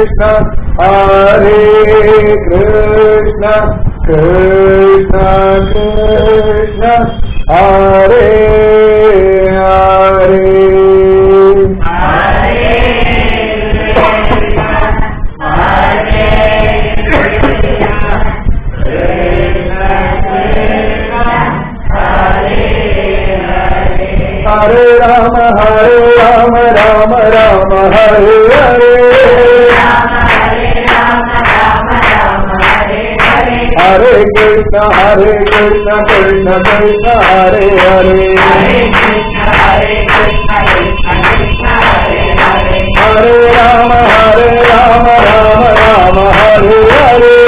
Krishna Hare Krishna Krishna Krishna Hare Hare Hare Rama Rama Rama Hare Hare Hare Krishna Krishna Krishna Hare Hare Hare Rama Rama Rama Hare Hare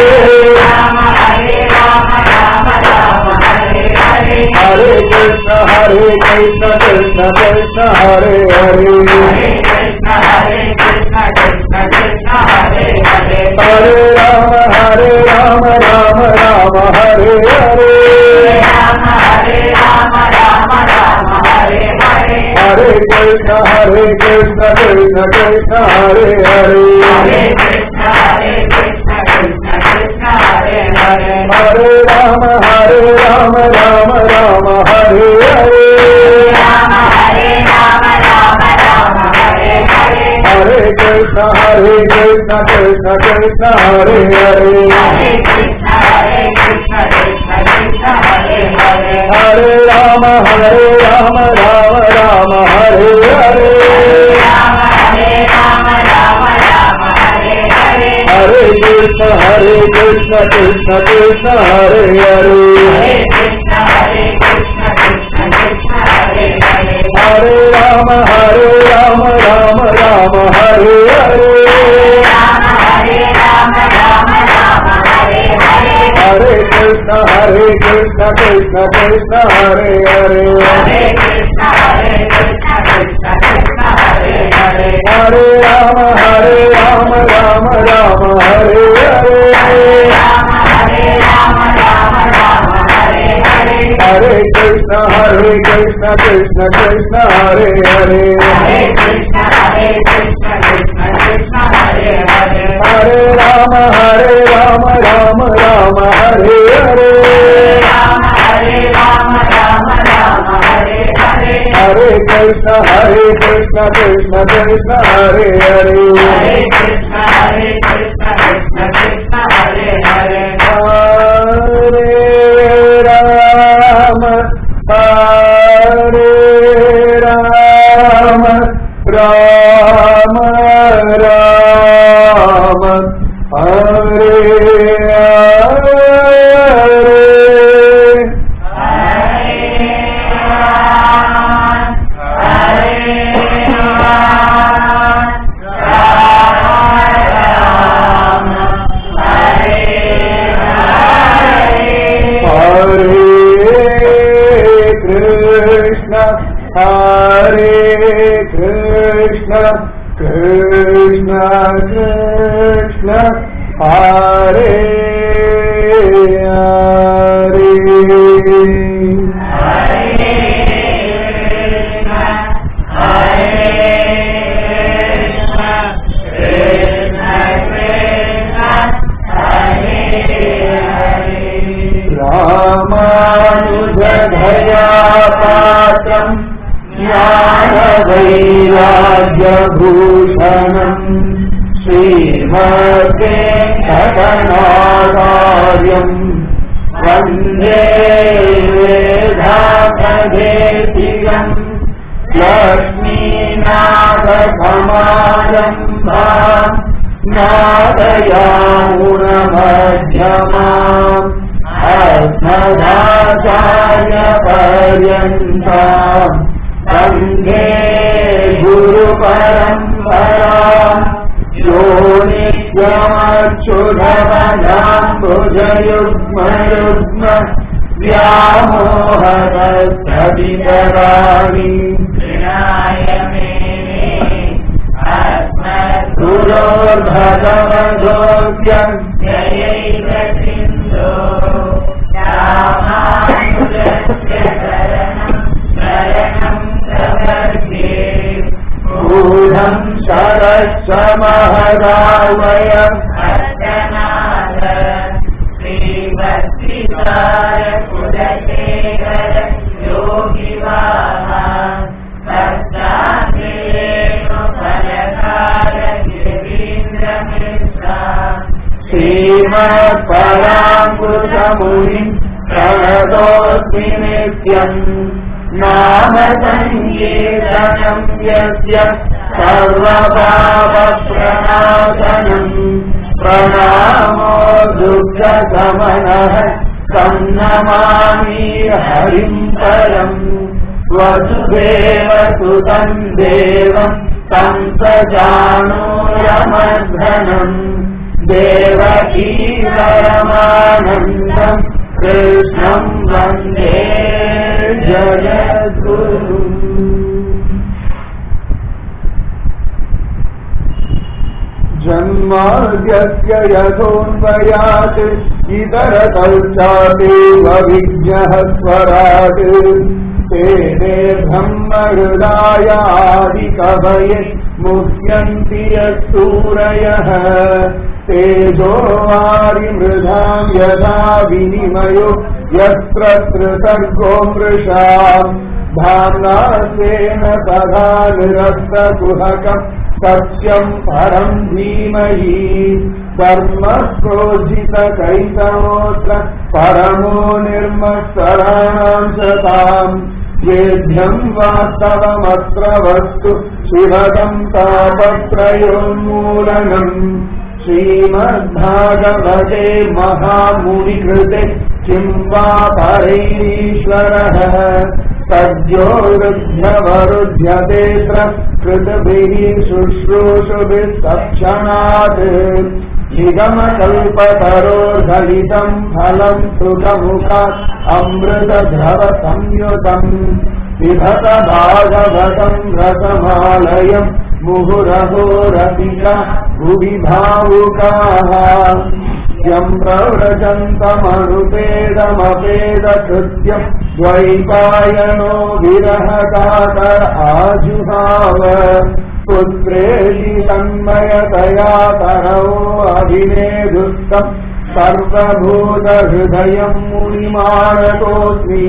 Hare Krishna Krishna Krishna Hare Hare Hare Rama Rama Rama Hare Hare Hare Krishna Krishna Krishna Hare Hare Hare Rama Rama Rama Hare Hare Hare Krishna Krishna Krishna Hare Hare Hare Rama Rama Rama Hare Hare Hare Krishna Krishna Krishna Hare Hare Hare Rama Rama Rama Hare Hare Hare Krishna Krishna Krishna Hare Hare Hare Rama Rama Rama Hare Hare Hare Krishna Krishna Krishna Hare Hare Hare Rama Rama Hare Hare Hare Krishna Krishna Krishna Hare Hare Hare Rama Rama Rama Hare Hare Krishna Krishna Krishna Hare Hare Ramanujadhayapatram Jnana-vairagya-bhushanam Srimad-Venkatanacharyam Vande Vedanta-Desikam Lakshmi-Nāഥ-Samayambham Nādayāmuna-madhyamam Asmadācārya-paryantām Vande Guru-paramparam Yo Nityam-achyuta-padāmbujayugma-yugma Vyamohataśṭabhitārāni Gurur-bhagavadō-gyam Jayaiva-sindho Rāmānuja-sharanam Gūಢam महदावय श्रीभक्तिसार Kulasekhara योगिवाहा सत्ताग्रेणु फलकार गिरीन्द्रमिश्रा श्रीमत्पराङ्कुशमुनिम् प्रणतोऽस्मि नित्यम् नाम सङ्कीर्तनम् यस्य सर्वपापप्रणाशनम् प्रणामो दुःखशमनः तं नमामि हरिम् परम् वसुदेवसुतं देवं तं सजानूरमर्धनम् देवकी परमानन्दम् कृष्णं वन्दे जगद्गुरुम् जन्माद्यस्य यथोन्वयात् इतरतौचादेव विज्ञः स्वराट् तेने ब्रह्महृदायादिकवये मुह्यन्ति यत्सूरयः तेजो वारिमृधां यथा विनिमयो यत्र त्रिसर्गो मृषाम् धाम्नास्तेन सदा निरस्तकुहकम् सत्यम् परम् धीमहि धर्मप्रोज्झितकैतवोऽत्र परमो निर्मत्सराणाम् शताम् वेद्यम् वास्तवमत्र वस्तु शिवदम् तापत्रयोन्मूलनम् श्रीमद्भागवते महामुनिकृते किम् वा परैरीश्वरः सद्यो रुध्यवरुध्यतेऽत्र कृतभिः शुश्रूषुभिः तत्क्षणात् निगमकल्पतरोर्धलितम् फलम् सुखमुखात् अमृतद्रवसंयुतम् पिबत भागवतम् रसमालयम् मुहुरहो रसिका भुवि भावुकाः यम् प्रव्रजन्तमनुपेदमपेदकृत्यम् द्वैपायनो विरहकातर आजुहाव पुत्रेति तन्मयतया तरवो अभिनेदुस्तम् सर्वभूतहृदयम् मुनिमानतोऽस्मि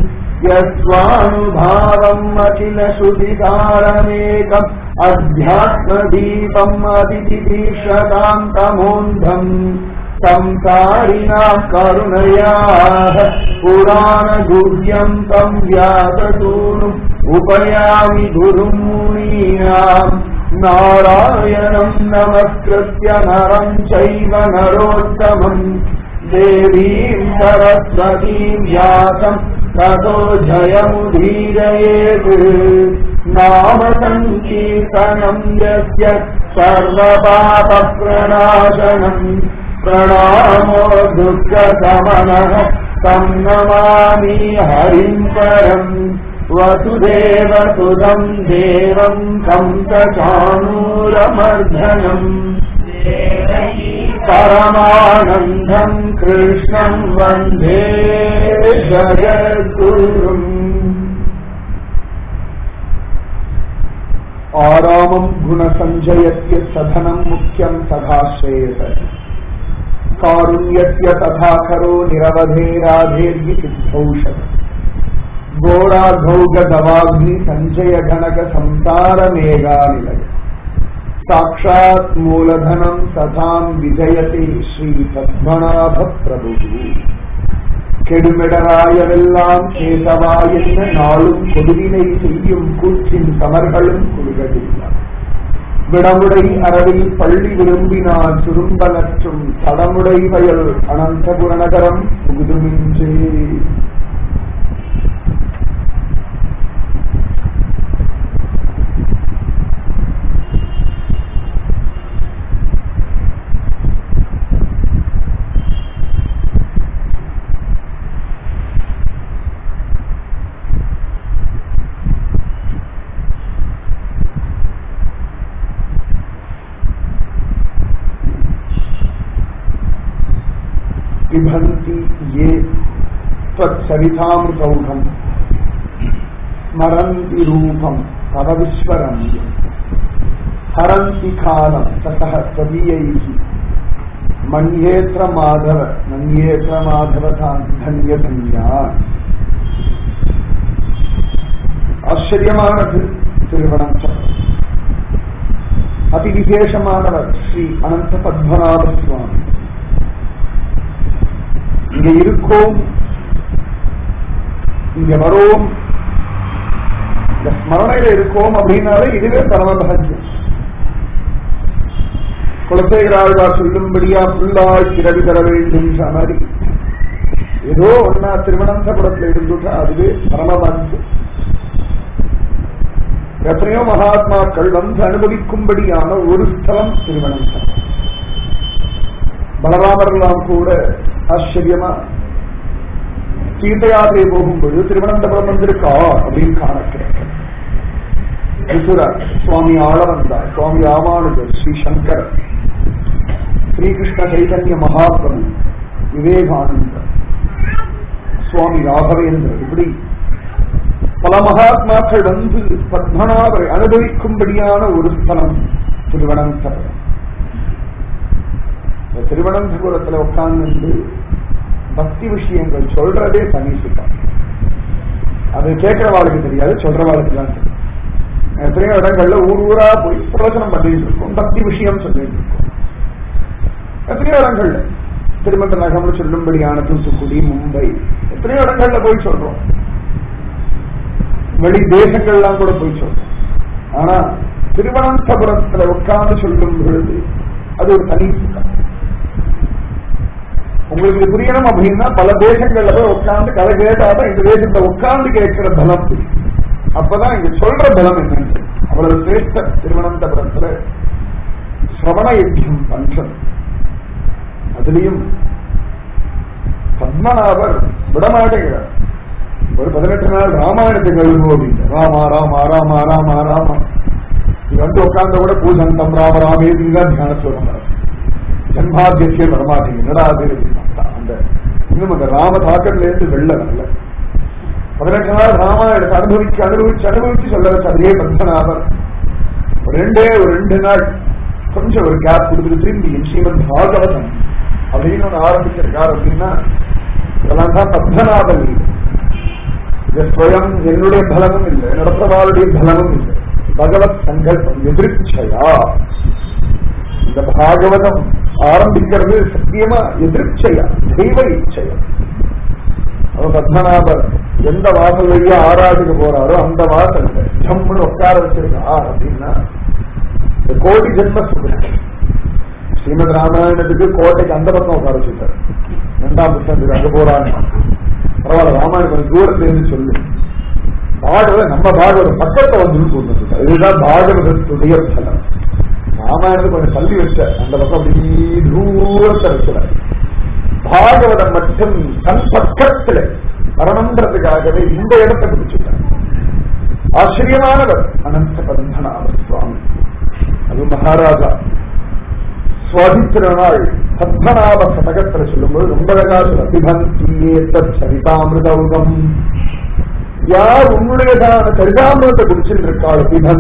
यस्वानुभावम् अखिल श्रुतिकारमेकम् अध्यात्मदीपम् अतिथितीर्षताम् तमोन्धम् संसारिणाम् करुणयाः पुराणगुह्यम् तम् व्याससूनुम् उपयामि गुरुम् मुनीनाम् नारायणम् नमस्कृत्य नरम् चैव नरोत्तमम् देवीम् सरस्वतीम् व्यासम् ततो जयमुदीरयेत् नाम सङ्कीर्तनम् यस्य सर्वपापप्रणाशनम् प्रणामो दुःखशमनः तं नमामि हरिम् परम् वसुदेवसुतं देवं तं सचाणूरमर्धनम् परमानन्दम् कृष्णं वन्दे जगद्गुरुम् आरामं गुणसञ्जयस्य सधनं मुख्यं तथा श्रेयस कारुण्यस्य तथा करो निरवधेराधेर्हि सिद्धौषध घोराघौगदवाग्नि संजय घनक संसार मेघानिलय साक्षात् मूलधनं तथां विजयते श्री पद्मनाभ प्रभु கெடுமெடராயவெல்லாம் கேசவா என்ன நாளும் கொடுவினை செய்யும் கூற்றின் சமர்களும் குறுகவில்லை விடமுடை அரவில் பள்ளி விரும்பினான் சுரும்பலற்றும் தடமுடை வயல் அனந்தபுரநகரம் புகுதுமின்றே पिबन्ति ये त्वत्सरितामृतौघम् स्मरन्ति रूपम् तव विश्वरम्यम् ஹரந்தி காலம் சசக ஸ்வதீயைஹி மன்யேத்ர மாதவ தன்ய தன்யா. ஆச்சரியமானது திருவனம். அதி விசேஷமானவர் ஸ்ரீ அனந்த பத்மநாப சுவாமி. இங்க இருக்கோம், இங்க வரோம், இந்த ஸ்மரணையில இருக்கோம் அப்படின்னாலே இதுவே பரமபாகியம். குலசேகராழ்வார் சொல்லும்படியா புல்லாய் கிரவி தர வேண்டும் மாதிரி ஏதோ ஒன்னா திருவனந்தபுரத்துல இருந்துட்டா அதுவே பரமபாகியம். எத்தனையோ மகாத்மாக்கள் வந்து அனுபவிக்கும்படியான ஒரு ஸ்தலம் திருவனந்தபுரம். பலராமரெல்லாம் கூட ஆச்சரியமா தீர்த்த யாத்திரை போகும்போது திருவனந்தபுரம் வந்திருக்கா அப்படின்னு காண கிடைக்கும். சுவாமி ஆளவந்தார், சுவாமி ராமானுஜர், ஸ்ரீ சங்கர், ஸ்ரீகிருஷ்ண சைதன்ய மகாபிரபு, விவேகானந்தர், சுவாமி ராகவேந்திரர், இப்படி பல மகாத்மாக்கள் வந்து பத்மநாபரை அனுபவிக்கும்படியான ஒரு ஸ்தலம் திருவனந்தபுரம். திருவனந்தபுரத்துல உட்கார்ந்து பக்தி விஷயங்கள் சொல்றதே தனிசுதான். அது கேட்கிறவாளுக்கு தெரியாது, சொல்றவாளுக்கு தான் தெரியும். எத்தனையோ இடங்கள்ல ஊர் ஊரா போய் பிரவச்சனம் பண்ணிட்டு இருக்கோம், பக்தி விஷயம் சொல்லிட்டு இருக்கோம். எத்தனையோ இடங்கள்ல திருமண நகம்னு சொல்லும்படியான தூத்துக்குடி, மும்பை, எத்தனையோ இடங்கள்ல போய் சொல்றோம். வெளி தேசங்கள்லாம் கூட போய் சொல்றோம். ஆனா திருவனந்தபுரத்துல உட்கார்ந்து சொல்லும் பொழுது அது ஒரு தனி சுகம். உங்களுக்கு புரியணும் அப்படின்னா பல தேசங்கள்ல போய் உட்கார்ந்து கதை கேட்டாதான் இந்த தேசத்துல உட்கார்ந்து கேட்கிற பலம். அப்பதான் இங்க சொல்ற பலம் என்னன்னு அவ்வளவு சிரேஷ்ட திருவனந்தபுரத்துல சிரவண யஜ்யம் பஞ்சம். அதுலயும் பத்மநாபர் விடமாட்டேங்கிறார். ஒரு 18 நாள் ராமாயணத்துக்கு எழுதுவோம் அப்படின்னு ராமா ராமா ராமா ராமா ராமா இது வந்து உட்கார்ந்த கூட பூஜந்தம் ராம ராமேதிங்க தியான சொல்றாங்க. ஜன்மாத்தியசியம் வரமாட்டீங்க என்னடா அது அந்த இன்னும் அந்த ராம தாக்கத்துல இருந்து வெள்ள வரல. 18 நாள் ராமாயணத்தை அனுபவிச்சு சொல்ல வச்ச அதே பத்மநாபர் ஒரு 2 நாள் கொஞ்சம் ஒரு கேப் கொடுத்துட்டு திரும்பி ஸ்ரீமத் பாகவதம் அப்படின்னு ஒன்று ஆரம்பிச்சிருக்காரு. அப்படின்னா இதெல்லாம் தான் பத்மநாபன். ஸ்வயம் என்னுடைய பலமும் இல்லை, நடப்பவாளுடைய பலமும் இல்லை, பகவத் சங்கல்பம் எதிர்ச்சையா. இந்த பாகவதம் ஆரம்பிக்கிறது சத்தியமா எதிர்ச்சையா, தெய்வ இச்சையா. பத்மநாபர் எந்த வாசல் வழியா ஆராய்ச்சிக்கு போறாரோ அந்த வாசல் ஜம்முன்னு உட்கார வச்சிருக்கார். அப்படின்னா இந்த கோடி ஜென்ம சுகம். ஸ்ரீமத் ராமாயணத்துக்கு கோட்டைக்கு அந்த பக்கம் உட்கார வச்சுட்டார். 2ஆம் புத்தகத்துக்கு அங்க போறாங்க. பரவாயில்ல, ராமாயணம் கொஞ்சம் தூரத்துல இருந்து சொல்லு. பாகவத நம்ம பாகவத பக்கத்தை வந்து சொல்லிட்டார். இதுதான் பாகவதத்துடைய பலம். ராமாயணத்தை கொஞ்சம் தள்ளி வச்ச அந்த பக்கம் அப்படி தூரத்தை வைக்கிறார். பாகவதம் மட்டும் தன் பக்கத்துல வரணுன்றதுக்காகவே இந்த இடத்தை பிடிச்சிட்டார். ஆச்சரியமானவர் அனந்த பத்மநாப சுவாமி. அது மகாராஜா சுவாதித்திரநாள் பத்மநாப சதகத்துல சொல்லும்போது ரொம்ப அழகா சரிதாமிருதம். யார் உன்னுடையதான சரிதாமிரத்தை குடிச்சிருக்காள்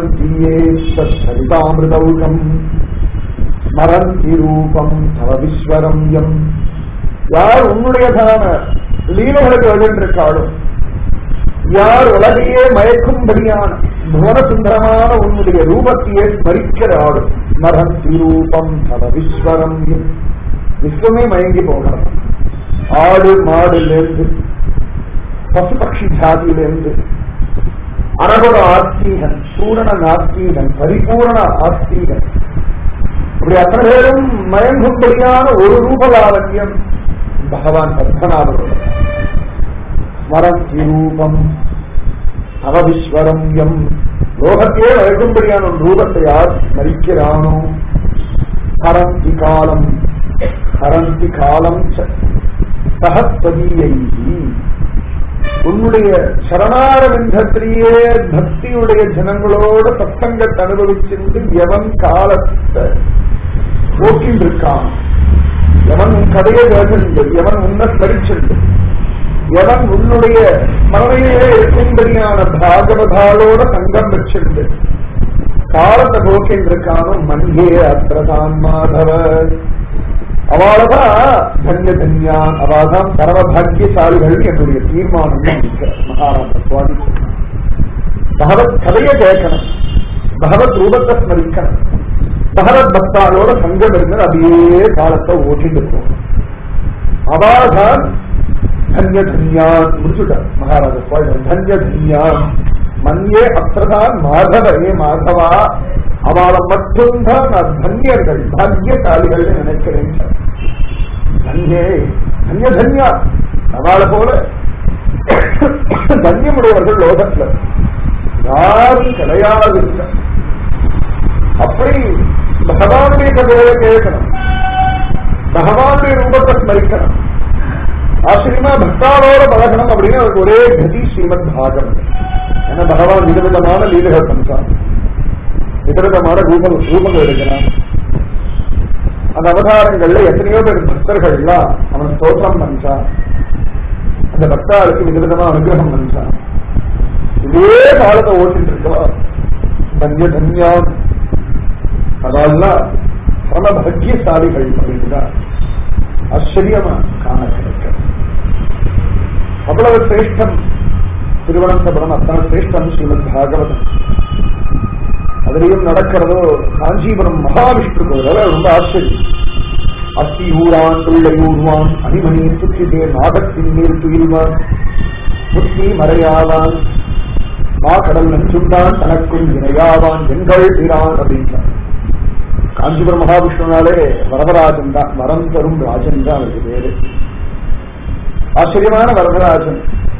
சரிதாமிருதம் ஸ்மரந்தி ரூபம் தவ விஸ்வரம்யம். யார் உன்னுடையதான லீலைகளுக்கு எழுந்திருக்காளோ, யார் உலகையே மயக்கும்படியான புவனசுந்தரமான உன்னுடைய ரூபத்தையே ஸ்மரிக்கிறாளும் ஸ்மரந்தி ரூபம் தவ விஸ்வரம்யம். விஸ்வமே மயங்கி போகலாம். ஆடு மாடுலேருந்து பசுபக்ஷி ஜாதியிலிருந்து அனகுர ஆஸ்தீகன், பூரண நாஸ்தீகன், பரிபூரண ஆஸ்தீகன், அப்படி அத்தனை பேரும் மயங்கும்படியான ஒரு ரூபலாவண்யம் பகவான் பத்மநாபரோட. ஸ்மரந்தி ரூபம் தவ விஸ்வரம்யம். லோகத்தையே மயக்கும்படியான ஒரு ரூபத்தை யார் ஸ்மரிக்கிறானோ ஹரந்தி காலம் ஹரந்தி காலம் சகத்வதீயை. உன்னுடைய சரணாரவிந்தத்திலேயே பக்தியுடைய ஜனங்களோட சத்தங்கத்தை அனுபவிச்சிருந்து எவன் காலத்தை போக்கின்றிருக்கான், எவன் உன் கதையை கேட்டு, எவன் உன்னை ஸ்மரிச்சிருந்து, எவன் உன்னுடைய மனதையே இருக்கும்படியான பாகவதாலோட சங்கம் வச்சிருந்து காலத்தை போக்கின்றிருக்கானோ மன்யே அத்திரதான் மாதவ. அவளதான் தன்ய தன்யான், அவள்தான் பரம பாக்கியசாலிகள் என்னுடைய தீர்மானம் மகாராஜா சுவாமி. பகவத் கதையை கேட்கணும், பகவத் ரூபத்தை ஸ்மரிக்கணும், பகவத் பக்தாளோட சங்கம் இருந்து அப்படியே காலத்தை ஓட்டிட்டு இருக்கும். அவள்தான் தன்ய தன்யான் முடிச்சுட்டார் மகாராஜா சுவாமி. தன்ய தன்யான் மன்யே அத்திரதான் மாதவ. ஏ மாதவா, அவளை மட்டும்தான் நான் தன்யர்கள் பாக்கியசாலிகள் நினைக்கிறேன். தன்யே தன்ய தன்யா, அவளை போல தன்யமுடையவர்கள் லோகத்துல யாரும் கிடையாது. அப்படி பகவானுடைய கதையை கேட்கணும், பகவானுடைய ரூபத்தை ஸ்மரிக்கணும், ஆச்சரியமா பக்தாவோட பழகணும். அப்படின்னு அவருக்கு ஒரே கதி ஸ்ரீமத் பாகவதம். ஏன்னா பகவான் விதவிதமான லீலைகள் பண்றான், விதவிதமான ரூபங்கள் எடுக்கிறான். அந்த அவதாரங்கள்ல எத்தனையோ பேர் பக்தர்கள்லாம் அவன் ஸ்தோத்திரம் பண்றான், அந்த பக்தாளுக்கு விதவிதமா அனுகிரகம் பண்றான். இதே காலத்தை ஓட்டிட்டு இருக்கா தன்ய தன்யான், அதெல்லாம் பரம பாக்கியசாலிகள் அப்படின்னா ஆச்சரியமா காண கிடைக்க. அவ்வளவு சிரேஷ்டம் திருவனந்தபுரம், அத்தான் சிரேஷ்டம் ஸ்ரீமத் பாகவதம். அதுலயும் நடக்கிறதோ காஞ்சிபுரம் மகாவிஷ்ணு கோவில், ரொம்ப ஆச்சரியம். அத்தி ஊரான் பிள்ளை ஊர்வான் அணிமணி சுற்றிதே நாடத்தின் மேல் துயில்வான் புத்தி மறையாவான் மாக்கடல் நஞ்சுண்டான் தனக்கும் இணையாவான் எங்கள் பிரான் அப்படின்றான். காஞ்சிபுரம் மகாவிஷ்ணுனாலே வரதராஜன் தான், வரம் தரும் ராஜன் தான் அவருக்கு பேரு. ஆச்சரியமான வரதராஜன்.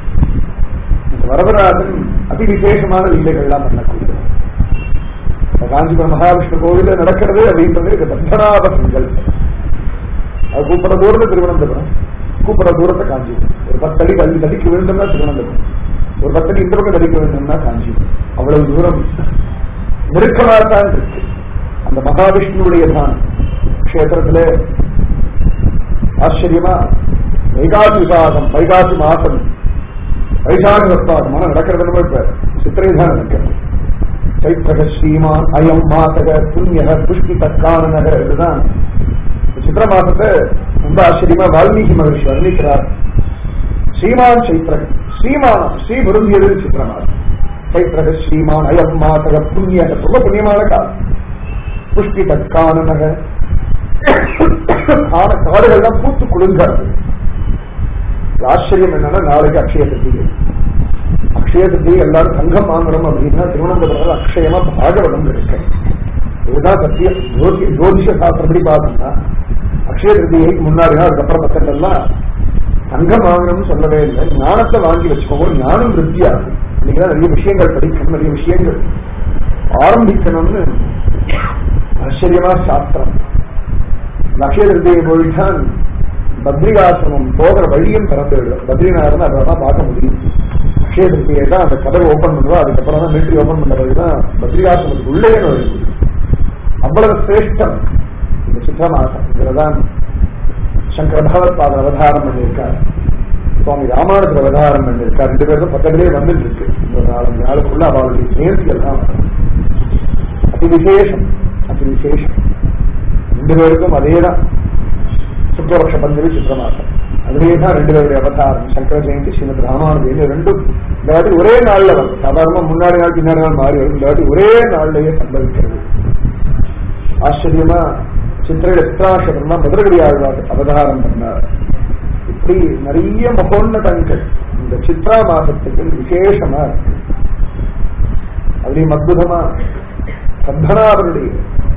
வரதராஜன் அதி விசேஷமான லீலைகள்லாம் பண்ணக்கூடியது. காஞ்சிபுரம் மகாவிஷ்ணு கோவில நடக்கிறது அப்படின்றது பத்மநாப சங்கல்பம். அது கூப்பிட தூரத்தை திருவனந்தபுரம், கூப்பிட தூரத்தை காஞ்சிபுரம். ஒரு 10 அடி கல்வி தடிக்க வேண்டும்னா திருவனந்தபுரம், ஒரு 10 அடி இந்த பக்கம் தடிக்க வேண்டும்னா காஞ்சிபுரம். அவ்வளவு தூரம் நெருக்கமாகத்தான் இருக்கு. அந்த மகாவிஷ்ணுடைய தான் கஷேத்திரத்துல ஆச்சரியமா வைகாசி விசாகம், வைகாசி மாசம், வைசாக சப்தாகமான நடக்கிறது. இப்ப சித்திரை தான் நடக்கிறது. சைத்திரக ஸ்ரீமான் அயம் மாசக புண்ணியக புஷ்டி தக்கான நகர். இதுதான் சித்திர மாசத்தை ரொம்ப ஆச்சரியமா வால்மீகி மகர்ஷி வர்ணிக்கிறார். ஸ்ரீமான் சைத்திரக, ஸ்ரீமானம் ஸ்ரீ பொருந்தியது சித்திரமாசம். சைத்திரக ஸ்ரீமான் அயம் மாசக புண்ணியக, ரொம்ப புண்ணியமான காலம். புஷ்டி தக்கான நகர், காடுகள்லாம் பூத்து குளிர்கிறது. ஆச்சரியம் என்னன்னா நாளைக்கு அக்ஷய திருத்திகை. அக்ஷய திருத்திகை எல்லாரும் தங்கம் வாங்கணும் அப்படின்னா திருவனந்தபுரத்தில் அக்ஷயமா பாகவதம் இருக்கு. இதுதான் சத்தியம். ஜோதிஷ சாஸ்திரப்படி பார்த்தோம்னா அக்ஷய திருத்திகைக்கு முன்னாடி அதுக்கப்புறம் பக்கங்கள்லாம் தங்கம் வாங்கணும்னு சொல்லவே இல்லை. ஞானத்தை வாங்கி வச்சுக்கோங்க, ஞானம் விருத்தியாகும். இன்னைக்குதான் நிறைய விஷயங்கள் படிக்கணும், நிறைய விஷயங்கள் ஆரம்பிக்கணும்னு ஆச்சரியமா சாஸ்திரம். அக்ஷய திருத்திகை போயிட்டான் பத்ரிகாசிரமம் போகிற வழியும் திறந்து விடும். பத்ரிநாதன் அதெல்லாம் பார்க்க முடியும். அக்ஷய திருத்தியை தான் அந்த கதவை ஓபன் பண்ணுவா, அதுக்கப்புறம் தான் மிலிட்டரி ஓபன் பண்ண பிறகுதான் பத்ரிகாசிரமத்துக்கு உள்ளே நுழைய முடியும். அவ்வளவு சிரேஷ்டம் இந்த சித்திர மாசம். இதுலதான் சங்கர பகவத்பாதர் அவதாரம் பண்ணியிருக்கார், சுவாமி ராமானுஜர் அவதாரம் பண்ணியிருக்கார். 2 பேரும் பக்கத்திலே வந்துட்டு இருக்கு. ஒரு 4 நாளுக்குள்ள அவளுடைய நேர்த்திகள் தான் அதி விசேஷம், அதி விசேஷம். 2 பேருக்கும் அதேதான் சுக்லபக்ஷ பஞ்சமி சித்திர மாசம். அதுலேயேதான் 2 பேருடைய அவதாரம், சங்கர ஜெயந்தி ஸ்ரீமத் ராமானுஜர். 2 இந்த வாட்டி ஒரே நாள்ல வரும். சாதாரணமா முன்னாடி நாள் பின்னாடி நாள் மாறி வரும். இந்த வாட்டி ஒரே நாள்லயே சம்பவிக்கிறது. ஆச்சரியமா சித்திரையில சித்ராட்சரம் தான் மதுரகடி ஆழ்வார் அவதாரம் பண்ணார். இப்படி நிறைய மகோன்னதங்கள் இந்த சித்ரா மாசத்துக்கு விசேஷமா இருக்கு. அதுலயும் அற்புதமா பத்மநாபனுடைய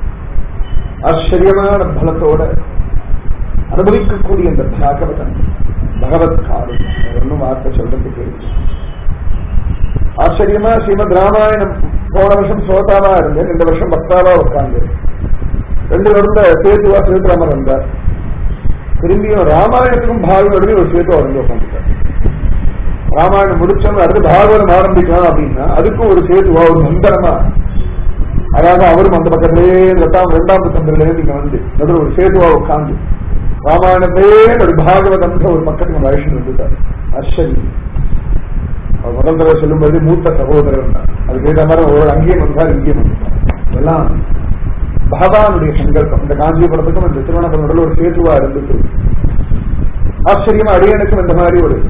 ஆச்சரியமான பலத்தோட அனுபவிக்கக்கூடிய இந்த பாகவதன் பகவத் காலம் ஒன்னும் வார்த்தை சொல்றதுக்கு ஆச்சரியமா. ஸ்ரீமத் ராமாயணம் போன வருஷம் சோதாவா இருந்தேன், இந்த வருஷம் பக்தாவா உட்கார்ந்து 2 வருட சேத்துவா சேதுராமர் வந்தார். திரும்பியும் ராமாயணத்துக்கும் பாகவதோடய ஒரு சேத்துவா வந்து உட்காந்துட்டார். ராமாயணம் முடிச்சோம் அடுத்து பாகவதம் ஆரம்பிக்கலாம் அப்படின்னா அதுக்கும் ஒரு சேத்துவா, ஒரு மந்திரமா. அதாவது அவரும் அந்த பக்கத்திலேயே 2ஆம் சந்திரிலே நீங்க வந்து நடுவில் ஒரு சேதுவா உட்காந்து ராமாயணத்தையே ஒரு பாகவதம் ஒரு பக்கத்துக்கு வயசு வந்துட்டார். ஆச்சரியம். அவர் முதல் தடவை சொல்லும்போது மூத்த சகோதரர் தான். அதுக்கு ஏற்ற மாதிரி ஒரு அங்கேயும் வந்தார், இங்கேயும் வந்தார். எல்லாம் பகவானுடைய சங்கல்பம். இந்த காஞ்சிபுரத்துக்கும் இந்த திருவண்ணாமலை ஒரு சேதுவா இருந்துட்டு ஆச்சரியமா அடியனுக்கும் இந்த மாதிரி ஒரு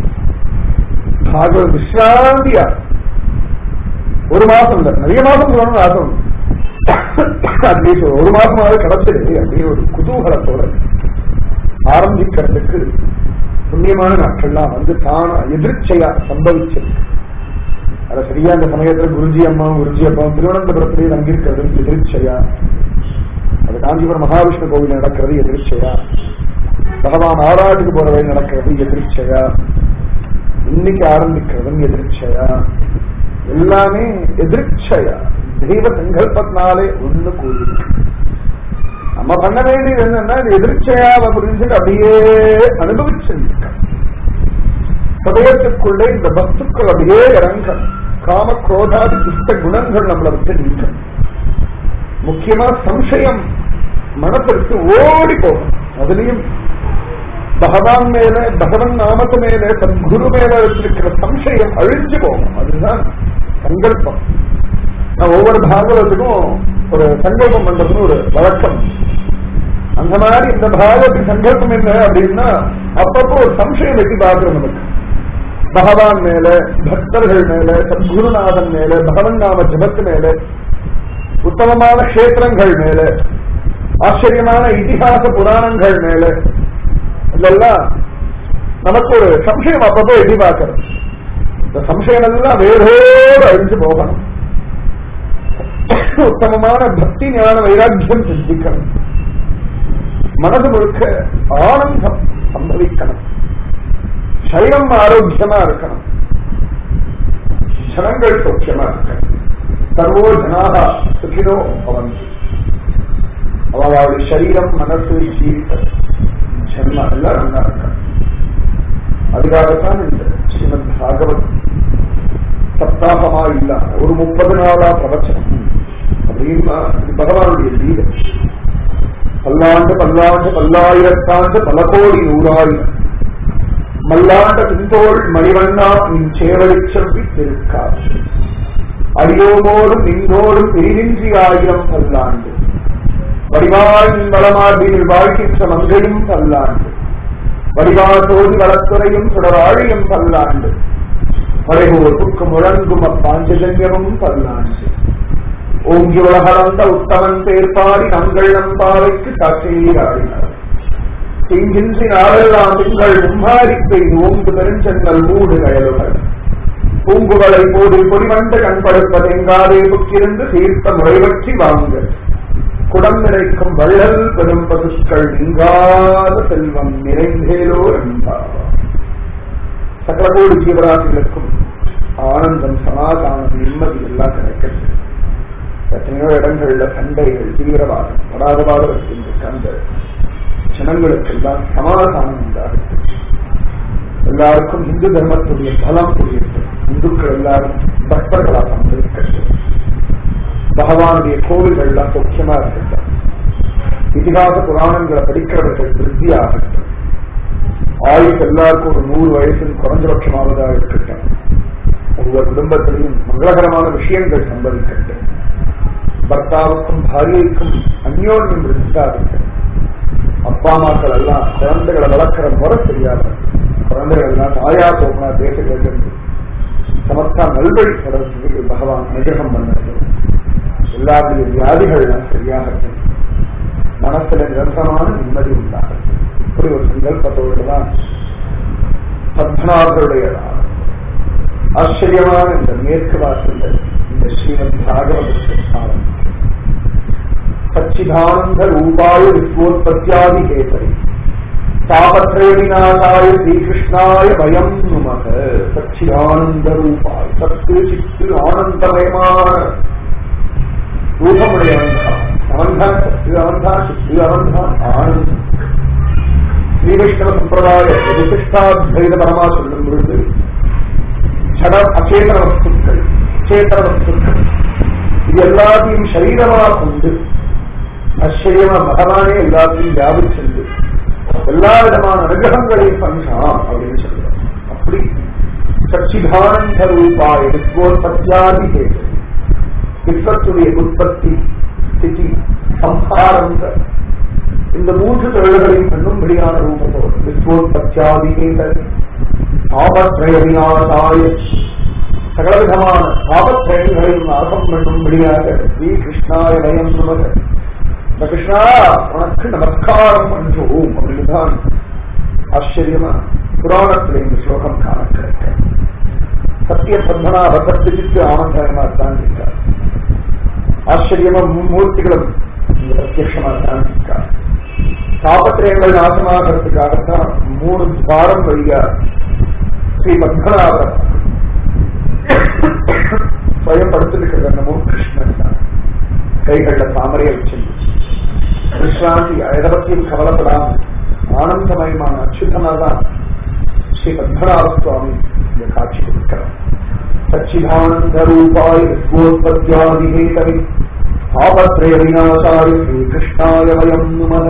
பாகவத விசிராந்தியா ஒரு மாசம் இல்ல நிறைய மாசம் சொல்லணும்னு ஆசை அட்லீஸ்ட் ஒரு மாசமாவது கிடைச்சிருக்கு அப்படின்னு ஒரு குதூகலத்தோட ஆரம்பிக்கிறதுக்கு புண்ணியமான நாட்கள்லாம் வந்து தானா எதிர்ச்சையா சம்பவிச்சிருக்கு. அத சரியா அந்த சமயத்துல குருஜி அப்பாவும் திருவனந்தபுரத்திலேயே தங்கியிருக்கிறது எதிர்ச்சையா, அது காஞ்சிபுரம் மகாவிஷ்ணு கோவில் நடக்கிறது எதிர்ச்சையா, பகவான் ஆராட்டுக்கு போற வழி நடக்கிறது எதிர்ச்சையா, இன்னைக்கு ஆரம்பிக்கிறதும் எதிர்ச்சையா, எல்லாமே எதிர்ச்சையா தெய்வ சங்கல்பத்தினாலே ஒண்ணு கூடி. நம்ம பண்ண வேண்டியது என்னன்னா எதிர்ச்சையா அப்படின்னு அப்படியே அனுபவிச்சிருக்க சதயத்துக்குள்ளே இந்த பக்துக்கள் அப்படியே இறங்க காம குரோதாதி துஷ்ட குணங்கள் நம்மளை விட்டு நீங்க. முக்கியமா சம்சயம் மனத்திற்கு ஓடி போகும். அதுலயும் பகவான் மேல பகவன் நாமத்து மேல சத்குரு மேல வச்சிருக்கிற சம்சயம் அழிஞ்சு போகும். அதுதான் சங்கல்பம். நான் ஒவ்வொரு பாகவத்துக்கும் ஒரு சங்கல்பம் பண்றதுன்னு ஒரு வழக்கம். அந்த மாதிரி இந்த பாகவத்துக்கு சங்கல்பம் என்ன அப்படின்னா அப்பப்போ ஒரு சம்சயம் வெட்டி பார்க்கிறோம். நமக்கு பகவான் மேல, பக்தர்கள் மேல, சத்குருநாதன் மேல, பகவன் நாம ஜபத்து மேல, உத்தமமான கஷேத்திரங்கள் மேல, ஆச்சரியமான இதிகாச புராணங்கள் மேல, இதெல்லாம் நமக்கு ஒரு சம்சயம் அப்பப்போ எட்டி பார்க்கிறது. இந்த சம்சயம் எல்லாம் வேறோடு அழிஞ்சு போகணும். உத்தமமான பக்தி ஞான வைராக்கியம் சிந்திக்கணும். மனது முழுக்க ஆனந்தம் சம்பவிக்கணும். சரீரம் ஆரோக்கியமா இருக்கணும். ஜனங்கள் சௌக்கியமா இருக்கணும். சர்வோ ஜனாக சுகினோ பவந்தி. அவளுடைய சரீரம் மனசு ஜீவிதம் ஜென்ம எல்லாம் நல்லா இருக்கணும். அதுக்காகத்தான் இந்த ஸ்ரீமத் பாகவத் சப்தாகமா இல்லாம ஒரு 30 நாளா பிரவச்சனம் அப்படின்னா பகவானுடைய லீலை. பல்லாண்டு பல்லாண்டு பல்லாயிரத்தாண்டு பல கோடி நூறாயிரம் மல்லாண்ட பின்தோள் மணிவண்ணா நின் சேவலிச்சம்பி திருக்காற்று அடியோமோடும் நின்றோடும் பிரிவின்றி 1000 பல்லாண்டு வடிவாய் நின் வளமார்பில் வாழ்கின்ற மங்கையும் பல்லாண்டு வடிவாசோதி வளத்துறையும் சுடராழியும் பல்லாண்டு வளைகோர்ப்புக்கு முழங்கும் அப்பாஞ்சஜன்யமும் பல்லாண்டு ஓங்கி உலகளந்த உத்தமன் பேர்பாடி நங்கள் நம்பாவைக்கு காற்றையில் ஆடினார். திங்கின்றி நாளெல்லாம் திங்கள் மும்மாறி பெய்து ஓங்கு பெருஞ்செங்கல் மூடு கயலுகள் பூங்குகளை போது பொடிவண்டு கண்படுப்பதெங்காதே புக்கிருந்து தீர்த்த முறைவற்றி வாங்க குடம் நிறைக்கும் வள்ளல் பெரும் பசுக்கள் நீங்காத செல்வம் நிறைந்தேலோ என்பார். சகலகோடி ஜீவராசிகளுக்கும் ஆனந்தம், சமாதானம், நிம்மதி எல்லாம் கிடைக்கிறது. எத்தனையோ இடங்கள்ல சண்டைகள், தீவிரவாதம், படாதவாத இருக்கின்ற அந்த ஜனங்களுக்கு எல்லாம் சமாதானம் உண்டாகுது. எல்லாருக்கும் இந்து தர்மத்துடைய பலம் புரியுது. இந்துக்கள் எல்லாரும் பக்தர்களாக இருக்கிறது. பகவானுடைய கோவில்கள்லாம் சௌக்கியமா இருக்கட்டும். இதிகாச புராணங்களை படிக்கிறவர்கள் திருப்தியாகட்டும். ஆயுஷ் எல்லாருக்கும் ஒரு 100 வயசில் குறைஞ்சபட்சமாவதாக இருக்கட்டும். ஒவ்வொரு குடும்பத்திலையும் மங்களகரமான விஷயங்கள் சம்பவிக்கட்டும். பர்த்தாவுக்கும் பாரியைக்கும் அந்யோன்யம் இருந்தார்கள். அப்பா அம்மாக்கள் எல்லாம் குழந்தைகளை வளர்க்கிற முறை தெரியாத குழந்தைகள் எல்லாம் தாயா போகனா பேச கேட்டு சமஸ்தா நல்வழி தொடர்ந்து பகவான் அனுகிரகம் பண்ணது. எல்லாருடைய வியாதிகள் எல்லாம் சரியாகட்டும். மனசுல நிரந்தரமான நிம்மதி உண்டாகட்டும். இப்படி ஒரு சங்கல்பத்தோடுதான் பத்மநாபருடைய ஆச்சரியமான இந்த மேற்கு வாசல் இந்த ஸ்ரீமத் பாகவத சச்சிதானந்த ரூபாய விஸ்வோத்பத்தியாதி கேசரி தாபத்ரய விநாசாய ஸ்ரீகிருஷ்ணாய வயம் நமக. சச்சிதானந்த ரூபாய் சத்து சித்து ஆனந்தமயமான ரூபமுடையவன் அவன்தான் சத்து, அவன்தான் சித்து, அவன்தான் ஆனந்தம். ஸ்ரீ வைஷ்ணவ சம்பிரதாய விசிஷ்டாத்வைத பரமா சொல்லும் பொழுது ஜட அச்சேதன வஸ்துக்கள், சேத்தன வஸ்துக்கள் இது எல்லாத்தையும் சரீரமாக கொண்டு ஆச்சரியமா பகவானே எல்லாத்தையும் வியாபிச்சென்று எல்லா விதமான அனுகிரகங்களையும் பண்றான் அப்படின்னு சொல்றான். அப்படி சச்சிதானந்த ரூபாய விஸ்வோத்பத்தியாதி கேசரி விஸ்வத்துடைய உற்பத்தி ஸ்திதி சம்ஹாரம் இந்த மூன்று தொழில்களையும் கண்ணும்படியான ரூபத்தோடு விஸ்வோத்பத்தியாதிகேத பாபத்ரய விநாசாய சகலவிதமான பாபத்ரயங்களையும் நாசம் பண்ணும்படியாக ஸ்ரீ கிருஷ்ணாய வயம் நமக. கிருஷ்ணா உனக்கு நமஸ்காரம் பண்றோம் அப்படின்னுதான் ஆச்சரியமா புராணத்தில் இந்த ஸ்லோகம் காண கிடைக்க. சத்திய பத்மநாப சத்தியத்துக்கு ஆனந்தமா தான் இருக்கார். ஆச்சரியமா மூர்த்திகளும் இந்த பிரத்யட்சமா தான் இருக்கார். தாபத்திரயங்கள் நாசமாகிறதுக்காகத்தான் 3 துவாரம் வழியா ஸ்ரீ பத்மநாபர் பயன்படுத்திருக்கிறது. என்னமோ கிருஷ்ணன் தான் கைகள்ல தாமரையை வச்சு விஸ்ராந்தி எதை பற்றியும் கவலைப்படாம ஆனந்தமயமான அச்சுதனாதான் ஸ்ரீ பத்மநாப சுவாமி இந்த காட்சி கொடுக்கிறார். சச்சிதானந்த ரூபாய் விஸ்வோத்பத்தியாதிகேதவி பாபத்ரய விநாசாய ஸ்ரீ கிருஷ்ணாய வயம் நமக.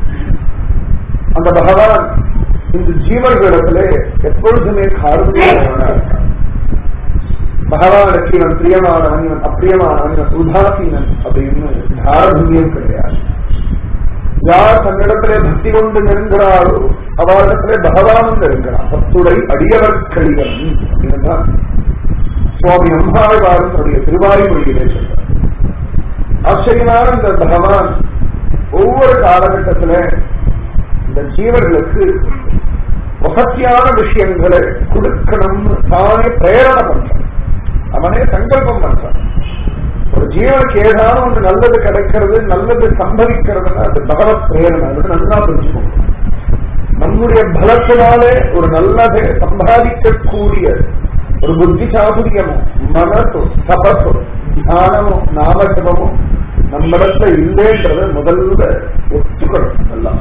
அந்த பகவான் இந்த ஜீவர்களிடத்திலே எப்பொழுதுமே காருண்யமானவனாக இருக்கான். பகவானுக்கு இவன் பிரியமானவன், இவன் அப்பிரியமானவன், இவன் உதாசீனன் அப்படின்னு தாரதமியம் கிடையாது. யார் தன்னிடத்திலே பக்தி கொண்டு நெருங்கிறாரோ அவரிடத்திலே பகவான் நெருங்கிறான். பத்துடை அடியவர் கழிவன் அப்படின்னுதான் சுவாமி அம்மாவாரும் தன்னுடைய திருவாய்மொழியிலே சொல்றார். ஆச்சரியமான இந்த பகவான் ஒவ்வொரு காலகட்டத்தில இந்த ஜீவர்களுக்கு வசத்தியான விஷயங்களை கொடுக்கணும்னு தானே பிரேரணை பண்றான். அவனே சங்கல்பம் பண்றான். ஒரு ஜீவனுக்கு ஏதாவது ஒன்று நல்லது கிடைக்கிறது, நல்லது சம்பவிக்கிறதுனா அது பகவத் பிரேரணை. அது நல்லா புரிஞ்சுக்கணும். நம்முடைய பலத்தினாலே ஒரு நல்லதை சம்பாதிக்கக்கூடிய ஒரு புத்தி சாதுரியமோ மனசோ தபசோ தியானமோ நாமஜபமோ நம்மிடத்துல இல்லைன்றத முதல்ல ஒத்துக்கணும். எல்லாம்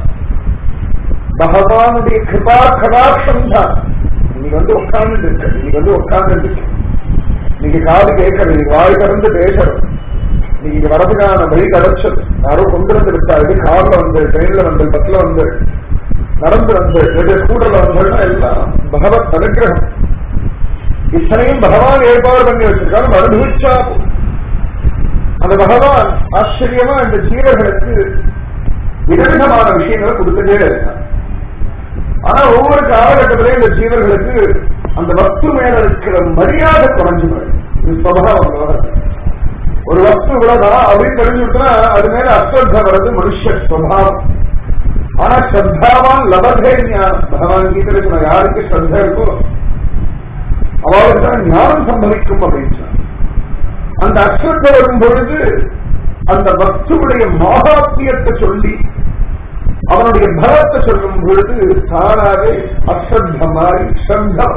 பகவானுடைய கிருபா கடாட்சம் தான். நீங்க உட்கார்ந்து இருக்க, நீங்க உட்கார்ந்து இருக்க, நீங்க காது கேட்கறது, நீங்க வாய் திறந்து பேசணும், நீங்க வரதுக்கான வழி கிடைச்சது. யாரோ கொண்டு வந்து விட்டாரு, கார்ல வந்து, ட்ரெயின்ல வந்து, பஸ்ல வந்து, நடந்து வந்து, கூடல வந்து, எல்லாம் பகவத் அனுகிரகம். இத்தனையும் பகவான் ஏற்பாடு பண்ணி வச்சிருக்காரு. அனுபவிச்சா அந்த பகவான் ஆச்சரியமா இந்த ஜீவர்களுக்கு விதவிதமான விஷயங்களை கொடுத்துட்டே இருக்கார். ஆனா ஒவ்வொரு காலகட்டத்திலேயும் இந்த ஜீவர்களுக்கு அந்த வஸ்து மேல இருக்கிற மரியாதை குறைஞ்சு போயிடும். சுவாவம் ஒரு வஸ்து இவ்வளவுதான் அப்படின்னு தெரிஞ்சுட்டா அது மேல அஸ்ரத்த வர்றது மனுஷ சுவாவம். ஆனா ஸ்ரத்தாவான் லபதே ஞானம். பகவான் கீதை சொன்ன யாருக்கு ஸ்ரத்த இருக்கோ அவளுக்கு தான் ஞானம் சம்பவிக்கும் அப்படின்னு சொன்ன. அந்த அஸ்ரத்த வரும் பொழுது அந்த வஸ்துவுடைய மகாத்மியத்தை சொல்லி அவனுடைய பலத்தை சொல்லும் பொழுது தானாவே அஸ்ரத்தமாய் ஸ்ரத்தம்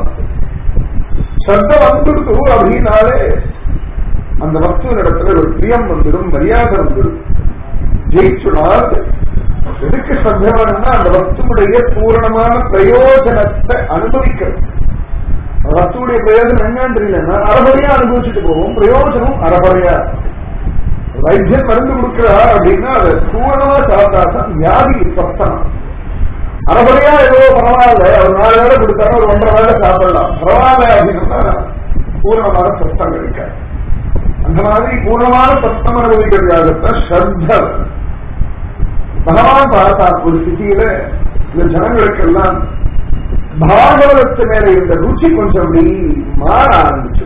வந்துடுது. அப்படின்னாலே அந்த வஸ்துவின் இடத்துல ஒரு பிரியம் வந்துடும், மரியாதை வந்துடும். ஜெயிச்சுடால் எதுக்கு ஸ்ரத்தம்னா அந்த வஸ்துவுடைய பூரணமான பிரயோஜனத்தை அனுபவிக்கிறது. வஸ்துடைய பிரயோஜனம் என்னன்னு தெரியல, அறகுறையா அனுபவிச்சுட்டு போவோம். பிரயோஜனம் அறகுறையா. வைத்தியம் மருந்து கொடுக்கிறார் அப்படின்னா அதை பூரணமா சாப்பிட்டாதான் வியாதி சொத்தனம். அறகுறையா ஏதோ பரவாயில்ல, ஒரு 4 வேலை கொடுத்தாலும் ஒரு 1.5 வேலை சாப்பிடலாம், பரவாயில்ல அப்படின்னா பூர்ணமான சொத்தம் கிடைக்காது. அந்த மாதிரி பூர்ணமான சொத்தம் அனுபவிக்கிறதுக்காகத்தான் ஸ்ரத்தம். பகவான் பார்த்தா ஒரு ஸ்திதியில இந்த ஜனங்களுக்கெல்லாம் பாகவதத்து மேல இருந்த ருச்சி கொஞ்சம் அப்படி மாற ஆரம்பிச்சு.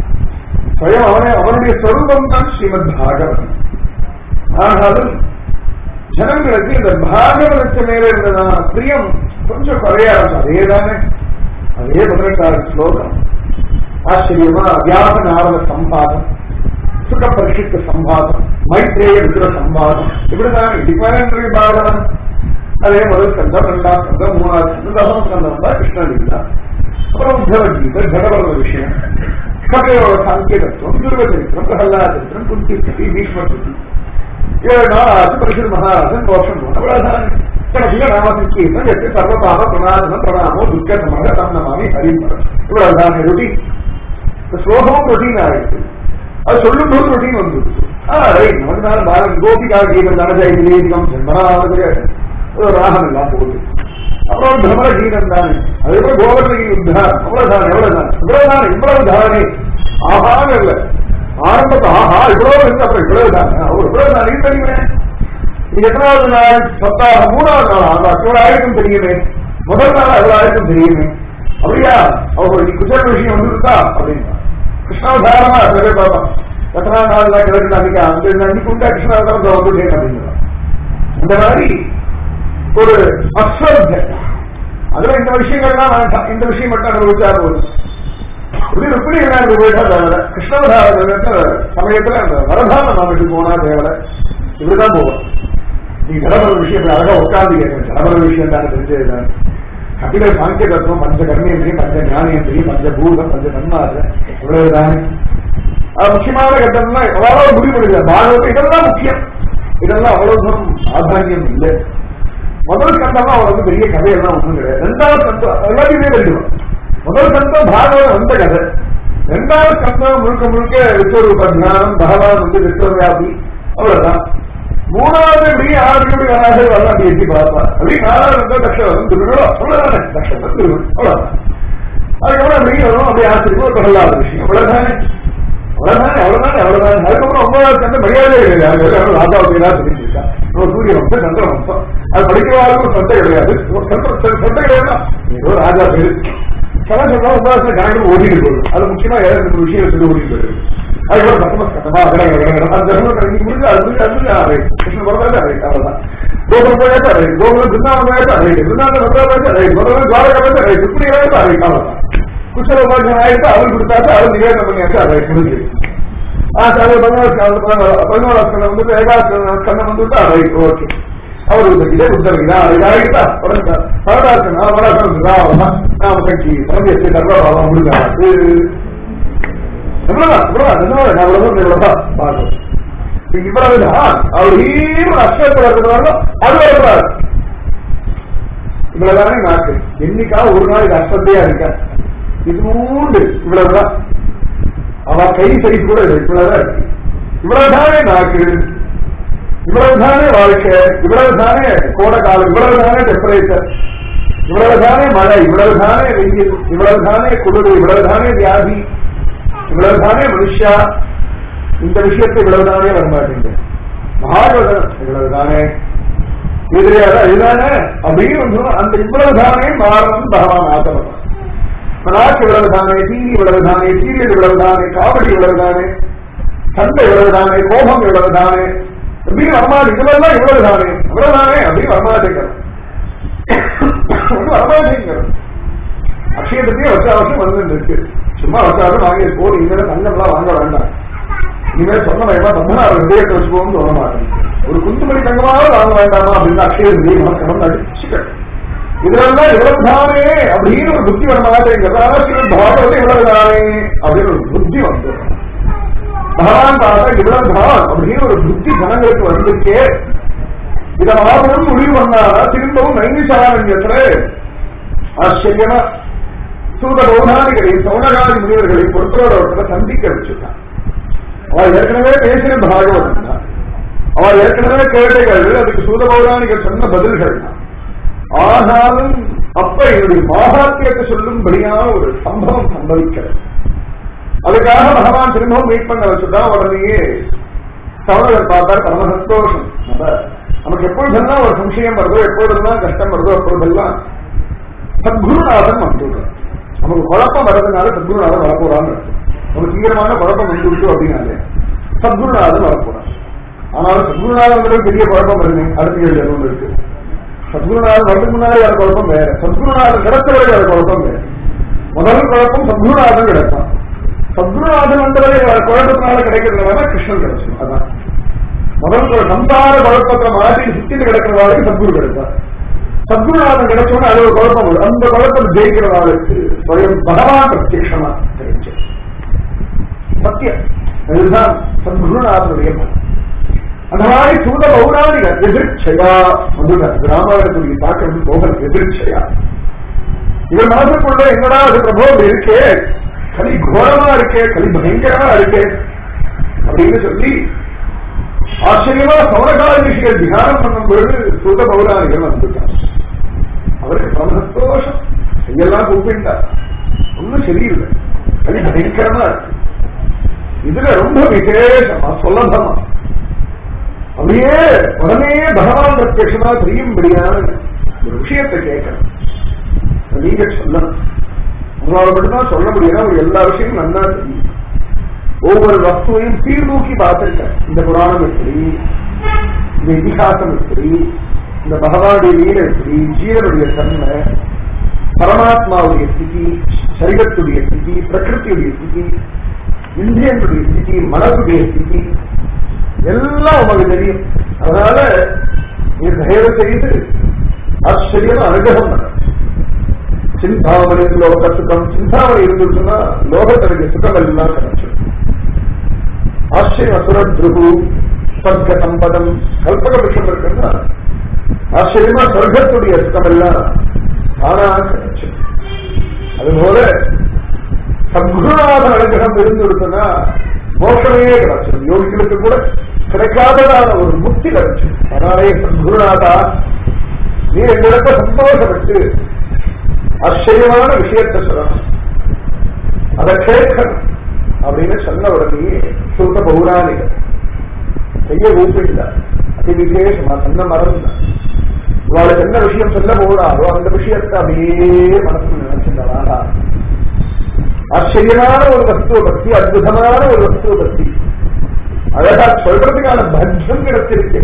அவனுடைய சொரூபம் தான் ஸ்ரீமத் பாகவதம். ஆனாலும் ஜனங்களுக்கு இந்த பாகவதத்து மேல இருந்ததான பிரியம் கொஞ்சம் குறைய ஆரம்பிச்சு. அதேதானே அதே 18வது ஸ்லோகம் ஆச்சரியமா வியாச நாரத சம்பாதம், சுக பரிஷித்த சம்பாதம், மைத்ரேய விதுர சம்பாதம், இப்படிதானே டிபெண்டரி பாகவதம். அதே முதல் ஸ்கந்தம், 2ஆம் ஸ்கந்தம், 3ஆவது ஸ்கந்தம், 10ஆம் ஸ்கந்தம் தான் கிருஷ்ணலீலா. அப்புறம் உத்தவகீதை, ஜடவர்ண விஷயம், கதையோட சாங்கியதத்துவம், துர்வச்சரித்திரம், பிரகல்லாச்சரித்திரம், குந்தி ஸ்துதி, பீஷ்ம ஸ்துதி, 7 நாள் ஆச்சு. பரிசுத்த மகாராஜன் தோஷம் போன அவ்வளவுதான். கடைசியில ராமசங்கீர்த்தம், 8 சர்வபாப பிரணாதனம் பிரணாமோ துர்க்கசமாக தன்னமாமி ஹரிமரம், இவ்வளவுதான் ரொட்டி. இந்த ஸ்லோகமும் ரொட்டீன் ஆயிடுச்சு. அது சொல்லும் போது ரொட்டீன் வந்துருச்சு. நமக்கு நான் பாரன் கோபிகா கீதம் தனஜெயம் ஜென்மனாவது ஒரு ராகம் எல்லாம் போகுது. அப்புறம் பிரமர கீதம் தானே, அதுக்கப்புறம் கோவர்ணகி உத்தாரம், அவ்வளவுதான். எவ்வளவுதான் இவ்வளவு தானே ஆகாக இல்ல. ஆரம்பத்தை ஆஹா இவ்வளவு இருந்து அப்புறம் இவ்வளவுதான் அவர் இவ்வளவுதான் நீங்க தெரியுமே. நீங்க எத்தனாவது நாள் சப்தாக 3வது நாள் அந்த அவ்வளவு ஆயிருக்கும் தெரியுமே, முதல் நாள் அவ்வளவு ஆயிருக்கும் தெரியுமே. அப்படியா அவர் நீ குஜராத் விஷயம் வந்துருக்கா அப்படின்னா கிருஷ்ணாவதாரமா சில பேர் பார்ப்போம். எத்தனாவது நாள் கிடக்கு அன்னைக்கு அந்த அன்னைக்கு உண்டா கிருஷ்ணாவதாரம் வந்து அப்படிங்கிறார். அந்த மாதிரி ஒரு அஸ்வர்த்த அதுல இந்த விஷயங்கள்லாம் வேண்டாம், இந்த விஷயம் மட்டும் அனுபவிச்சா போதும். எப்படி என்ன போயிட்டா தேவை. கிருஷ்ணவதார சமயத்துல அந்த வரதான நாமத்துக்கு போனா தேவை. இப்படிதான் போவோம். நீ கடவுள விஷயம் அழகா உட்கார்ந்து கேட்கணும். கடவுள விஷயம் தானே தெரிஞ்சதுதான். கபில சாங்கிய தத்துவம் பஞ்ச கர்மேந்திரியம், பஞ்ச ஞானேந்திரியம், பஞ்சபூதம், பஞ்ச தன்மாத்திரம் இவ்வளவுதானே. முக்கியமான கட்டம்னா அவ்வளவு முடிவு பாகவதம் இதெல்லாம் முக்கியம். இதெல்லாம் அவ்வளவு ஆதாரியம் இல்லை. முதல் கண்டம்னா அவருக்கு பெரிய கதையெல்லாம் ஒண்ணும் கிடையாது. ரெண்டாவது கண்டம் எல்லாத்தையுமே தெரியும். முதல் கண்டம் பாகவதம் வந்த கதை. ரெண்டாவது கண்டம் முழுக்க முழுக்க விஸ்வரூப ஞானம், பகவான் வந்து விஸ்வவியாபி, அவ்வளவுதான். மூணாவது இப்படி ஆறு வராது வரலாம் அப்படி எட்டி பார்ப்பா. அப்படி 4வது கண்டம் தட்சணம் திருவிழா அவ்வளவுதானே. தட்சணம் திருவிழா அவ்வளவுதான். அதுக்கப்புறம் அப்படி வரும் அப்படி ஆச்சரியம் ஒரு பகலாத விஷயம் அவ்வளவுதானே. அவ்வளவுதானே அவ்வளவுதானே அவ்வளவுதானே. அதுக்கப்புறம் 9வது கண்டம் மரியாதை கிடையாது. ராஜாவுக்கு சொல்லிட்டு இருக்கா சூரிய வம்சம் சந்திர வம்சம் அது படிக்கிறவாளுக்கும் சொத்தை கிடையாது. சொத்தை கிடையாது. ஏதோ ராஜா பேரு கதை சொல்றா 9வது கணக்கு ஓடிட்டு போகுது. அது முக்கியமா ஏதாவது விஷயம் சொல்லி ஓடிட்டு போயிருக்கு. அதுக்கப்புறம் பத்தமா கட்டமா முடிஞ்சு அது கிருஷ்ணன் பிறந்தாச்சு ரைட் அவ்வளவுதான். கோபுரம் போயாச்சா ரைட், கோபுரம் பிருந்தாவனம் போயாச்சா ரைட், பிருந்தாவனம் மதுராச்சா ரைட், முதல்ல துவாரகா போயாச்சா ரைட், இப்படி ஆயிட்டா ரைட் அவ்வளவுதான். குச்சல உபாசனம் ஆயிட்டா அவள் கொடுத்தாச்சு, அவள் நிவேதனம் பண்ணியாச்சா ரைட் முடிஞ்சு. பதினோராவது கண்ணம் வந்து ஏகாவது கண்ணம் வந்துட்டா ரைட் ஓகே. அவரு இதே புத்தகா ஆகிட்டா உடனே 12வது கண்ணம் நாம கட்சி சமயத்தை கர்வாபாவம் முடிஞ்சாச்சு. இவ்வளவுதான் அவர் அஷ்டத்தை வருகிறாரோ அது வரக்கூடாது. இவ்வளவுதானே நாக்கு. என்னைக்காக ஒரு நாள் இது அஷ்டத்தையா இருக்க இது மூண்டு இவ்வளவுதான். அவ கை சைஸ் கூட இவ்வளவுதான் இருக்கு. இவ்வளவுதானே நாக்கு, இவ்வளவுதானே வாழ்க்கை, இவ்வளவுதானே கோடை காலம், இவ்வளவுதானே டெம்பரேச்சர், இவ்வளவுதானே மழை, இவ்வளவுதானே வெயில், இவ்வளவுதானே குளிர், இவ்வளவுதானே வியாதி, இவ்வளவுதானே மனுஷா. இந்த விஷயத்தை இவ்வளவுதானே வரமாட்டீங்க. மகாபதம் இவ்வளவுதானே எதிரியாத இதுதானே அப்படின்னு அந்த இவ்வளவுதானே மாறணும் பகவான் ஆசைப்படுறான். நாக்கு இவ்வளவுதானே, டிவி இவ்வளவுதானே, சீரியல் இவ்வளவுதானே, காவடி இவ்வளவுதானே, சண்டை இவ்வளவுதானே, கோபம் இவ்வளவுதானே அப்படின்னு வரமாட்டேன். இதெல்லாம் இவ்வளவுதானே இவ்வளவுதானே அப்படின்னு வரமாட்டேங்கிறோம். வரமாட்டேங்கிறோம். அக்ஷயத்தையே வருஷம் வந்து இருக்கு. சும்மா வச்சாலும் வாங்கி போது. இனிமேல் தங்கம்லாம் வாங்க வேண்டாம். இனிமேல் சொன்ன வயமா தங்கனார் விஜயத்தை வச்சுக்கோன்னு சொல்ல மாட்டேன். ஒரு குந்துமணி தங்கமாவது வாங்க வேண்டாமா அப்படின்னு அக்ஷய விஜயம் கடந்து அடிச்சுக்க. இதெல்லாம் இவ்வளவுதானே அப்படின்னு ஒரு புத்தி வர மாட்டேங்கிறது. பாகவதம் இவ்வளவுதானே அப்படின்னு ஒரு புத்தி வந்து பகவான் பார்த்தா இவ்வளவுதான் அப்படின்னு ஒரு புத்தி ஜனங்களுக்கு வந்துக்கே. இதை மாபெரும் முடிவு பண்ணாரா திரும்பவும் நைமிஷாரண்யத்துல ஆச்சரியமா சூத பௌராணிகளை சௌனகாதி முனிவர்களை பொறுத்தோட சந்திக்க வச்சுட்டான். அவள் ஏற்கனவே பேசின பாகவதம் தான். அவள் ஏற்கனவே கேட்டைகள் அதுக்கு சூத பௌராணிகள் சொன்ன பதில்கள் தான். ஆனாலும் அப்ப என்னுடைய மகாத்தியத்தை சொல்லும்படியான ஒரு சம்பவம் சம்பவிக்கிறது. அதுக்காக பகவான் திரும்பவும் மீட் பண்ண வச்சுதான். உடனேயே சௌனகர் பார்த்தார். பரம சந்தோஷம். நமக்கு எப்பொழுதெல்லாம் ஒரு சம்சயம் வருதோ, எப்பொழுதெல்லாம் கஷ்டம் வருதோ, அப்பொழுதெல்லாம் சத்குருநாதன் வந்துடுறார். நமக்கு குழப்பம் வர்றதுனால சத்குருநாதன் வரப்போறான்னு ஒரு தீவிரமான குழப்பம் வந்துவிட்டு அப்படின்னாலே சத்குருநாதன் வரப்போறான். ஆனாலும் சத்குருநாதன் பெரிய குழப்பம் வருது. அடுத்த கேள்வி ஒன்று இருக்கு. சத்குருநாதன் வரதுக்கு முன்னாலே வர குழப்பம் வேற, சத்குருநாதன் கிடைத்தவரை வர குழப்பம் வேற. முதல் குழப்பம் சத்குருநாதன் கிடைப்பான். சத்குருநாதன் வந்தவரை குழப்பத்தினால கிடைக்கிறதுனால கிருஷ்ணன் கிடைச்சோம். அதான் முதல் சம்சார குழப்பத்தை மாற்றி சுத்திட்டு கிடக்கிறவாளுக்கு சத்குரு கிடைப்பார். சத்குருநாதன் கிடைச்சோன்னா அது ஒரு குழப்பம் வரும். அந்த குழப்பம் ஜெயிக்கிறவாளுக்கு ஸ்வயம் பகவான் பிரத்யட்சமா கிடைச்சு சத்தியம். அதுதான் சத்குருநாதனுடைய பலம். அந்த மாதிரி சூத பௌராணிகர் எதிர்ச்சையா வந்துட்டார். ராமாயணத்துடைய தாக்கம் போக எதிர்ச்சையா இவர் மனசுக்குள்ள என்னடா அது பிரபோ இருக்கே, கலி கோரமா இருக்கே, கலி பயங்கரமா இருக்கே அப்படின்னு சொல்லி ஆச்சரியமா சௌனகால ரிஷிகள் தியானம் பண்ணும் பொழுது சூத பௌராணிகள் வந்துட்டார். அவருக்கு பரம சந்தோஷம். செய்யலாம் கூப்பிட்டார். ஒன்னும் சரியில்லை, கலி பயங்கரமா இருக்கு. இதுல ரொம்ப விசேஷமா சொல்லமா அப்படியே உடனே பகவான் பிரத்யட்சமா தெரியும்படியான ஒரு விஷயத்தை கேட்கணும். நீங்க சொல்லணும். உங்களால மட்டும்தான் சொல்ல முடியும். அவர் எல்லா விஷயமும் நல்லா தெரியும். ஒவ்வொரு வஸ்துவையும் சீர்தூக்கி பார்த்திருக்கேன். இந்த புராணம் எப்படி, இந்த இதிகாசம் எப்படி, இந்த பகவானுடைய லீலை எப்படி, ஜீவனுடைய தன்மை, பரமாத்மாவுடைய ஸ்திதி, சரீரத்துடைய ஸ்திதி, பிரகிருத்தியுடைய ஸ்திதி, இந்திரியனுடைய ஸ்திதி, மனசுடைய ஸ்திதி எல்லாம் உங்களுக்கு தெரியும். அதனால நீ தயவு செய்து ஆச்சரியம் அனுகிரகம் பண்ண. சிந்தாமணி லோக சுகம், சிந்தாமணி இருந்துச்சுன்னா லோகத்திற்கு சுகம் எல்லாம் கிடைச்சிடும். ஆச்சரியம் அசுரத்ருகு ஸ்வர்க சம்பதம் கல்பக விஷயம் இருக்குன்னா ஆச்சரியமா சொர்க்கத்துடைய சுகம் எல்லாம் தானா கிடைச்சிடும். அதுபோல சத்குருநாத அனுகிரகம் இருந்துடுச்சுன்னா மோஷமே கிடைச்சிடும். யோகிகளுக்கு கூட கிடைக்காததான ஒரு முக்தி கிடைச்சிடும். அதனாலே சத்குருநாதா நீ எங்களுக்கு சந்தோஷப்பட்டு ஆச்சரியமான விஷயத்தை சொல்லணும், அதை கேட்கணும் அப்படின்னு சொன்ன உடனே சுத்த பௌராணிக செய்ய ஊப்பிட்டார். அதி விசேஷமா சொன்ன மறந்து இவாளுக்கு என்ன விஷயம் சொல்ல போறாரோ அந்த விஷயத்தை அப்படியே மனசுல நினைச்சிருந்தாரா. ஆச்சரியமான ஒரு வஸ்துவ பத்தி, அற்புதமான ஒரு வஸ்துவ பத்தி அழகா சொல்றதுக்கான பட்சம் கிடைச்சிருக்கு.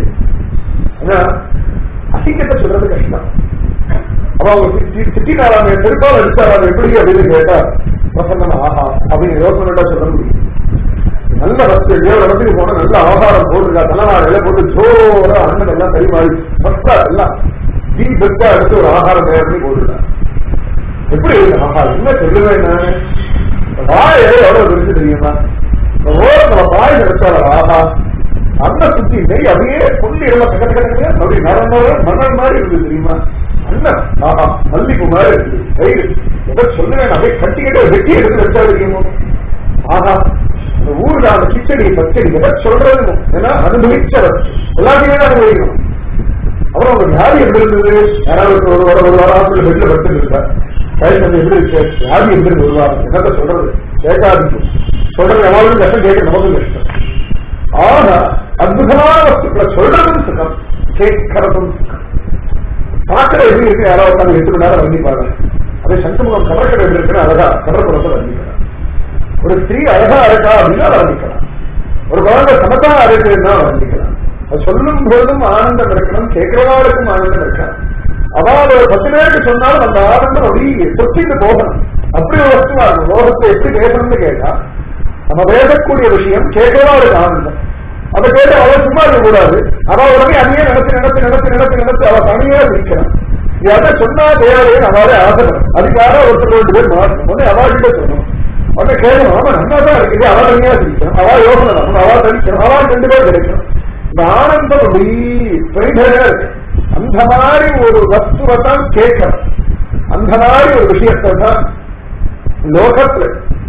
அசிங்கத்தை சொல்றது கஷ்டம். அப்ப அவங்க திட்டினாராமே, திருப்பால் அடிச்சாராம் எப்படி அப்படின்னு கேட்டா பிரசன்னம் ஆஹா அப்படின்னு யோசனை சொல்ல முடியும். நல்ல வஸ்து ஏழு இடத்துக்கு போன நல்ல ஆகாரம் போட்டுருக்கா, தலைநாடு போட்டு ஜோர அண்ணன் எல்லாம் பரிமாறி பஸ்டா எல்லாம் டீ பெஸ்டா எடுத்து ஒரு ஆகாரம் தயார் பண்ணி போட்டுருக்கா. எப்படி ஆஹா என்ன சொல்லுவேன் நானு, வாய் எவ்வளவு விரிச்சு தெரியுமா, ஓரத்துல வாய் எடுத்தாரா ஆஹா அந்த சுத்தி நெய் அப்படியே புள்ளி எல்லாம் கட்ட அப்படி மணல் மாதிரி இருக்கு தெரியுமா, அண்ணன் ஆஹா மல்லிப்பு மாதிரி இருக்குது வயிறு எதை சொல்லுவேன் அப்படியே கட்டிக்கிட்டு வெட்டி எடுத்து வச்சா தெரியுமோ ஆஹா அந்த ஊர்ல அந்த கிச்சடி பச்சடி எதை சொல்றது ஏன்னா அனுபவிச்சவர் எல்லாத்தையுமே தான் அனுபவிக்கணும். அப்புறம் அவங்க வியாதி எப்படி இருந்தது, யாராவது ஒரு வாரத்துல வெளில பட்டு இருந்தா எப்படி இருக்கு வியாதி எப்படி ஒரு வாரம் என்னத்த சொல்றது கேட்காது சொல்றது எவ்வளவு கஷ்டம், கேட்க நமக்கும் கஷ்டம். ஆனா அற்புதமான வஸ்துக்களை சொல்றதும் சுகம், கேட்கறதும் சுகம். பார்க்கற எப்படி இருக்கு, யாராவது 8 மணி நேரம் வண்டிப்பாங்க. அதே சங்கமுகம் கடற்கரை எப்படி இருக்குன்னு அழகா கடற்கரை வர்ணிக்கலாம். ஒரு ஸ்திரீ அழகா இருக்கா அப்படின்னா வர்ணிக்கலாம். ஒரு குழந்தை சமத்தா இருக்குன்னா வர்ணிக்கலாம். அது சொல்லும் போதும் ஆனந்தம் இருக்கணும், கேட்கிறவாளுக்கும் ஆனந்தம் இருக்கலாம். அதாவது ஒரு 10 பேருக்கு சொன்னாலும் அந்த ஆனந்தம் அப்படி சொத்திட்டு போகணும். அப்படி ஒரு வஸ்துவா இருக்கும். லோகத்தை எப்படி பேசணும்னு கேட்டா நம்ம பேசக்கூடிய விஷயம் கேட்கிறவாளுக்கு ஆனந்தம். அதை கேட்டு அவள் சும்மா இருக்கக்கூடாது. அவள் உடனே அதையே நடத்தி அவள் தனியா பிடிக்கிறான். அதை சொன்னா தேவையே அவளே ஆசைப்படும். அதுக்காக ஒருத்தர் 2 பேர் மாறணும். உடனே அவள்கிட்ட சொல்லணும், உடனே கேட்கணும் அவன் நன்னாதான் இருக்குது, அவள் தனியா பிடிக்கணும், அவள் யோசனை பண்ணணும், அவள் தனிக்கணும், அவள் 2 பேர் கிடைக்கணும். இந்த ஆனந்தம் அப்படி பெரிதா இருக்கு. அந்த மாதிரி ஒரு வஸ்துவை தான் கேட்கணும். அந்த மாதிரி ஒரு விஷயத்தை தான் லோகத்துல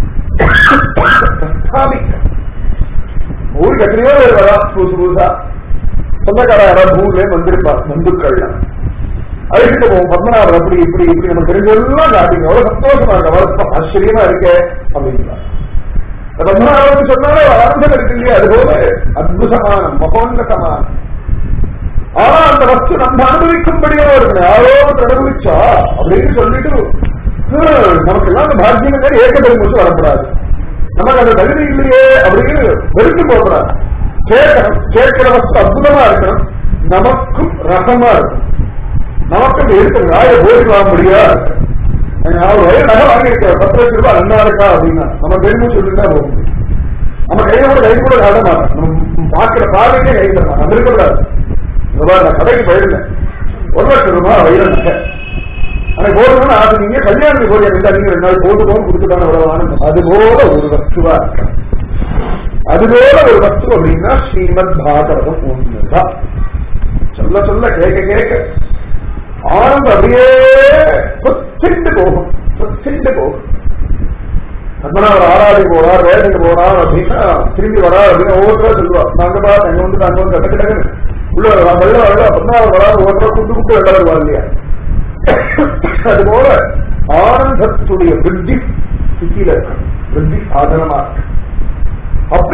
ஸ்தாபிக்க. ஊருக்கு எத்தனையோ பேர் வரா புதுசு புதுசா சொந்தக்கார யாராவது ஊர்ல வந்திருப்பா, பந்துக்கள்லாம் அழைச்சிட்டு போவோம். பத்மநாபர் அப்படி இப்படி இப்படி நம்ம தெரிஞ்செல்லாம் காட்டிங்க, அவ்வளவு சந்தோஷமா இருக்க, அவ்வளவு ஆச்சரியமா இருக்கு அப்படின்னா பத்மநாபருக்கு சொன்னாலே ஆனந்தம் இருக்கு இல்லையா. அதுபோல அற்புதமான மகோன்னதமான. ஆனா அந்த வஸ்து நம்ம அனுபவிக்கும்படியா இருக்கணும். யாரோ அனுபவிச்சா அப்படின்னு சொல்லிட்டு நமக்கு எல்லாம் அந்த பாக்கியம் ஏகப்பெரும் மட்டும் வரக்கூடாது. நமக்கு அந்த தகுதி இல்லையே அப்படின்னு வெறுத்து போகக்கூடாது. கேட்கணும், கேட்கிற வஸ்து அற்புதமா இருக்கணும், நமக்கும் ரகமா இருக்கும். நமக்கு எடுத்து ராய போயிட்டு வாங்க முடியாது. நகை வாங்கியிருக்க 10 லட்சம் ரூபாய் நல்லா இருக்கா அப்படின்னா நம்ம பெருமை சொல்லிட்டு தான் போகும். நம்ம கையோட கை கூட காட்ட மாட்டோம், நம்ம பார்க்கிற பார்வையே கை தர மாட்டோம். இருக்கக்கூடாது. நான் கடைக்கு போயிருந்த 1 லட்சம் ரூபாய் வயிறு நகை அன்னைக்கு போடணும்னு ஆசை. நீங்க கல்யாணத்துக்கு போய் நீங்க 2 நாள் போட்டு கொடுத்துட்டான ஆனந்தம். அதுபோல ஒரு வஸ்துவா இருக்க, அதுபோல ஒரு வஸ்து அப்படின்னா ஸ்ரீமத் பாகவதம் ஒண்ணுதான். சொல்ல சொல்ல கேட்க கேட்க ஆனந்தம் அப்படியே சொத்திண்டு போகும், சொத்திண்டு போகும். பத்மநாபர் ஆராதி போறார், வேலைக்கு போறார் அப்படின்னா திரும்பி வரார் அப்படின்னு ஒவ்வொருத்தரா சொல்லுவார். நாங்க பார்த்து அங்க வந்து கட்டக்கிட்டக்கு உள்ள வெள்ள வரல பத்மநாபர் வராது ஒவ்வொருத்தரா குண்டு குண்டு வெள்ள வருவார் இல்லையா. அதுபோல ஆனந்தத்துடைய விருத்தி சித்தியில இருக்கு, விருத்தி சாதனமா இருக்கு. அப்ப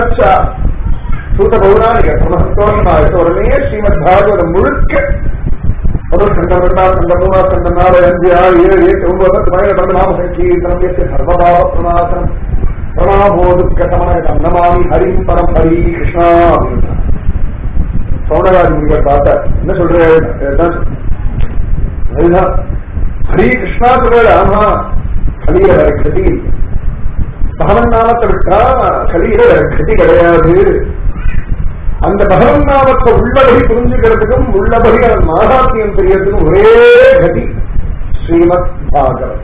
நினைச்சா சூத பௌராணிகர் ரொம்ப சந்தோஷமா இருக்க உடனே ஸ்ரீமத் பாகவதம் முழுக்க முதல் கண்டம் இரண்டாம் கண்டம் மூணாம் கண்டம் 4 5 6 7 8 9 10 நாம சங்கீர்த்தனம் சர்வபாவ பிரணாசனம் பிரணாபோதுக்கமனம் நமாமி ஹரிம் பரம் ஹரி கிருஷ்ணா அப்படின்னா சௌனகாதி முனிவர் பார்த்தார். என்ன சொல்றேன் ஹரி கிருஷ்ணா சொல்ற. ஆமா, கலியில வேற கதி பகவன் நாமத்தை விட்டா கலியில வேற கதி கிடையாது. அந்த பகவன் நாமத்தை உள்ளபடி புரிஞ்சுக்கிறதுக்கும் உள்ளபடி அதன் மாகாத்தியம் தெரியறதுக்கும் ஒரே கதி ஸ்ரீமத் பாகவத்.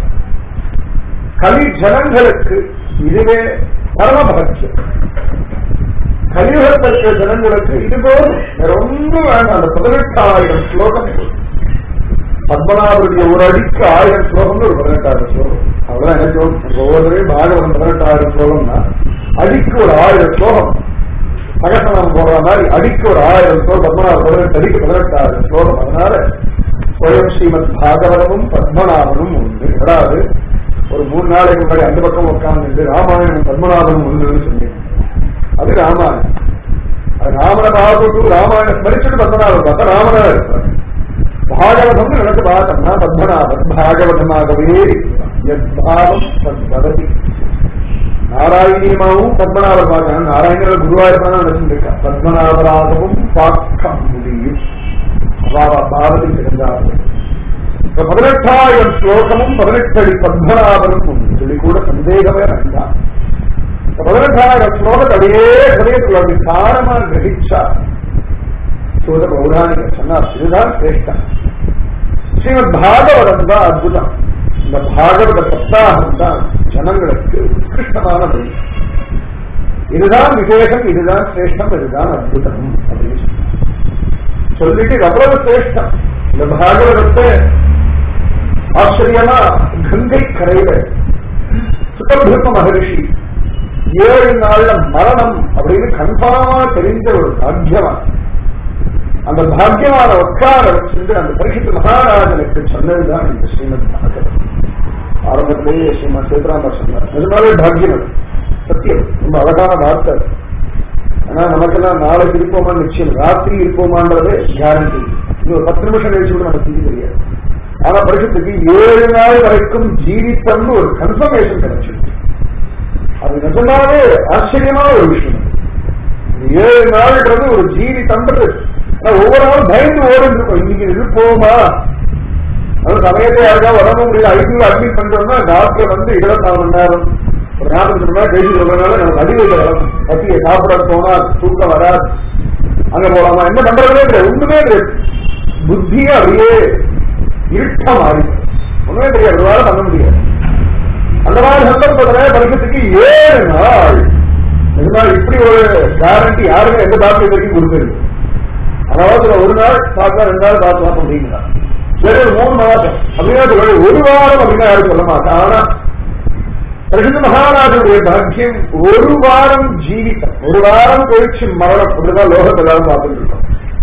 கலி ஜனங்களுக்கு இதுவே பரமபக்தியம். கலியுகத்திற்கு ஜனங்களுக்கு இது போதும், வேற ஒன்றும் வேண்டாம். அந்த 18,000 ஸ்லோகம் பத்மநாபருடைய ஒரு அடிக்கு 1000 ஸ்லோகம்னு ஒரு 18,000 ஸ்லோகம். அவ்வளவுதான் எனக்கு ஒவ்வொருவரையும் பாகவதம் 18,000 ஸ்லோகம்னா அடிக்கு ஒரு 1000 ஸ்லோகம். சகசனம் போடுற மாதிரி அடிக்கு ஒரு 1000 ஸ்லோகம். பத்மநாபர் 18 அடிக்கு 18,000 ஸ்லோகம். அதனால ஸ்வயம் ஸ்ரீமத் பாகவதமும் பத்மநாபனும் உண்டு. அதாவது ஒரு 3 நாளைக்கு முன்னாடி அந்த பக்கம் உட்கார்ந்து ராமாயணம் பத்மநாபனும் உண்டுன்னு சொன்னேன். அது ராமாயணம். அது ராமனை பார்த்துட்டு ராமாயணம் ஸ்மரிச்சுட்டு பத்மநாபன் பார்த்தா ராமனா இருப்பார். பாகவதம் எனக்கு பார்த்தோம்னா பத்மநாபன் பாகவதமாகவே எத்பாவம் பத்மவதி. நாராயணியமாவும் பத்மநாபர் பார்க்கணும். நாராயணர் குருவாயிருப்பான நினைச்சுருக்கா. பத்மநாபராகவும் பார்க்க முடியும். பாவதி இருந்தார்கள். 18,000 ஸ்லோகமும் 18 அடி பத்மநாபனும் உண்டு சொல்லி கூட சந்தேகமே வேண்டாம். 18,000 ஸ்லோகத்தை அப்படியே ஹதயத்தில் அப்படி சாரமா கிரகிச்சா சோத பௌராணிகர் சொன்னார் இதுதான் சிரேஷ்டம். ஸ்ரீமத் பாகவதம் தான் அற்புதம். இந்த பாகவத சப்தாகம் தான் ஜனங்களுக்கு உத்கிருஷ்டமான வழி. இதுதான் விசேஷம், இதுதான் சிரேஷ்டம், இதுதான் அற்புதம் அப்படின்னு சொல்லிட்டு அவ்வளவு சிரேஷ்டம். இந்த பாகவதத்தை ஆச்சரியமா கங்கை கரையில சுகபிரம்ம மகரிஷி 7 நாள்ல மரணம் அப்படின்னு கன்ஃபார்மா தெரிஞ்ச ஒரு பாக்கியவான். அந்த பாக்கியமான உட்கார வச்சிருந்து அந்த பரிசுத்த மகாராஜனுக்கு சொன்னதுதான் இந்த ஸ்ரீமத் பாகவதம். ஆரம்பத்திலேயே ஸ்ரீமத் சேத்ராமர் சொன்னார். நிஜமாவே பாக்கியம், சத்தியம், ரொம்ப அழகான வார்த்தை. ஆனா நமக்கெல்லாம் நாளைக்கு இருப்போமா நிச்சயம், ராத்திரி இருப்போமான்றதே கேரண்டி. இன்னும் ஒரு 10 நிமிஷம் கழிச்சு கூட நமக்கு தெரியாது. ஆனா பரிசுத்துக்கு 7 நாள் வரைக்கும் ஜீவித்தம்னு ஒரு கன்ஃபர்மேஷன் கிடைச்சிருக்கு. அது நிஜமாவே ஆச்சரியமான ஒரு விஷயம். 7 நாள்ன்றது ஒரு ஜீவித்தம்ன்றது ஒவ்வொரு நாளும் பயந்து ஓடிட்டு இருக்கோம். இன்னைக்கு இருப்போமா, அது சமயத்தை யாருக்கா உடம்பு முடியல ஐசியூ அட்மிட் பண்றோம்னா டாக்டர் வந்து 24 மணி நேரம் ஒரு 40 மணி நேரம் கழிச்சு சொல்றதுனால நமக்கு அதிக வளரும். பசியை சாப்பிட போனா தூக்கம் வராது. அங்க போலாமா என்ன பண்றதே தெரியாது. ஒண்ணுமே தெரியாது. புத்தியே அப்படியே இருட்ட மாறி ஒண்ணுமே தெரியாது. ஒரு வாரம் பண்ண முடியாது. அந்த மாதிரி சந்தர்ப்பத்துல பரிசத்துக்கு 7 நாள் இப்படி ஒரு கேரண்டி யாருமே எந்த டாக்டர் வரைக்கும் கொடுத்துருக்கு. அதாவது ஒரு நாள் பார்க்கலாம், 2 நாள் பார்க்கலாம் அப்படின்னா சரி 3 மாதம் அப்படின்னா ஒரு வாரம் அப்படின்னா யாரும் சொல்ல மாட்டேன். ஆனா பிரசித்த மகாராஜனுடைய பாக்கியம் ஒரு வாரம் ஜீவித்தம், ஒரு வாரம் கழிச்சு மரணம் அப்படிதான் லோகத்தை எல்லாரும் பார்த்துட்டு இருக்கோம்.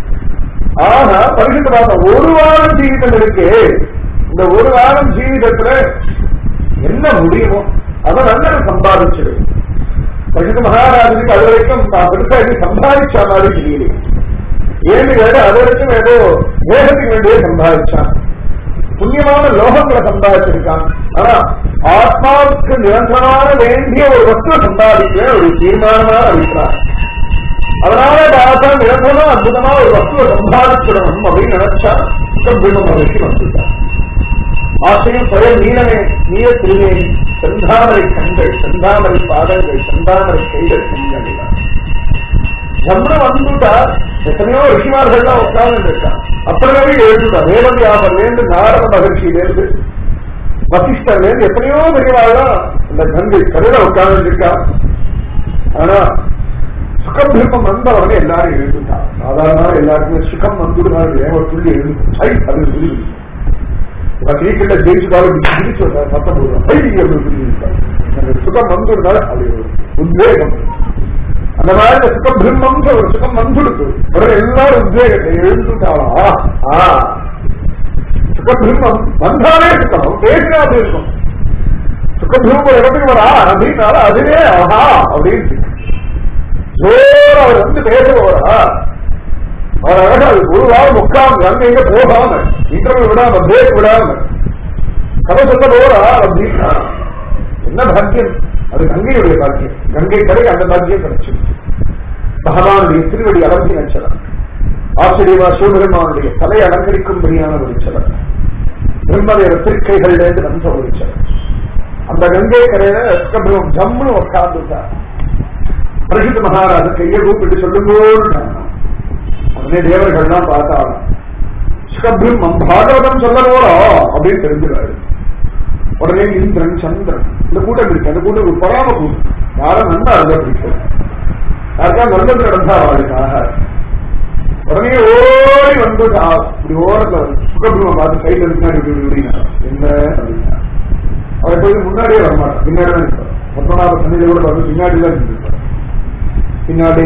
ஆனா பரிசுத்த பார்த்தோம் ஒரு வாரம் ஜீவிதம் இருக்கு. இந்த ஒரு வாரம் ஜீவிதத்துல என்ன முடியுமோ அதை நல்ல சம்பாதிச்சிடு. பரிசுத்த மகாராஜனுக்கு அது வரைக்கும் பெருசா சம்பாதிச்ச மாதிரி தெரியல. ஏன்னு கேட்டு அது வரைக்கும் ஏதோ வேகத்துக்கு வேண்டிய சம்பாதிச்சான், புண்ணியமான லோகங்களை சம்பாதிச்சிருக்கான். ஆனா ஆத்மாவுக்கு நிரந்தரமான வேண்டிய ஒரு வஸ்துவை சம்பாதிக்க ஒரு தீர்மானமான அபிப்பிராயம். அதனால பார்த்தா நிரந்தரமா அற்புதமா ஒரு வஸ்துவை சம்பாதிச்சிடணும் அப்படின்னு நினைச்சா பிரம்ம மகிழ்ச்சி வந்துட்டார். ஆசையும் பழைய நீலமே நீல திருவேணி, செந்தாமரை கண்கள், செந்தாமரை பாதங்கள், செந்தாமரை கைகள் செஞ்சாங்க. ஜம்ரம் வந்துட்டா எத்தனையோ ரிஷிமார்கள்லாம் உட்கார்ந்து இருக்கான். அப்புறமே எழுந்துட்டா வேதவியாபர்லேருந்து நாரத மகிழ்ச்சியிலேருந்து வசிஷ்டர்லேருந்து எத்தனையோ பெரியவாள்லாம் இந்த கங்கை கரையில உட்கார்ந்து இருக்கா. ஆனா சுகம் வந்தவர்கள் எல்லாரும் எழுந்துட்டா. சாதாரண எல்லாருக்குமே சுகம் வந்துடுவாங்க. ஒரு துள்ளி எழுந்து அது புரியுது. கிரிக்கெட்ல ஜெயிச்சுட்டாலும் பிடிச்சு சத்தம் போடுவாங்க. சுகம் வந்துடுனால அது உத்வேகம். அந்த மாதிரி சுகம் பிரம்மம் ஒரு சுகம் வந்துடுது. பிறகு எல்லாரும் உத்வேகத்தை எழுந்துட்டாளா சுகபிரம்மம் வந்தாலே சுகம் பேசினாது இருக்கும். சுகபிரம்ம இடத்துக்கு வரா அப்படின்னால அதுவே ஆஹா அப்படின்னு ஜோர அவர் வந்து பேசுவாரா, அவர் அழகா ஒரு வாரம் உட்கார்ந்து அங்க எங்க போகாம இன்டர்வியூ விடாம பிரேக் விடாம கதை சொல்ல போறா அப்படின்னா என்ன பாக்கியம். அது கங்கையுடைய பாக்கியம். கங்கை கரை அந்த பாக்கியம் கிடைச்சு பகவானுடைய திருவடி அலங்கி நச்சலம். ஆச்சரியமா சிவபெருமானுடைய தலையை அலங்கரிக்கும்படியான ஒரு சலம். பிரம்மதேவ திருக்கைகள் வந்த ஒரு சலம். அந்த கங்கை கரையில ஜம்முன்னு உட்கார்ந்துட்டார். பரிசுத்த மகாராஜ கையை கூப்பிட்டு சொல்லும்போது உடனே தேவர்கள்லாம் பார்த்தாலும் சுகபிரம் பாகவதம் சொல்ல போறோம் அப்படின்னு தெரிஞ்சுக்காரு. உடனே இந்திரன் சந்திரன் இந்த கூட்டம் இருக்கு. அந்த கூட்டம் ஒரு பராம கூட்டம். யாரும் நன்னா இருந்தா பிடிக்கும், யாருக்கா நல்லது நடந்தா அவளுக்காக உடனே ஓடி வந்து இப்படி ஓரத்துல சுகபிரம பார்த்து கையில இருந்தா அப்படின்னா என்ன அப்படின்னா அவர் போய் முன்னாடியே வரமாட்டார், பின்னாடி தான் இருப்பார். பத்மநாப சன்னிதை கூட பார்த்து பின்னாடி தான் இருந்திருப்பார். பின்னாடி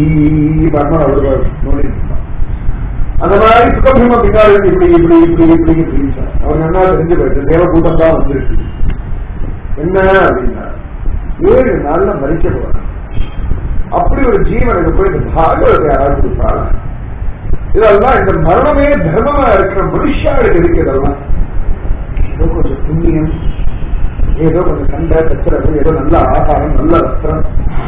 அந்த மாதிரி சுகபிரம பின்னாடி இப்படி இப்படி இப்படி இப்படி இப்படி அவர் என்ன தெரிஞ்சு போயிட்டு தேவ கூட்டம் தான் வந்துருக்கு. என்ன அப்படின்னா 7 நாள்ல மறிக்க போறாங்க. அப்படி ஒரு ஜீவனுக்கு போய் இந்த பாகவத்தை யாராவது கொடுப்பாங்க. இதெல்லாம் இந்த மரணமே தர்மமா இருக்கிற மனுஷாவுக்கு இருக்கிறதெல்லாம் ஏதோ கொஞ்சம் புண்ணியம், ஏதோ கொஞ்சம் சண்டை சச்சரவு, ஏதோ நல்ல ஆகாரம், நல்ல வஸ்திரம்,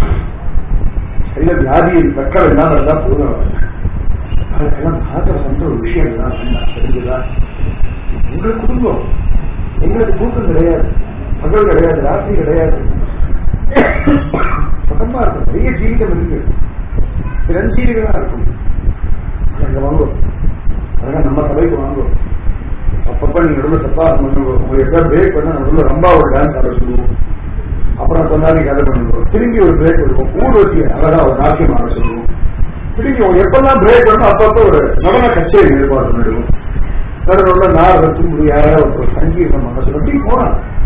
சரீர வியாதியில் தக்கல் எல்லாம் இருந்தா போதும். அதெல்லாம் பாத்திரம் ஒரு விஷயம் எல்லாம் தெரிஞ்சுதா? எங்களுக்கு குடும்பம், எங்களுக்கு தூக்கம் கிடையாது, பகல் கிடையாது, ராத்திரி கிடையாது, சுகமா இருக்கும். பெரிய ஜீவிதம் இருக்கு, சிரஞ்சீவிகளா இருக்கும். அங்க வாங்குவோம், அதெல்லாம் நம்ம சபைக்கு வாங்குவோம். அப்பப்ப நீங்க நடுவில் சப்பாசம் பண்ணுவோம். உங்களுக்கு பிரேக் பண்ணா நடுவில் ரொம்ப ஒரு டான்ஸ் ஆட சொல்லுவோம். அப்புறம் கொண்டாடி கதை பண்ணுவோம். திரும்பி ஒரு பிரேக் இருக்கும். ஊர்வசி அழகா ஒரு நாட்டியம் ஆட சொல்லுவோம். திரும்பி எப்பெல்லாம் பிரேக் பண்ணணும் அப்பப்போ ஒரு நடன கச்சேரி ஏற்பாடு பண்ணிடுவோம். நடுவில் நாரதத்தும் யாராவது ஒரு சங்கீதம் பண்ண சொல்லி போனா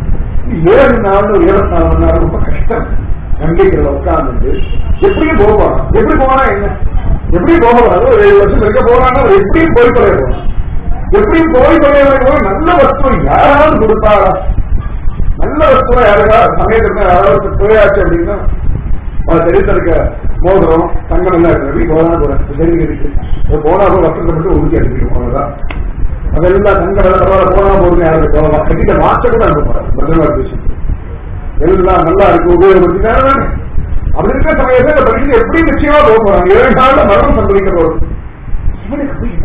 7 நாள் 24 மணி நேரம் ரொம்ப கஷ்டம். நம்பிக்கைகளை உட்கார்ந்து எப்படியும் போவான். எப்படி போனா என்ன, எப்படி போகக்கூடாது. ஒரு 7 வருஷம் இருக்க போறான்னா எப்படியும் போய் தொலைய போறான். எப்படியும் போய் தொலைய நல்ல வஸ்துவை யாராவது கொடுத்தாரா? நல்ல வஸ்துவா யாருக்காவது சமயத்துக்கு யாராவது போயாச்சு அப்படின்னா தெரிவித்திருக்க மோதிரம் தங்கம் எல்லாம் இருக்கு. போனா போறேன் சரி இருக்கு. போனா போய் வஸ்திரத்தை மட்டும் ஒதுக்கி அனுப்பிடும். அவ்வளவுதான். அதெல்லாம் தங்கம் எல்லாம் போனா போதும் யாருக்கு போகலாம். கட்டிட்ட மாற்ற கூட அனுப்புறாரு. பதினாறு விஷயம் எல்லாம் நல்லா இருக்கு உபயோகப்படுத்தினாரு. அப்படி இருக்கிற சமயத்தை இந்த பரிசு எப்படி நிச்சயமா போக போறாங்க. 7 நாள்ல மரணம் சம்பவிக்க போறோம். இவனுக்கு போய்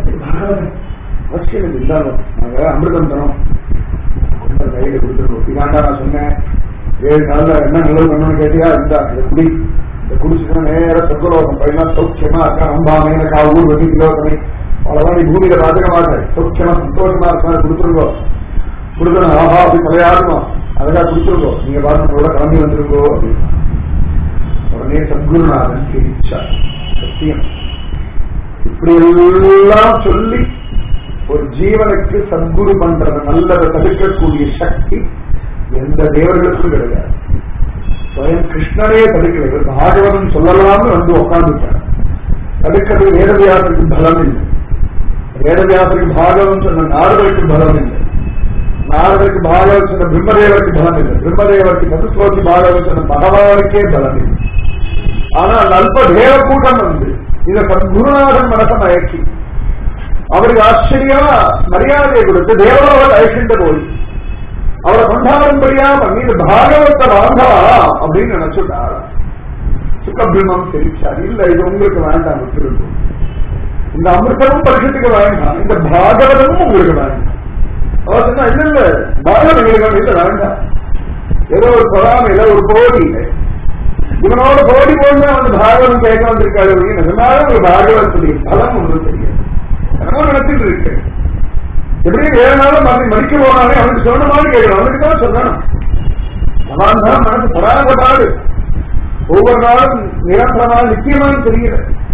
அவசியம் இல்லாத நாங்க அமிர்தம் தரோம் கையில கொடுத்துருவோம். இதாண்டா நான் சொன்னேன் 7 நாள்ல என்ன நல்லது பண்ணணும்னு கேட்டியா, இருந்தா இதை குடி, இதை குடிச்சுன்னா நேர சொர்க்கலோகம் பையனா சௌக்கியமா இருக்கா. அம்பாமே எனக்கா ஊர் வட்டி கிலோசனை அவ்வளவுதான். நீ பூமியில பாத்துக்க மாட்டேன், சௌக்கியமா சந்தோஷமா இருக்கா கொடுத்துருங்கோ. கொடுக்கணும் ஆஹா அப்படி தலையாடுமா அதெல்லாம் கொடுத்துருங்கோ. நீங்க பாருங்களோட கிளம்பி வந்துருங்கோ அப்படின்னு உடனே சத்குருநாதன் கேட்சா சத்தியம். இப்படி எல்லாம் சொல்லி ஒரு ஜீவனுக்கு சத்குரு பண்றது நல்லதை தடுக்கக்கூடிய சக்தி எந்த தேவர்களுக்கும் கிடையாது. ஸ்வயம் கிருஷ்ணரே தடுக்கல. பாகவதம் சொல்லலாம்னு வந்து உட்கார்ந்துட்டார். தடுக்கிறது வேதவியாசருக்கு பலம் இல்லை. வேதவியாசருக்கு பாகவதம் சொன்ன நாரதருக்கு பலம் இல்லை. நாரதருக்கு பாகவதம் சொன்ன பிரம்மதேவருக்கு பலம் இல்லை. பிரம்மதேவருக்கு சதுஸ்லோகி பாகவதம் சொன்ன பகவானுக்கே பலம் இல்லை. ஆனால் அல்ப தேவ கூட்டம் வந்து இதை சத்குருநாதன் மனசை மயக்கி அவருக்கு ஆச்சரியமா மரியாதை கொடுத்து தேவலோகத்தை அழைக்கின்ற போய் அவரை கொண்டாடும்படியா பண்ணி இந்த பாகவத்தை வாங்கலாம் அப்படின்னு நினைச்சுட்டார். சுகபிரமம் தெரிவிச்சார். இல்ல இது உங்களுக்கு வேண்டாம், விட்டுருக்கும். இந்த அமிர்தமும் பரிசத்துக்கு வேண்டாம், இந்த பாகவதமும் உங்களுக்கு வேண்டாம். அவர் சொன்னா இல்ல இல்ல பாகவதம் எங்களுக்கு இல்ல வேண்டாம். ஏதோ ஒரு பொறாமையில ஒரு போடி இவனோட போடி போனா வந்து பாகவதம் கேட்க வந்திருக்காரு அப்படின்னு சொன்னாலும் ஒரு பாகவதத்துடைய பலம் ஒன்று தெரியும். என்னமோ நினைச்சிட்டு இருக்கு. எப்படியும் 7 நாளும் மறிக்க போனாலே அவனுக்கு சொன்ன மாதிரி கேட்கணும். அவனுக்கு தான் சொல்லணும். அவன் தான் மனசு பராபடாது. ஒவ்வொரு நாளும் நிரந்தரமாக நிச்சயமாக தெரியல.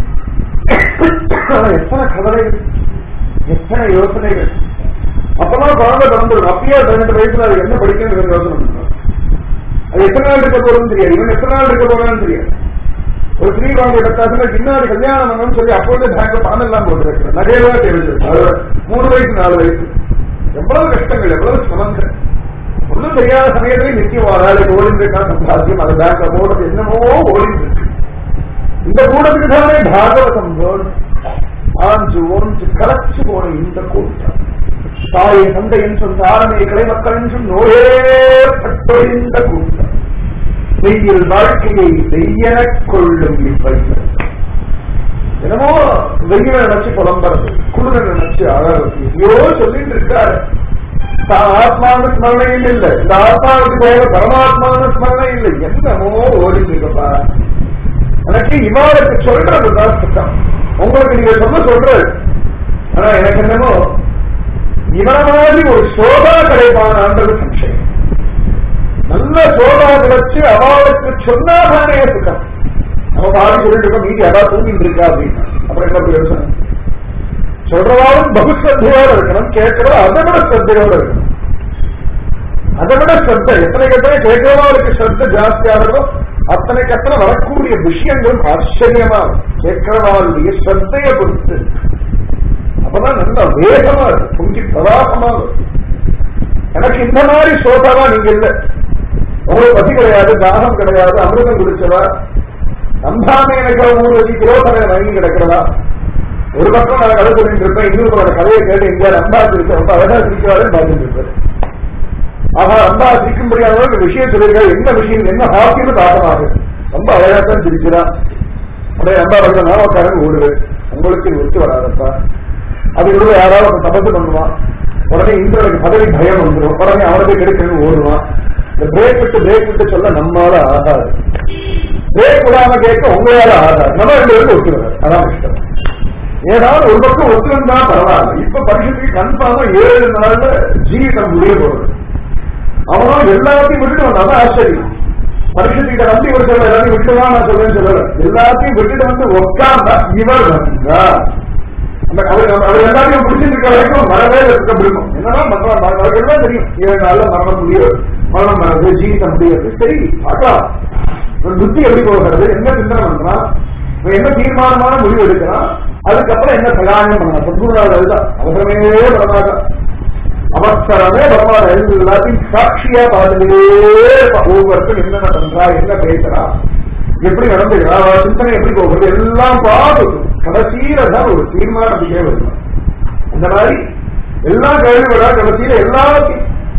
எத்தனை கவலைகள், எத்தனை யோசனைகள். அப்பதான் குழந்தை பிறந்துடும். அப்பயே 12 வயசுல அது என்ன படிக்கணும் யோசனை பண்றான். அது எத்தனை நாள் இருக்க போறதுன்னு தெரியாது. இவன் எத்தனை நாள் இருக்க போறான்னு தெரியாது. ஒரு ஸ்ரீராம் எடுத்தாச்சுன்னா பின்னாடி கல்யாணம் பண்ணணும்னு சொல்லி அப்போதே பேங்க்ல பணம் எல்லாம் போட்டு வைக்கிறேன். நிறைய தேவைப்படுது. 3 வயசு 4 வயசு எவ்வளவு கஷ்டங்கள், எவ்வளவு சமங்கள். ஒன்றும் தெரியாத சமயத்திலே நிச்சயம் வேலைக்கு ஓடிட்டு இருக்கா. சம்பாத்தியம் அது பேங்க்ல போடுறது என்னமோ ஓடிட்டு இருக்கு. இந்த கூட்டத்துக்கு தானே பாகவதம் வேணும். ஆஞ்சு ஒன்று கலச்சு போன இந்த கூட்டம் தாயை தந்தை என்றும் தாரமே கலைமக்கள் என்றும் நோயே பட்டொழிந்த கூட்டம் வெயில் வாழ்க்கையை வெய்யெனக் கொள்ளும் இவ்வைகள். என்னமோ வெயில நினைச்சு புலம்புறது, குளிர நினைச்சு அழகு, ஐயோ சொல்லிட்டு இருக்காரு. ஆத்மான ஸ்மரணையும் இல்லை, இந்த ஆத்மாவுக்கு தேவை பரமாத்மான ஸ்மரணை இல்லை, என்னமோ ஓடிப்பா. எனக்கு இவாளுக்கு சொல்றதுதான் சுத்தம். உங்களுக்கு நீங்க சொல்றது, ஆனா எனக்கு என்னமோ இவன மாதிரி ஒரு சோபா கிடைப்பானான்றது சம்சயம். நல்ல சோபா கிடைச்சு அவளுக்கு சொன்னாதானே சுத்தம். நம்ம பாடி சொல்லிட்டு இருக்கோம், மீதி அதான் தூங்கிட்டு இருக்கா அப்படின்னா அப்புறம் என்ன பிரயோசனம்? சொல்றவாலும் பகுஸ்ரத்தையோட இருக்கணும், கேட்கிறவா அதை விட ஸ்ரத்தையோட இருக்கணும். அதை விட ஸ்ரத்தை எத்தனைக்கு எத்தனை கேட்கிறவாளுக்கு ஸ்ரத்தை ஜாஸ்தியாகிறதோ அத்தனைக்கு அத்தனை வரக்கூடிய விஷயங்களும் ஆச்சரியமா கேட்கிறவாளுடைய ஸ்ரத்தையை பொறுத்து. அப்பதான் நல்ல வேகமா இருக்கு, பொங்கி பிரவாகமா இருக்கும். எனக்கு இந்த மாதிரி சோதாவா நீங்க இல்லை. உங்களுக்கு பசி கிடையாது, தாகம் கிடையாது, அமிர்தம் குடிச்சதா, நம்பாம எனக்கு 3 கிலோ தரையை வாங்கி கிடக்கிறதா. ஒரு பக்கம் நான் கதை சொல்லிட்டு இருப்பேன், இன்னொரு கதையை கேட்டு எங்க அன்பா சிரிச்ச ரொம்ப அழகா சிரிக்கிறாரு பார்த்துட்டு இருப்பேன். ஆஹா, அன்பா சிரிக்கும்படியான விஷயம் சொல்லிருக்காரு, என்ன விஷயம் என்ன ஹாப்பின்னு தாக்கமாகு, ரொம்ப அழகாத்தான் சிரிக்கிறான். அப்படியே அன்பா வந்து நாமக்காரன் ஓடுவேன், உங்களுக்கு ஒத்து வராதப்பா. அது கூட யாராவது தபசு பண்ணுவான், உடனே இந்திரனுக்கு பதவி பயம் வந்துடும், உடனே அவனுக்கு கிடைக்கணும் ஓடுவான். இந்த பிரேக் விட்டு சொல்ல நம்மளால ஆகாது, பிரேக் விடாம கேட்க உங்களால ஆகாது, நம்ம 2 பேருக்கு ஒத்து வராது. அதான் இஷ்டம். ஏதாவது ஒரு பக்கம் ஒத்துவந்தா பரவாயில்ல. இப்ப பரிசுக்கு கன்ஃபார்மா 7 நாள்ல ஜீவிதம் முடிய போறது. அவனும் எல்லாத்தையும் விட்டுட்டு வந்தாதான் ஆச்சரியம். பரிசுத்திட்ட நம்பி ஒரு சொல்ல எல்லாத்தையும் விட்டுதான் நான் சொல்றேன்னு சொல்லல, எல்லாத்தையும் விட்டுட்டு வந்து உட்கார்ந்தா இவர் வந்தா அவர் எல்லாத்தையும் பிடிச்சிருக்க வரைக்கும் மரவே இருக்க பிடிக்கும். என்னன்னா மரணம் தெரியும், 7 நாள்ல மரணம் முடியாது, மரணம் வர்றது, ஜீவிதம் முடியாது. சரி பார்க்கலாம், புத்தி எப்படி போகிறது, என்ன சிந்தனை பண்றான், என்ன தீர்மானமான முடிவு எடுக்கிறான், அதுக்கப்புறம் என்ன சகாயம் பண்ணலாம். சத்குருநாதர் அதுதான் அவசரமே பரமாக அவசரமே பரவாயில்ல, எல்லாத்தையும் சாட்சியா பார்த்துட்டே ஒவ்வொருத்தரும் என்னென்ன பண்றா, என்ன பேசுறா, எப்படி நடந்துக்கிறா, சிந்தனை எப்படி போகிறது எல்லாம் பார்த்து கடைசியில தான் ஒரு தீர்மானத்துக்கே வருது. இந்த மாதிரி எல்லா கேள்விகளா கடைசியில எல்லாத்தையும்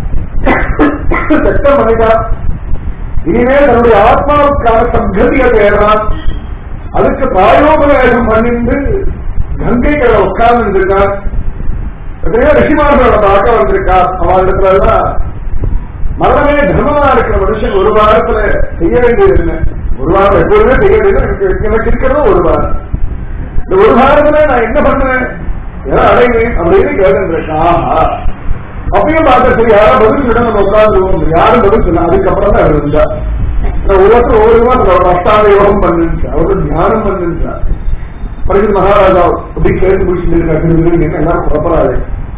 சட்டம் பண்ணிட்டா. இனிமே தன்னுடைய ஆத்மாவுக்கான சங்கதியை தேடுறான். அதுக்கு பிராயோபவேகம் பண்ணிட்டு கங்கை கடை உட்கார்ந்து இருக்கான். ரிஷிமார்களோட பார்க்க வந்திருக்கா. அவளிடத்துல மரணமே தர்மமா இருக்கிற மனுஷன் ஒரு வாரத்துல செய்ய வேண்டியது என்ன? ஒரு வாரம் எப்போதுமே செய்ய வேண்டியது எனக்கு இருக்கிறதும் ஒரு வாரம். இந்த ஒரு வாரத்துல நான் என்ன பண்ணுவேன், எல்லாம் அடைவேன் அப்படின்னு கேட்டுருக்கேன். அப்பயும் பார்த்த சரி யாரும் பதில் சொல்ல நம்ம உட்காந்துருவோம், யாரும் பதில் சொல்ல. அதுக்கப்புறம் தான் அவர் இருந்தா ஒவ்வொருத்தரும் ஒவ்வொரு மாசம் அஷ்டாங்க யோகம் பண்ணுச்சா, அவருக்கு தியானம் பண்ணுச்சா. பரிசுத்த மகாராஜா அப்படி கேட்டு முடிச்சுட்டு எல்லாரும் புறப்படாது,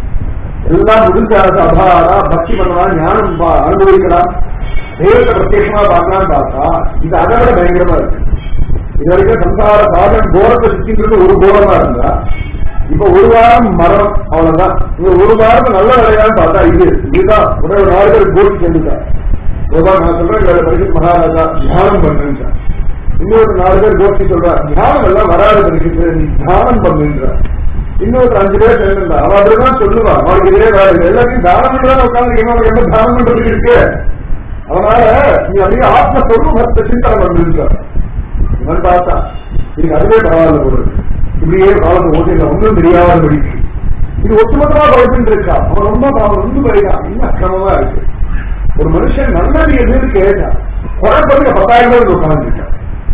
எல்லாம் முடிஞ்சாச்சு. அபாரா பக்தி பண்ணலாம், ஞானம் அனுபவிக்கலாம், தெய்வத்தை பிரத்யேகமா பார்க்கலாம்னு பார்த்தா இது அதை விட பயங்கரமா இருக்கு. இது வரைக்கும் சம்சார சாதன் கோரத்தை சுத்தின்றது ஒரு கோரமா இருந்தா, இப்ப ஒரு வாரம் மரம் அவ்வளவுதான். இந்த ஒரு வாரம் நல்ல வேலையான்னு பார்த்தா இதுதான் ஒரு 4 பேர் கோட்டி சென்றுட்டான். நான் சொல்றேன் பரிசுத்த மகாராஜா தியானம் பண்றேன், இன்னொரு 4 பேர் கோஷ்டி சொல்றா தியானம் எல்லாம் வராது பரிசுத்த, நீ தியானம் பண்ணுன்ற. இன்னொரு 5 பேர் சேர்ந்தா அவ அப்படிதான் சொல்லுவான், அவனுக்கு இதே வேலை எல்லாத்தையும் தானம் பண்றான்னு உட்காந்து இவனுக்கு என்ன தானம் பண்றதுக்கு இருக்கு. அதனால நீ அப்படியே ஆத்மஸ்வரூபத்தை சிந்தனை பண்ணுறான். இவன் பார்த்தா இதுக்கு அதுவே பரவாயில்ல போடுறது, இப்படியே காலத்தை ஓட்டில ஒன்றும் தெரியாத படிக்கு இது ஒட்டுமொத்தமா குழப்பிட்டு இருக்கா. அவன் ரொம்ப போயிட்டான், இன்னும் அக்கிரமமா இருக்கு. ஒரு மனுஷன் நல்லது எதுன்னு கேட்டா குழப்பத்துக்கு 10,000 பேர் உட்காந்துருக்கான்.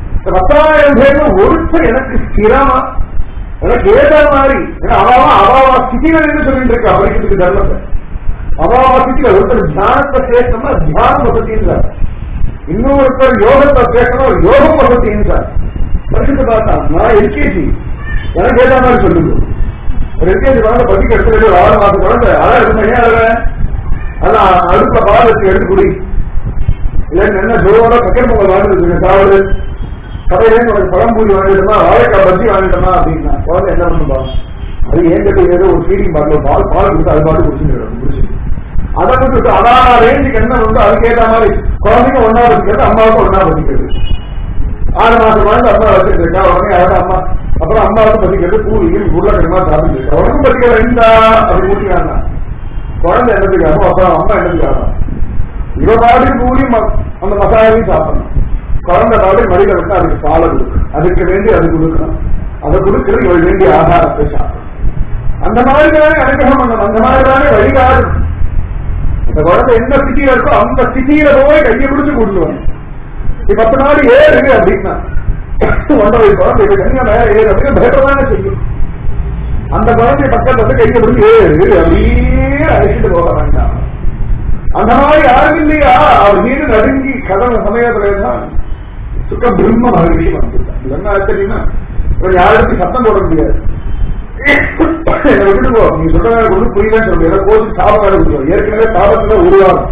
10,000 பேர் ஒருத்தர் எனக்கு ஸ்திரமா எனக்கு ஏதா மாதிரி அவாவா ஸ்திதிகள் சொல்லிட்டு இருக்கா. படிக்கிறதுக்கு தர்மத்தை அவாவா ஸ்திதிகள் ஒருத்தர் தியானத்தை சேர்க்கணும்னா தியான வசதின்றார், இன்னொருத்தர் யோகத்தை சேர்க்கணும் யோகம் வசதின்றார். படிச்சுட்டு பார்த்தா நான் எல்கேஜி எனக்கு ஏதா மாதிரி சொல்லுங்க. ஒரு எல்கேஜி குழந்தை பத்திக்கு எடுத்து ஒரு 6 மாசம் குழந்தை அதான் எடுத்து அதான் அடுத்த பால் வச்சு எடுத்து குடி இல்லைன்னு என்ன ஜோரோட பக்கெட் பொங்கல் வாங்கிட்டு சாப்பிடு, கடையிலேருந்து உனக்கு பழம்பூரி வாங்கிட்டோமா வாழைக்காய் பஜ்ஜி வாங்கிட்டோமா அப்படின்னா குழந்தை என்ன பண்ணுவா, அது ஏங்கிட்ட ஏதோ ஒரு ஃபீடிங் பாட்டில் பால் கொடுத்து அது பாட்டு குடிச்சுட்டு அதை கொடுத்து அதான் ரேஞ்சுக்கு என்ன வந்து அதுக்கேற்ற மாதிரி குழந்தைங்க ஒன்னா வச்சுக்கிறது, அம்மாவுக்கும் ஒன்னா வச்சுக்கிறது. 6 மாசம் வாழ்ந்து அம்மா வச்சுட்டு இருக்கா. உடனே அழகா அம்மா அப்புறம் அம்மாவுக்கு பசிக்கிறது பூரியும் உருளைக்கிழமா சாப்பிட்டு இருக்கா. உடனே பசிக்கிற இருந்தா அப்படி ஊட்டினாங்க. குழந்தை என்னதுக்காக அப்புறம் அம்மா என்னதுக்காக இவ பாடி பூரி அந்த மசாலையும் சாப்பிடணும். குழந்தை பாடி மடியில விட்டு அதுக்கு பாலை கொடுக்கணும், அதுக்கு வேண்டி அது கொடுக்கணும், அதை கொடுக்கிறது இவள் வேண்டிய ஆகாரத்தை சாப்பிடணும். அந்த மாதிரி தானே அனுகிரகம் பண்ணணும், அந்த மாதிரி தானே வழிகாடு. இந்த குழந்தை என்ன ஸ்திதியில இருக்கோ அந்த ஸ்திதியில போய் கையை பிடிச்சு கொடுத்துருவாங்க. 10 நாள் ஏறு அப்படின்னா 1.5 குழந்தை கனியா மேல ஏறு அப்படின்னு பயப்படதானே செய்யும். அந்த குழந்தைய பக்கத்துல கையை பிடிச்சு ஏறு அப்படியே அழைச்சிட்டு போக வேண்டாம். அந்த மாதிரி யாரும் இல்லையா அவர் மீது நடுங்கி கடந்த சமயத்துலதான் சுக்க பிரம்ம மகிழ்ச்சி வந்துட்டான். இது என்ன ஆச்சரியன்னா இவர் யாருக்கு சத்தம் போட முடியாது. என்ன விட்டுட்டு போ, நீங்க சொல்ற ஒண்ணு புரியலன்னு சொல்லுங்க. கோச்சு சாபம் கொடுத்துருவோம். ஏற்கனவே சாபத்துல ஒரு வாரம்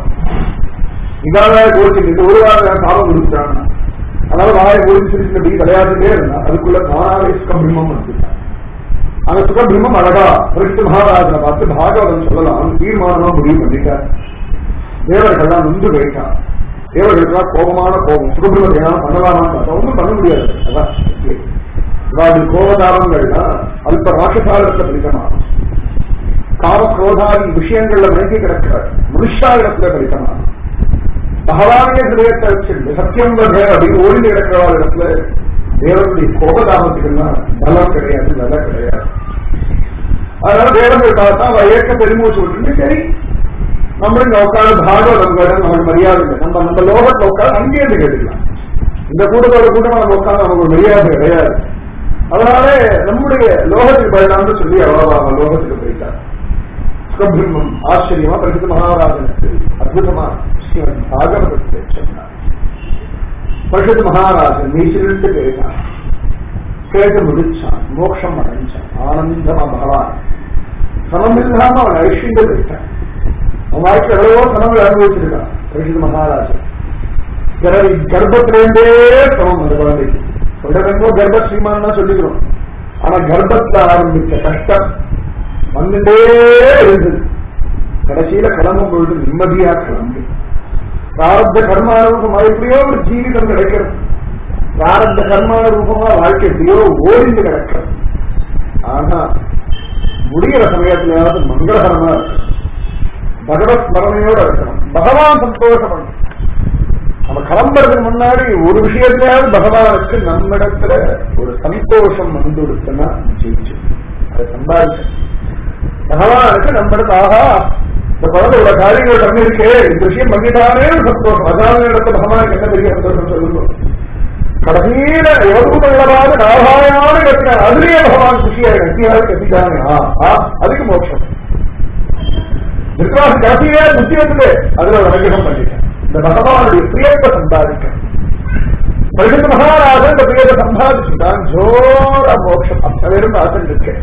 இதாக கோச்சு இந்த ஒரு வாரம் சாபம் கொடுத்துட்டாங்க. அதனால வாயை முடிஞ்சு சிரிச்சு விளையாட்டுட்டே இருந்தா அதுக்குள்ள தானாவே சுகபிரம்மம் வந்துட்டான். அந்த சுகபிரம்மம் அழகா பரிசுத்த மகாராஜனை பார்த்து பாகவதன் சொல்லலாம் தீர்மானமா முடிவு பண்ணிட்டார். தேவர்கள்லாம் நொந்து போயிட்டான். தேவர்களுக்கெல்லாம் கோபமான கோபம். சுகபிரமத்தை ஏதாவது பண்ணலாமான்னு பார்த்தா ஒன்றும் பண்ண முடியாது. அதான் கோபதாபங்கள்லாம் அல்ப ராட்சசாலத்தை பிடிக்கணும். காமக்ரோதாதி விஷயங்கள்ல மயங்கி கிடக்கிறார். மனுஷாவிடத்துல பிடிக்கணும். பகவானிய ஹிருதயத்தை வச்சிருந்து சத்தியம் அப்படின்னு ஓடிந்து கிடக்கிற இடத்துல தேவனுடைய கோபதாபத்துக்குன்னா பலம் கிடையாது, நல்ல கிடையாது. அதனால தேவர்கள் பார்த்தா அவ ஏற்க பெருமூச்சு விட்டு சரி நம்ம இங்க உட்காந்து பாகவதம் நமக்கு மரியாதை இல்லை. நம்ம லோகத்துல உட்காந்து அங்கேயிருந்து கேட்டுக்கலாம். இந்த கூட்டத்தோட கூட்டம் நம்ம உட்காந்து நமக்கு மரியாதை கிடையாது. அதனால நம்முடைய லோகத்துக்கு பயனான்னு சொல்லி அவ்வளவு லோகத்துக்கு போயிட்டார். சுகபிரம்மம் ஆச்சரியமா பரிசுத்த மகாராஜனுக்கு அற்புதமா பாகவதத்தை சொன்னார். பரிசுத்த மகாராஜன் நீச்சிலிருந்து கேட்டான். கேட்டு முடிச்சான், மோட்சம் அடைஞ்சான். ஆனந்தமா பகவான் சமம் இல்லாம அவன் ஐஸ்வர்யம் போயிட்டான். அவன் வாழ்க்கை எவ்வளவோ சமங்கள் அனுபவிச்சிருக்கான் பரிசுத்த மகாராஜன். கர்ப்பத்திலேருந்தே சமம் அந்த குழந்தைக்கு. உடனோ கர்ப்பஸ்ரீமான் தான் சொல்லிக்கிறோம். ஆனா கர்ப்பத்துல ஆரம்பித்த கஷ்டம் வந்துட்டே இருந்தது. கடைசியில கிளம்பும் பொழுது நிம்மதியா கிளம்பு. பிராரப்த கர்மான ரூபமா எப்படியோ ஒரு ஜீவிதம் கிடைக்கிறது. பிராரப்த கர்மான ரூபமா வாழ்க்கை எப்படியோ ஓடிந்து கிடக்கிறது. ஆனா முடிகிற சமயத்திலாவது மங்களகரமா இருக்கணும், பகவத் ஸ்மரணையோட இருக்கணும், பகவான் சந்தோஷப்படணும். நம்ம கிளம்புறதுக்கு முன்னாடி ஒரு விஷயத்தையாவது பகவானுக்கு நம்மிடத்துல ஒரு சந்தோஷம் வந்து கொடுத்தனா ஜெயிச்சு அதை சம்பாதிச்சு பகவானுக்கு நம்மிடத்து ஆகா இந்த குழந்தையோட காரியங்கள் பண்ணிருக்கே இந்த விஷயம் பண்ணிட்டானே சந்தோஷம். அதாவது இடத்துல பகவானுக்கு என்ன பெரிய சந்தோஷம் சொல்லுங்க. கடைசியில எவ்வளவு நாகாயான கட்டினார். அதுலயே பகவான் குஷியாக கட்டியாக கட்டிட்டானே அதுக்கு மோட்சம். விசுவாசம் கடைசியே புத்தி வந்து அதுல அனுகிரகம் பண்ணிட்டேன். இந்த பகவானுடைய பிரியத்தை சம்பாதிக்க பரிசுத்த மகாராஜன் இந்த பிரியத்தை சம்பாதிச்சுட்டான். ஜோர மோட்சம் அப்பவேருந்து ஆசன் இருக்கேன்.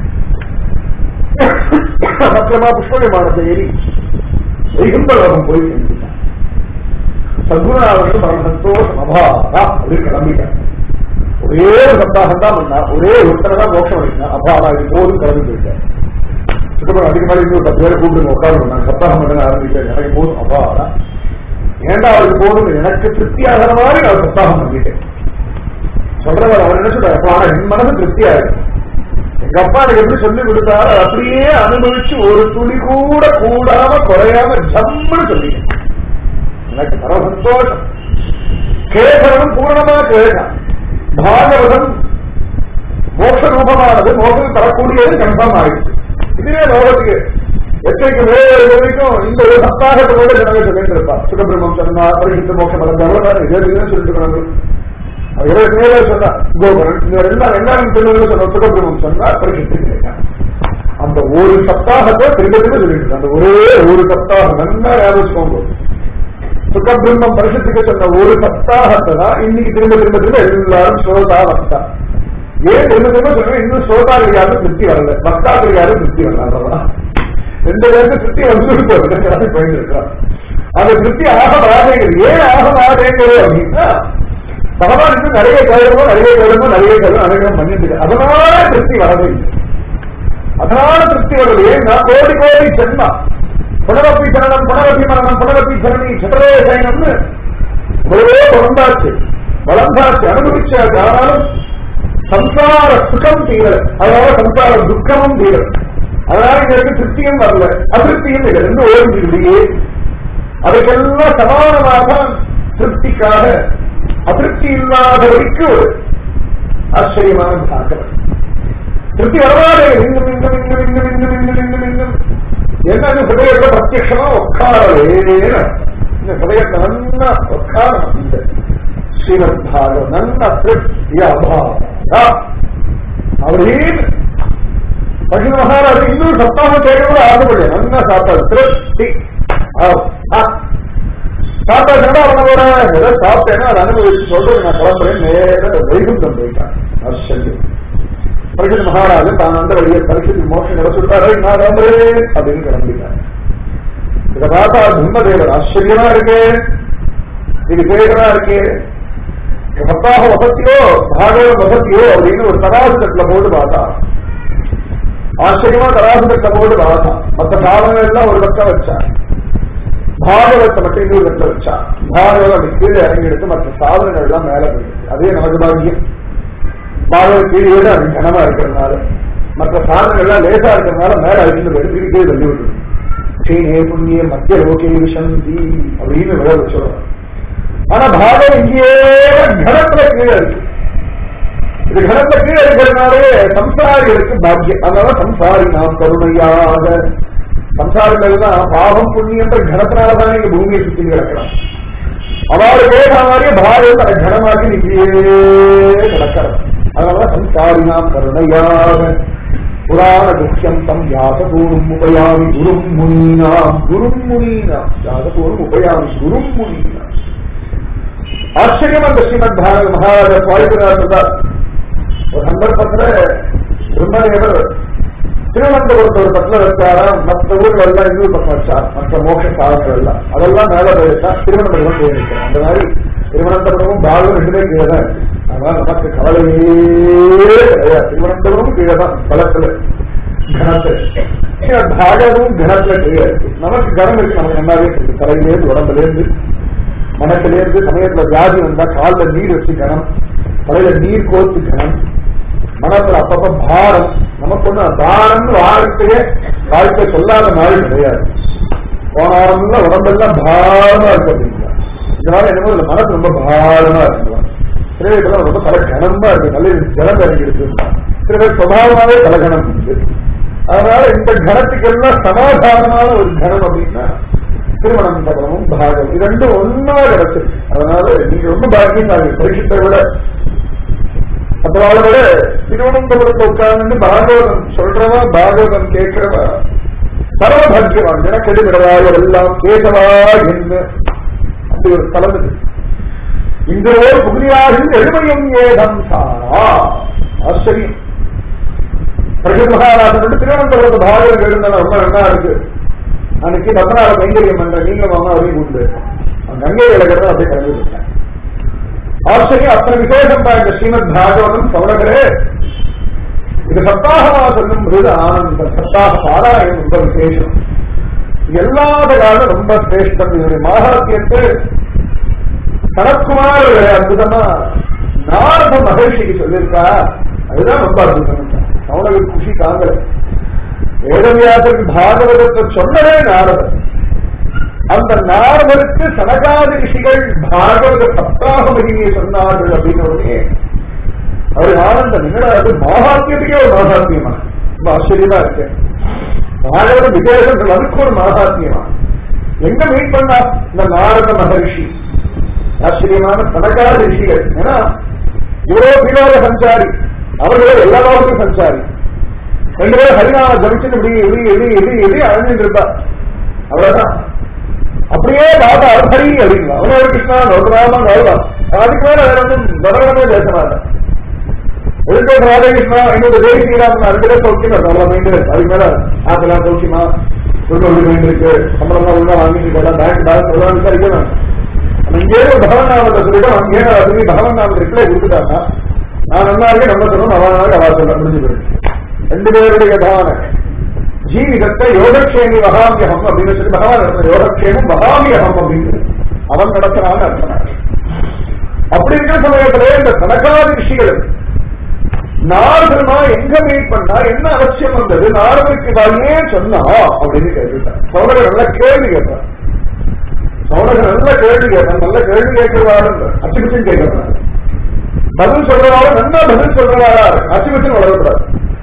சத்திரமா புஷ்ப விமானத்தை ஏறி வைகுண்டலோகம் போய் செஞ்சுட்டான். சத்குணாவர்கள் பரம சந்தோஷம் அபாரா அப்படின்னு கிளம்பிட்டான். ஒரே ஒரு சப்தாகம் தான் பண்ணா, ஒரே ஒருத்தரை தான் மோட்சம் அடைந்தான். அபாரா இது போதும் கிளம்பி போயிட்டேன். சுத்தமாக அதிக மாதிரி இன்னும் 10 பேரை கூப்பிட்டு உட்காந்து சப்தாகம் பண்ண ஆரம்பிச்சேன். எனக்கு போதும் அபாரா ஏண்டா அவருக்கு போதும் எனக்கு திருப்தி ஆகிற மாதிரி நான் சப்தாகம் பண்ணிட்டேன். சொல்றவர் அவர் என்ன சொல்றாரு, என் மனசு திருப்தி ஆயிடும். எங்க அப்பா எனக்கு எப்படி சொல்லி கொடுத்தாரு அப்படியே அனுபவிச்சு ஒரு துளி கூட கூடாம குறையாம ஜம்முன்னு சொல்லிட்டேன். எனக்கு பரவ சந்தோஷம். கேசவனும் பூர்ணமா கேட்டான். பாகவதம் மோட்ச ரூபமானது, மோட்சம் தரக்கூடியது கன்ஃபார்ம் ஆயிடுச்சு. இதுவே லோகத்துக்கு எச்சரிக்கை வரைக்கும் இந்த ஒரு சப்தாகத்தோட ஜனங்கள் சொல்லிட்டு இருப்பார். சுகபிரம்மம் சொன்னா பரிசுத்த மோட்சம் அவ்வளவுதான் இதே சொல்லிட்டு சொன்னா எல்லாரும் சொன்ன சுகபிரம்மம் சொன்னா பரிசுத்த அந்த ஒரு சப்தாகத்தை திரும்ப திரும்ப சொல்லிட்டு அந்த ஒரே ஒரு சப்தாகம் நல்லா ஞாபகம். சுகபிரம்மம் பரிசுத்துக்கு சொன்ன ஒரு சப்தாகத்தை தான் இன்னைக்கு திரும்ப திரும்ப திரும்ப எல்லாரும் ஸ்ரோதா வக்தா. ஏன் திரும்ப திரும்ப சொல்றேன், இன்னும் ஸ்ரோதாக்கள் யாரும் திருப்தி வரல, வக்தாக்கள் யாரும் திருப்தி வரல. 2 பேருக்கு திருப்தி வந்து போயிருக்கிறார். அந்த திருப்தி ஆக மாட்டேங்குது. ஏன் ஆக மாட்டேங்குது அப்படின்னா பகவான் இன்னும் நிறைய கேளுமோ அனுகிரகம் பண்ணிட்டு அதனால திருப்தி வரவில்லை. அதனால திருப்தி வரவில்லை. ஏன்னா கோடி கோடி ஜென்மா புனரப்பி சரணம் புனரப்பி மரணம் புனரப்பி சரணி சட்டரே சயனம்னு ஒரே தொடர்ந்தாச்சு. வளர்ந்தாச்சு, அனுபவிச்சாச்சு. ஆனாலும் சம்சார சுகம் தீரல, அதனால சம்சார துக்கமும் தீரல. அதனால எனக்கு திருப்தியும் வரல, அதிருப்தியும் இல்லை, ரெண்டு ஓடியே. அதுக்கெல்லாம் சமானமாக திருப்திக்காக அதிருப்தி இல்லாதவருக்கு ஒரு ஆச்சரியமான தாக்கம். திருப்தி வரவாதே, இன்னும் இன்னும் இன்னும் இன்னும் இன்னும் இன்னும் இன்னும் இன்னும் என்ன ஹிருதயத்தை பிரத்யமா உட்காரவே, இந்த ஹிருதயத்தை நல்லா உட்காரம். இந்த ஸ்ரீமத் பாகவத் நல்ல திருப்தியா அப்படின்னு பகிர் மகாராஜ் இன்னொரு சப்தாகம் கேட்கக்கூட ஆசைப்படல. நல்லா சாப்பிட்டாரு, திருப்தி சாப்பிட்டா அவனோட எதை சாப்பிட்டேன்னா அதை அனுபவிச்சு சொல்றது நான் கிளம்புறேன், நேர வைகுண்டம் போயிட்டான். ஆச்சரியம். பரிசுத்த மகாராஜன் தான் அந்த வழியை பரிசுத்தி மோட்சம் கிடைச்சுட்டாரு, நான் கிளம்புறேன் அப்படின்னு கிளம்பிட்டார். இதை பார்த்தா பிரம்மதேவர் ஆச்சரியமா இருக்கு, இது பேரா இருக்கு. சப்தாக வசத்தியோ பாகவத வசத்தியோ அப்படின்னு ஒரு தராசுல போட்டு பார்த்தா, ஆச்சரியமா தராசுல போட்டு பார்த்தா. மற்ற சாதனங்கள் எல்லாம் ஒரு பக்கம் வச்சா, பாகவத்தை மட்டும் இன்னொரு பக்கம் வச்சா. பாகவதம் கீழே இறங்கி எடுத்து மற்ற சாதனங்கள் எல்லாம் மேல போயிடுச்சு. அதே நமக்கு பாக்கியம். பாகவத கீழே அது கனமா இருக்கிறதுனால, மற்ற சாதனங்கள் எல்லாம் லேசா இருக்கிறதுனால மேல அழிச்சு எடுத்துக்கிட்டே தள்ளி விட்டுரு. ஸ்ரீனே புண்ணிய மத்திய லோகே விசந்தி அப்படின்னு விட சொல்றோம். ஆனா பாகம் இங்கேயே கணத்துல கீழே இருக்கு. இது கணத்துல கீழே இருக்கிறதுனாலே சம்சாரிகளுக்கு பாக்கியம். அதனால சம்சாரி நாம் கருணையாக, சம்சாரிகள் தான் பாவம் புண்ணியன்ற கணத்தினாலதான் இங்க பூமியை சுத்தி கிடக்கலாம். அவளை கேட்ட மாதிரியே பாகம் அதை கனமாக்கி இங்கேயே கிடக்கிறது. அதனால சம்சாரி நாம் கருணையாக புராண துக்கியம் தம் யாசகூரும் உபயாமி குரும் முனீனாம். குரும் முனீனாம் யாசகூரும் உபயாமி குரும் முனீனாம். ஆச்சரியம். அந்த ஸ்ரீமத் பாரத மகாராஜா சுவாமிநாதர் ஒரு சந்தர்ப்பத்துல பிரம்மதேவர் திருவனந்தபுரத்து ஒரு பக்கம் வச்சாராம், மற்ற ஊர்கள் எல்லாம் இன்னொரு பக்கம் வச்சார், மற்ற மோட்ச சாதங்கள் எல்லாம் அதெல்லாம் மேல போயிருச்சா திருவனந்தபுரம் போயிருக்கிறேன். அந்த மாதிரி திருவனந்தபுரமும் பாகம் ரெண்டுமே கீழே தான் இருக்கு. அதனால நமக்கு கவலையே கிடையாது. திருவனந்தபுரமும் கீழே தான், பலத்துல கணத்துல. பாகமும் கணத்துல கீழே இருக்கு. நமக்கு கனம் இருக்கு, நமக்கு நல்லாவே இருக்கு. தலையிலேருந்து உடம்புல இருந்து மனத்திலேருந்து சமயத்துல வியாதி வந்தா காலில் நீர் வச்சு கணம், தலையில நீர் கோர்த்து கணம், மனத்துல அப்பப்ப பாரம். நமக்கு ஒண்ணு பாரம்னு வாழ்க்கை சொல்லாத மாதிரி கிடையாது. போனாரம்ல உடம்பெல்லாம் பாரமா இருக்கு அப்படின்னா, இதனால என்னமோ இந்த மனசு ரொம்ப பாரமா இருக்கலாம். சில பேர் ரொம்ப தலை கனமா இருக்கு, நல்ல ஜலம் இறங்கி இருக்கு. சில பேர் சுபாவமாவே தலைகணம் இருக்கு. அதனால இந்த கணத்துக்கெல்லாம் சமாதானமான ஒரு கணம் அப்படின்னா திருவனந்தபுரமும் பாகம் இது ரெண்டும் ஒன்னா கிடைச்சிருக்கு. அதனால நீங்க ரொம்ப பாக்கியம் தான். பரீட்சத்தை விட மற்றவாளை விட திருவனந்தபுரத்தை உட்கார்ந்து பாகவதம் சொல்றவா, பாகவதம் கேட்கிறவா சர்வபாக்கியவான். என கெடுவிடவாய் எல்லாம் கேசவா என்று அப்படி ஒரு தலம் இது. இந்த ஒரு புகழியாக எழுமையும் ஏதம் சாரா. ஆச்சரியம். பிரகத் மகாராஜன் திருவனந்தபுரத்து பாகவதம் எழுந்தாலும் ரொம்ப நல்லா இருக்கு. அன்னைக்கு பத்மநாப கைங்கரியம் பண்ற நீங்களும் அம்மா அப்படியே கூட்டு கங்கை விளக்கிறத அப்படியே கலந்துருக்கேன். ஆச்சரியம். அத்தனை விசேஷம் தான் இந்த ஸ்ரீமத் பாகவதம். சவணர்களே, இது சப்தாகமா சொல்லும் போது ஆனந்தம். சப்தாக பாராயணம் ரொம்ப விசேஷம். எல்லாத காலம் ரொம்ப சிரேஷ்டம். இதனுடைய மகாத்தியத்தை சனத்குமார் அற்புதமா நாரத மகிழ்ச்சிக்கு சொல்லியிருக்கா. அதுதான் ரொம்ப அற்புதம். சவணர்கள் குஷி தாங்கல. வேதவியாசருக்கு பாகவதத்தை சொன்னதே நாரதர். அந்த நாரதருக்கு சனகாதி ரிஷிகள் பாகவத சப்தாக மகிமையை சொன்னார்கள் அப்படின்னு உடனே அவர் ஆனந்தம். என்னடா அது மகாத்தியத்துக்கே ஒரு மகாத்தியமா, ரொம்ப ஆச்சரியமா இருக்கு. பாகவத விசேஷங்கள் அதுக்கு ஒரு மகாத்தியமா. எங்க மீட் பண்ணா இந்த நாரத மகர்ஷி, ஆச்சரியமான சனகாதி ரிஷிகள். ஏன்னா இவ்வளவு வினோத சஞ்சாரி, அவர்களே எல்லா லோகத்தையும் சஞ்சாரி. ரெண்டு பேரும் ஹரிநாம ஜபிச்சு இப்படி அழிஞ்சிட்டு இருப்பா. அவ்வளவுதான். அப்படியே பாபா ஹரி அப்படிங்களா, அவனோட கிருஷ்ணா நோராமன் அவ்வளவுதான். அதுக்கு மேல வேற ஒன்றும் தொடர்பே பேச மாட்டேன். ஒழுங்கா ராதாகிருஷ்ணா என்னோட தேவி ஸ்ரீராமன் அதுக்கு சௌக்கியம் அவ்வளவு மைண்டு. அதுக்கு மேல ஆப்பெல்லாம் சௌக்கியமா ஒழுங்கு மைண்ட் இருக்கு, சம்பளம் ஒழுங்கா வாங்கிட்டு இருக்கலாம், பேங்க் பேலன்ஸ் எல்லாம் விசாரிக்க. இங்கே ஒரு பகவன் நாமத்தை சொல்லிட்டு அங்கே அதுக்கு பகவன் நாமத்தை ரிப்ளை கொடுத்துட்டாங்க. நான் நல்லா இருக்கேன், நம்ம சொல்லணும், அவனாக அவா சொல்ல முடிஞ்சு போயிருக்கு. ரெண்டு பேருடைய பாவனை ஜீவிதத்தை யோகக்ஷேமி மகாமியகம் அப்படின்னு சொல்லி பகவான் யோகக்ஷேமம் மகாமியகம் அப்படின்னு அவன் நடத்தினான்னு அர்த்தம். அப்படி இருக்கிற சமயத்திலே இந்த சனகாதி ரிஷிகள் நாரதமா எங்க மீட் பண்ணா என்ன அவசியம் வந்தது, நாரதருக்கு ஏன் சொன்னா அப்படின்னு கேட்டுட்டார். சௌனகர் நல்ல கேள்வி கேட்டார். சௌனகர் நல்ல கேள்வி கேட்டார். நல்ல கேள்வி கேட்கிறவாரு அச்சுபிச்சும் கேட்கிறாரு. பதில் சொல்றவாரு நல்லா பதில் சொல்றவாரா அச்சுபிச்சும் வளரக்கூடாது.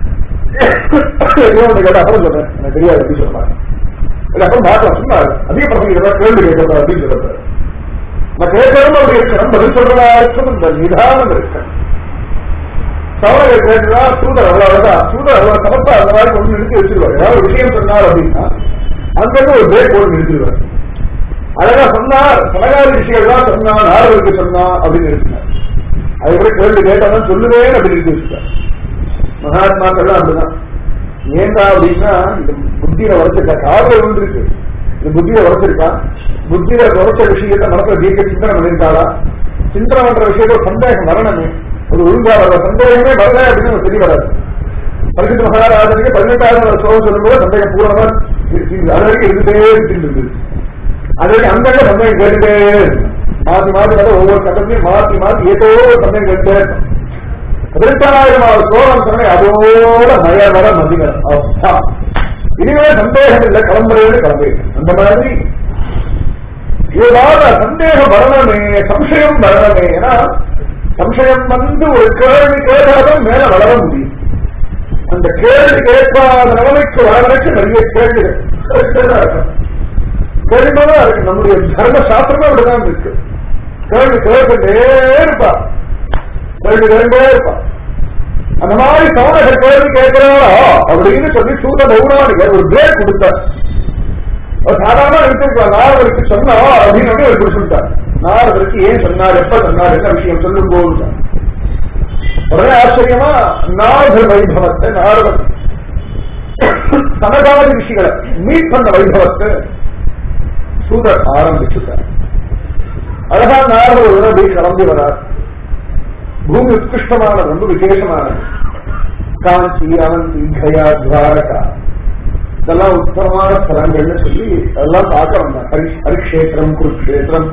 கேட்ட அப்புறம் சொல்றேன் எனக்கு தெரியாது அப்படின்னு சொல்றாங்க. அப்புறம் பார்க்கலாம் சொன்னாரு அதிக பசங்க கேள்வி கேட்கக்கூடாது அப்படின்னு சொல்றாரு. நான் கேட்கணும் அப்படி இருக்கணும், பதில் சொல்றவாருக்கும் இந்த நிதானம் இருக்கணும். சௌனகர் கேட்டா சூதர் அவ்வளவுதான், சூதர் அவ்வளவு சமத்தா அந்த மாதிரி கொண்டு நிறுத்தி வச்சிருவாரு. ஏதாவது ஒரு விஷயம் சொன்னார் அப்படின்னா அங்கிருந்து ஒரு பிரேக் போட்டு நிறுத்திடுவார். அழகா சொன்னார், சனகாதி விஷயங்கள் தான் சொன்னா, நாரதருக்கு சொன்னா அப்படின்னு நிறுத்தினார். அதுக்கப்புறம் கேள்வி கேட்டாதான் சொல்லுவேன் அப்படின்னு நிறுத்தி வச்சுட்டார். மகாத்மாக்கள்லாம் அப்படிதான். ஏண்டா அப்படின்னா இது புத்தியில வளர்ச்சிருக்கா, காதல விழுந்திருக்கு, இது புத்தியில வளர்ச்சிருக்கா, புத்தியில வளர்ச்ச விஷயத்தை மனசுல தீர்க்க சிந்தனை பண்ணிருக்காளா, சிந்தனை பண்ற விஷயத்த சந்தேகம் வரணுமே, அது ஒழுங்கா வர சந்தேகமே வரல அப்படின்னு தெரிய வராது. பரிசுத்த மகாராஜனுக்கு 18,000 சோகம் சொல்லும்போது சந்தேகம் பூரணமா அது வரைக்கும் இருந்துட்டே இருந்துட்டு, அது வரைக்கும் அங்கங்க சந்தேகம் கேட்டுட்டே மாத்தி மாத்தி ஒவ்வொரு கட்டத்திலையும் மாத்தி மாத்தி ஏதோ ஒரு சந்தேகம் கேட்டுட்டே இருக்கும். 18,000 சோகம் சொன்ன அதோட மயவர மதிவர் இனிமே சந்தேகம் இல்லை, கிளம்புறேன்னு கிளம்பிருக்கு. அந்த மாதிரி ஏதாவது சந்தேகம் வரணுமே, சம்சயம் வரணுமே. ஏன்னா சம்சயம் வந்து ஒரு கேள்வி கேட்டாலும் மேல வளர முடியும். அந்த கேள்வி கேட்காத நிலைமைக்கு வளர்ச்சி நிறைய கேள்விகள் கேள்விதான் இருக்கு. நம்முடைய தர்ம சாஸ்திரமே அப்படிதான் இருக்கு. கேள்வி கேட்டுட்டே இருப்பா, கேள்வி கேட்டே இருப்பா. அந்த மாதிரி சௌனகர் கேள்வி கேட்கிறாரா அப்படின்னு சொல்லி சூத பௌராணிகர் ஒரு பிரேக் கொடுத்தார். சாதாரண எடுத்துக்கலாம், நாரதருக்கு சொன்னா அப்படின்னு அவர் குறிப்பிட்டார். நாரதருக்கு ஏன் சொன்னார், எப்ப சொன்னார், என்ன விஷயம் சொல்லும் போது உடனே ஆச்சரியமா நாரதர் வைபவத்தை, நாரதர் சனகாதி ரிஷிகளை மீட் பண்ண வைபவத்தை சூதர் ஆரம்பிச்சுட்டார். அழகா நாரதர் உடனே கிளம்பி வரார். பூமி உத்கிருஷ்டமானது, ரொம்ப விசேஷமானது. காஞ்சி, அவந்தி, கயா, துவாரகா இதெல்லாம் உத்தமமான ஸ்தலங்கள்னு சொல்லி அதெல்லாம் பார்க்க வந்தான். ஹரிக்ஷேத்திரம், குருக்ஷேத்திரம்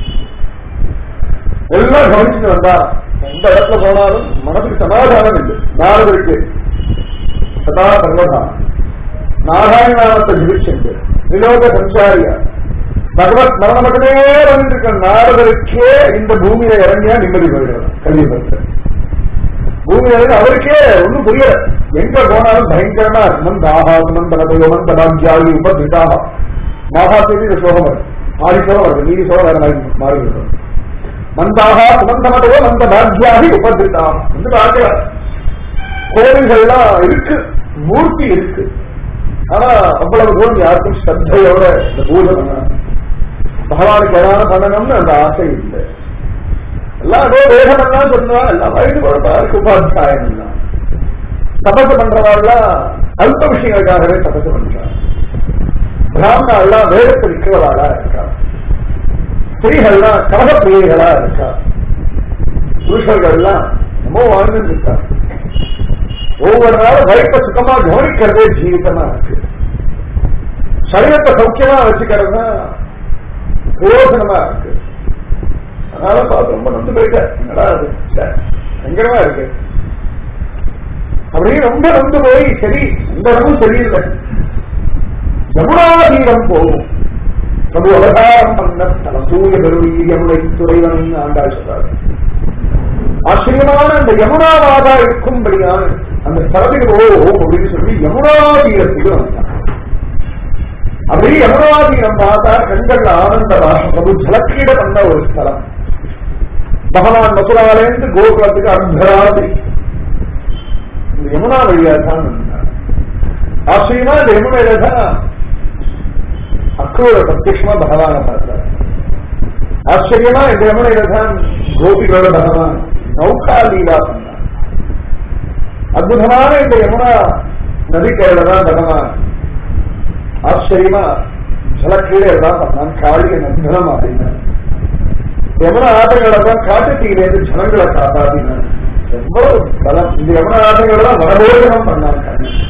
எல்லாம் கவனிச்சுட்டு வந்தா. எந்த இடத்துல போனாலும் மனசுக்கு சமாதானம் இல்லை. நாரதருக்கு சதா சர்வதா நாராயணாமத்தை ஜிபிச்சென்று வினோத சஞ்சாரியா பகவத் மரணம் மட்டுமே வந்துருக்க நாரதருக்கே இந்த பூமியில இறங்கியா நிம்மதி போயிடுறது. கலியுகத்தை பூமியில இருந்து அவருக்கே ஒன்னும் புரியல. எங்க போனாலும் பயங்கரமா மந்தாகா சுமந்தனதையோ மந்தராஜ்யாயி உபதிதாக மகாசேரி இந்த சோகம் வருது, ஆதி சோகம் வருது, நீதி சோகம் வேற மாதிரி மாறுகிறது. மந்தாகா சுமந்தனதையோ மந்த ராஜ்யாகி உபதிதாக வந்து பார்க்கல. கோவில்கள்லாம் இருக்கு, மூர்த்தி இருக்கு, ஆனா அவ்வளவு தூரம் யாருக்கும் ஸ்ரத்தையோட இந்த பூஜை பகவானுக்கு ஏதாவது பண்ணணும்னு அந்த ஆசை இல்லை. எல்லாம் அதே வேகமெல்லாம் சொன்னா எல்லாம் வயது குழப்பாருக்கு உபாத்தியாயம் எல்லாம் தபசு பண்றவாள்லாம் அல்ப விஷயங்களுக்காகவே தபசு பண்றாங்க. பிராமணா எல்லாம் வேதத்தை விற்கிறவாளா இருக்கா, ஸ்திரீகள்லாம் கலகப்பிரியர்களா இருக்கா, புருஷர்கள்லாம் நம்ம வாழ்ந்துட்டு இருக்கா. ஒவ்வொரு நாளும் வயிற்ற சுத்தமா கவனிக்கிறதே ஜீவிதமா இருக்கு. சரீரத்தை சௌக்கியமா வச்சுக்கிறதுனா பிரயோஜனமா இருக்கு. அதனால பார்த்து ரொம்ப நந்து போயிட்டேன். என்னடா அது பயங்கரமா இருக்கு அப்படியே ரொம்ப நந்து போய் சரி எந்த இடமும் சரியில்லை. யமுனாதீரம் போகும் பிரபு அவதாரம் பண்ண தலசூய பெருவீரியமுனை துறைவன் ஆண்டாள் சொல்றாரு. ஆச்சரியமான அந்த யமுனா மாதா இருக்கும்படியான அந்த ஸ்தலத்துக்கு போவோம் அப்படின்னு சொல்லி யமுனாதீரத்துக்கு வந்தார். அப்படியே யமுனாதீரம் பார்த்தா கண்கள் ஆனந்த பாஷம் பிரபு ஜலக்கீட பண்ண ஒரு ஸ்தலம். பகவான் மதுராலேந்து கோகுலத்துக்கு அர்த்தராதி இந்த யமுனா வழியா தான் வந்தார். ஆச்சரியமா இந்த யமுனையில தான் அக்ரூர பிரத்யட்சமா பகவான பார்த்தார். ஆச்சரியமா இந்த யமுனையில தான் கோபிகளோட பகவான் நௌகா லீலா பண்ணார். அற்புதமான இந்த யமுனா நதிக்கரையில தான் பகவான் ஆச்சரியமா ஜலக்கீழே தான் பண்ணான். காளிய நந்தனம் அப்படின்னார். யமுனா ஆட்டங்களை தான் காட்டுத்தீயிலேருந்து ஜனங்களை காப்பாற்றினார். ரொம்ப பலம். இந்த யமுனா ஆட்டங்களை தான் வரபோஜனம் பண்ணாங்க.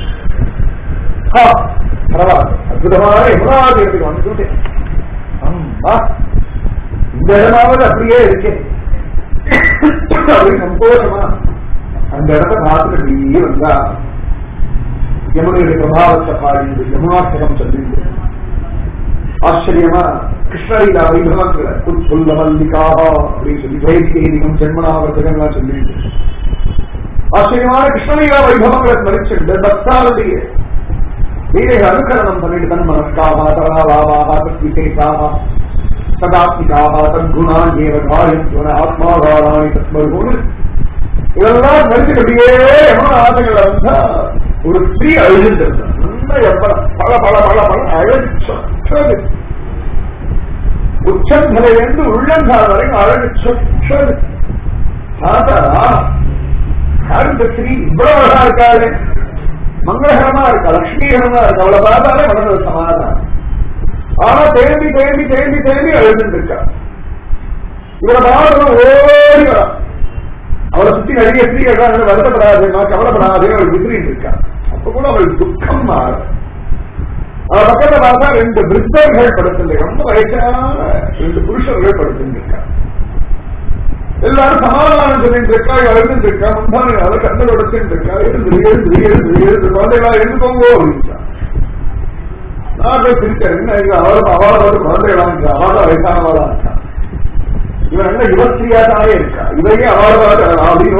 பரவாயில்ல, அற்புதமான யமுனா ஆட்டத்துக்கு வந்துட்டு அம்மா இந்த இடமாவது அப்படியே இருக்கேன். அப்படி சந்தோஷமா அந்த இடத்த பார்த்துட்டு அப்படியே வந்தா யமுனையுடைய பிரபாவத்தை பாடிந்து யமுனாசகம் சொல்லிட்டு ஆச்சரியமா கிருஷ்ணலீலா வைபவங்களை புல்ல மல்லிகாக அப்படின்னு சொல்லி ஜெயதேதிகம் ஜென்மனாவர்த்தகம்லாம் சொல்லிட்டு ஆச்சரியமான கிருஷ்ணலீலா வைபவங்களை ஸ்மரிச்சுட்டு பக்தாவுடைய லீலைகளை அனுகரணம் பண்ணிட்டு தன் மனஸ்காக தராலாவாக தத்விசேஷாக சதாத்மிகாக தத்குணா ஏவகாரியம் ஆத்மாகாராணி தத்மருகோன்னு இதெல்லாம் ஸ்மரிச்சுக்கிட்டே எவ்வளோ ஆசைகள் வந்தா ஒரு ஸ்ரீ அழுது பல பல பல பல அழகு உச்சந்தலையிலிருந்து உள்ளங்கால் வரைக்கும் அழகு சொற்றது தாத்தா யாரு ஸ்ரீ இவ்வளவு அழகா இருக்காரு மங்களகரமா இருக்கா லட்சுமிகரமா இருக்கு அவளை பார்த்தாலே மனதில் சமாதானம் ஆனா தேம்பி தேம்பி தேம்பி தேம்பி அழுதுட்டு இருக்கா இவரை பாவம் ஓடி வரா அவளை சுத்தி நிறைய ஸ்ரீகள் வருத்தப்படாது நான் கவலைப்படாதே அவள் விசிறிட்டு இருக்கா அப்ப கூட அவள் துக்கம் மாற அவள் பக்கத்துல பார்த்தா 2 விருத்தர்கள் படுத்துட்டு ரொம்ப வயசான 2 புருஷர்கள் படுத்துட்டு இருக்கா எல்லாரும் சமாதானம் சொல்லிட்டு இருக்கா எழுந்து இருக்கா முந்தான கண்ணை உடச்சுட்டு இருக்கா எழுந்து குழந்தைகளா எழுந்துக்கோங்கோ அப்படின்ட்டா நான் போய் பிரிக்கிறேன் என்ன அவளோட குழந்தைகளா இருக்கா அவளோட வயசானவாளா இருக்கா இவன் என்ன யுவஸ்திரியாதாவே இருக்கா இவையே அவளோட அப்படின்னு